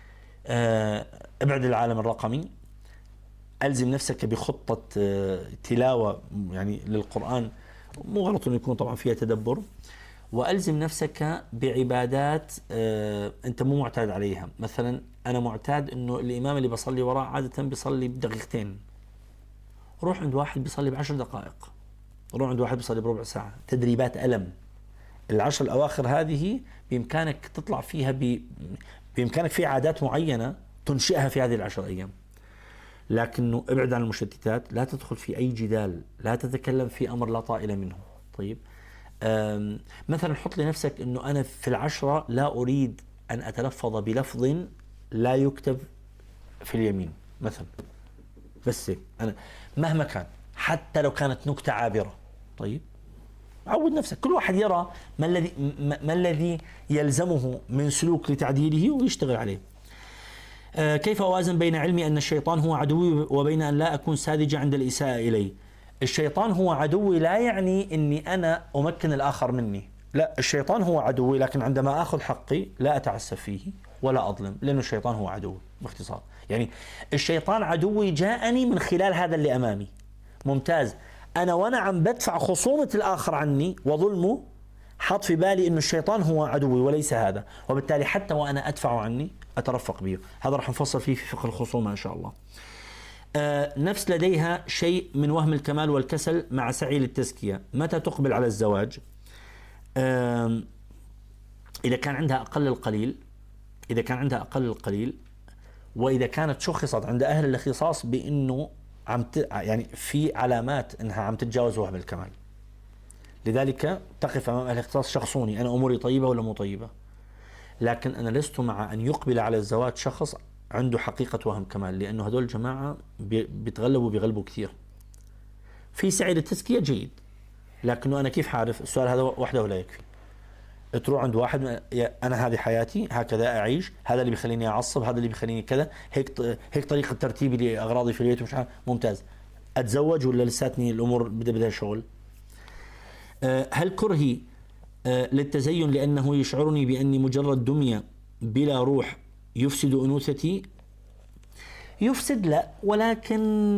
آه ابعد العالم الرقمي، ألزم نفسك بخطة آه تلاوة يعني للقرآن مو غلط انه يكون طبعا فيها تدبر. والزم نفسك بعبادات آه انت مو معتاد عليها. مثلا انا معتاد انه الامام اللي بصلي وراه عاده بيصلي بدقيقتين، روح عند واحد بيصلي بعشر دقائق، روح عند واحد بيصلي بربع ساعه. تدريبات ألم. العشر الاواخر هذه بامكانك تطلع فيها ب... بامكانك في عادات معينه تنشئها في هذه العشر ايام. لكنه ابعد عن المشتتات، لا تدخل في اي جدال، لا تتكلم في امر لا طائل منه. طيب مثلا حط لنفسك انه انا في العشرة لا اريد ان اتلفظ بلفظ لا يكتب في اليمين مثلا، بس انا مهما كان حتى لو كانت نكتة عابرة. طيب عود نفسك، كل واحد يرى ما الذي ما الذي يلزمه من سلوك لتعديله ويشتغل عليه. آه كيف اوازن بين علمي ان الشيطان هو عدوي وبين ان لا اكون ساذجة عند الاساءة اليه؟ الشيطان هو عدوي لا يعني اني انا امكن الاخر مني، لا، الشيطان هو عدوي، لكن عندما اخذ حقي لا اتعسف فيه ولا اظلم، لانه الشيطان هو عدوي باختصار. يعني الشيطان عدوي جاءني من خلال هذا اللي امامي. ممتاز. انا وانا عم بدفع خصومة الاخر عني وظلمه حط في بالي انه الشيطان هو عدوي وليس هذا، وبالتالي حتى وانا ادفع عني اترفق به. هذا راح نفصل فيه في فقه الخصومة ان شاء الله. آه نفس لديها شيء من وهم الكمال والكسل مع سعي للتزكية، متى تقبل على الزواج؟ آه إذا كان عندها أقل القليل إذا كان عندها أقل القليل وإذا كانت شخصت عند أهل الاختصاص بأنه عم ت... يعني في علامات أنها عم تتجاوز وهم الكمال، لذلك تقف أمام أهل الاختصاص شخصوني أنا أموري طيبة ولا مو طيبة. لكن أنا لست مع أن يقبل على الزواج شخص عنده حقيقة وهم كمال، لأنه هدول الجماعة بيتغلبوا بيغلبوا كثير. في سعي للتزكية جيد، لكنه أنا كيف حعرف؟ السؤال هذا وحده لا يكفي. تروح عند واحد أنا هذه حياتي هكذا أعيش، هذا اللي بيخليني أعصب، هذا اللي بيخليني كذا، هيك هيك طريقة ترتيبي لأغراضي في البيت ومش عارف. ممتاز. أتزوج ولا لساتني الأمور بدها بدها شغل؟ هل كرهي للتزين لأنه يشعرني بأني مجرد دمية بلا روح يفسد أنوثتي؟ يفسد لا، ولكن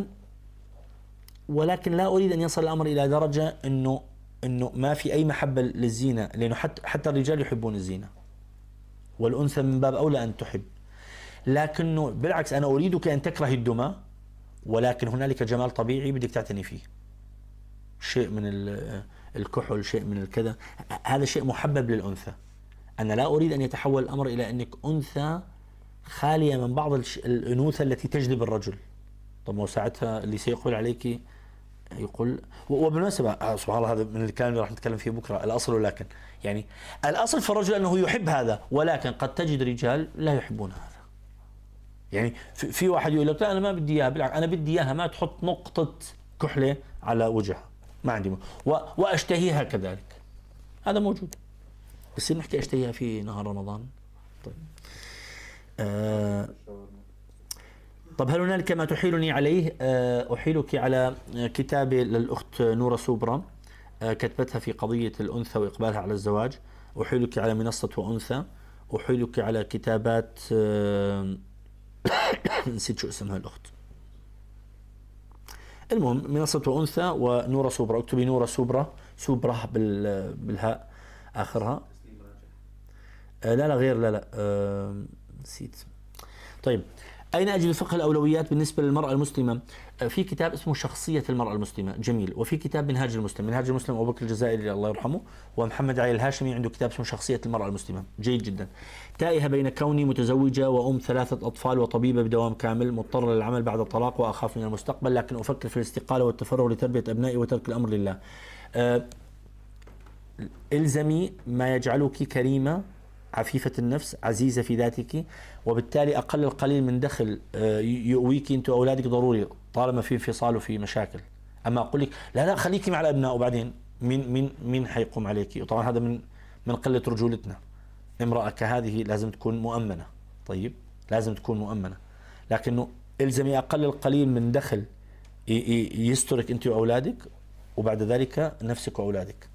ولكن لا أريد أن يصل الأمر إلى درجة أنه أنه ما في أي محبة للزينة، لأنه حتى حتى الرجال يحبون الزينة والأنثى من باب أولى أن تحب. لكنه بالعكس أنا أريدك أن تكره الدمى، ولكن هنالك جمال طبيعي بدك تعتني فيه، شيء من الكحل، شيء من الكذا، هذا شيء محبب للأنثى. أنا لا أريد أن يتحول الأمر إلى أنك أنثى خالية من بعض الأنوثة التي تجذب الرجل. طب وساعتها اللي سيقبل عليك يقول. وبالمناسبة سبحان الله هذا من الكلام اللي راح نتكلم فيه بكرة، الأصل ولكن، يعني الأصل في الرجل أنه يحب هذا، ولكن قد تجد رجال لا يحبون هذا. يعني في واحد يقول لك لا أنا ما بدي إياها، بالعكس أنا بدي إياها ما تحط نقطة كحلة على وجهها، ما عندي م... و... وأشتهيها كذلك، هذا موجود. بس نحكي أشتهيها في نهار رمضان. طيب آه... طب هل هنالك ما تحيلني عليه؟ آه أحيلك على كتابة للأخت نورة سوبرا آه كتبتها في قضية الأنثى وإقبالها على الزواج. أحيلك على منصة وأنثى. أحيلك على كتابات آه نسيت شو اسمها الأخت. المهم منصة وأنثى ونورة سوبرا، اكتبي نورة سوبرا، سوبرا بال بالهاء آخرها. آه لا لا غير لا لا آه نسيت. طيب أين أجد فقه الأولويات بالنسبة للمرأة المسلمة؟ في كتاب اسمه شخصية المرأة المسلمة جميل، وفي كتاب منهاج المسلم. منهاج المسلم أبو بكر الجزائري الله يرحمه، ومحمد علي الهاشمي عنده كتاب اسمه شخصية المرأة المسلمة جيد جدا. تائهة بين كوني متزوجة وأم ثلاثة أطفال وطبيبة بدوام كامل، مضطرة للعمل بعد الطلاق وأخاف من المستقبل، لكن أفكر في الاستقالة والتفرغ لتربية أبنائي وترك الأمر لله. أه إلزمي ما يجعلك كريمة عفيفة النفس عزيزة في ذاتك، وبالتالي أقل القليل من دخل يؤويك أنت وأولادك ضروري طالما في انفصال وفي مشاكل. أما أقول لك لا لا خليكي مع الأبناء وبعدين مين مين مين حيقوم عليك؟ وطبعا هذا من من قلة رجولتنا. امرأة كهذه لازم تكون مؤمنة. طيب لازم تكون مؤمنة، لكنه إلزمي أقل القليل من دخل يسترك أنت وأولادك، وبعد ذلك نفسك وأولادك.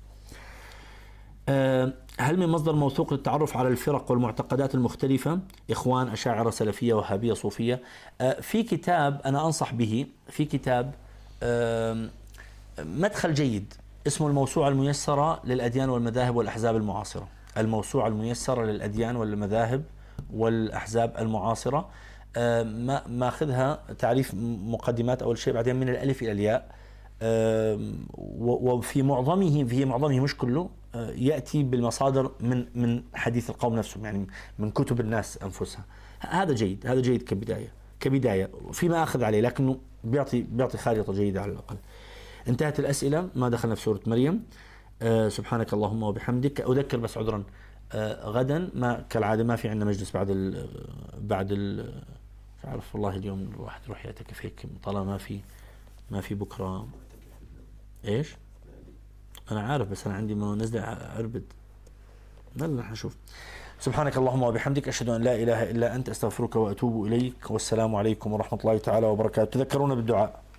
هل من مصدر موثوق للتعرف على الفرق والمعتقدات المختلفة؟ إخوان، أشاعرة، سلفية، وهابية، صوفية. في كتاب أنا أنصح به، في كتاب مدخل جيد اسمه الموسوعة الميسرة للأديان والمذاهب والأحزاب المعاصرة. الموسوعة الميسرة للأديان والمذاهب والأحزاب المعاصرة. آه، ما ماخذها تعريف مقدمات أول شيء، بعدين من الألف إلى الياء. آه، وفي معظمه في معظمه مش كله آه، يأتي بالمصادر من من حديث القوم نفسهم، يعني من كتب الناس أنفسها. هذا جيد، هذا جيد كبداية كبداية فيما أخذ عليه، لكنه بيعطي بيعطي خارطة جيدة على الأقل. انتهت الأسئلة، ما دخلنا في سورة مريم. آه، سبحانك اللهم وبحمدك. أذكر بس عذرا، آه، غدا ما كالعادة ما في عندنا مجلس بعد ال بعد ال مش عارف والله اليوم الواحد يروح يعتكف هيك طالما ما في ما في بكرة. ايش؟ أنا عارف بس أنا عندي ما نزل عربد. لا لا حنشوف. سبحانك اللهم وبحمدك، أشهد أن لا إله إلا أنت، أستغفرك وأتوب إليك، والسلام عليكم ورحمة الله تعالى وبركاته. تذكرونا بالدعاء.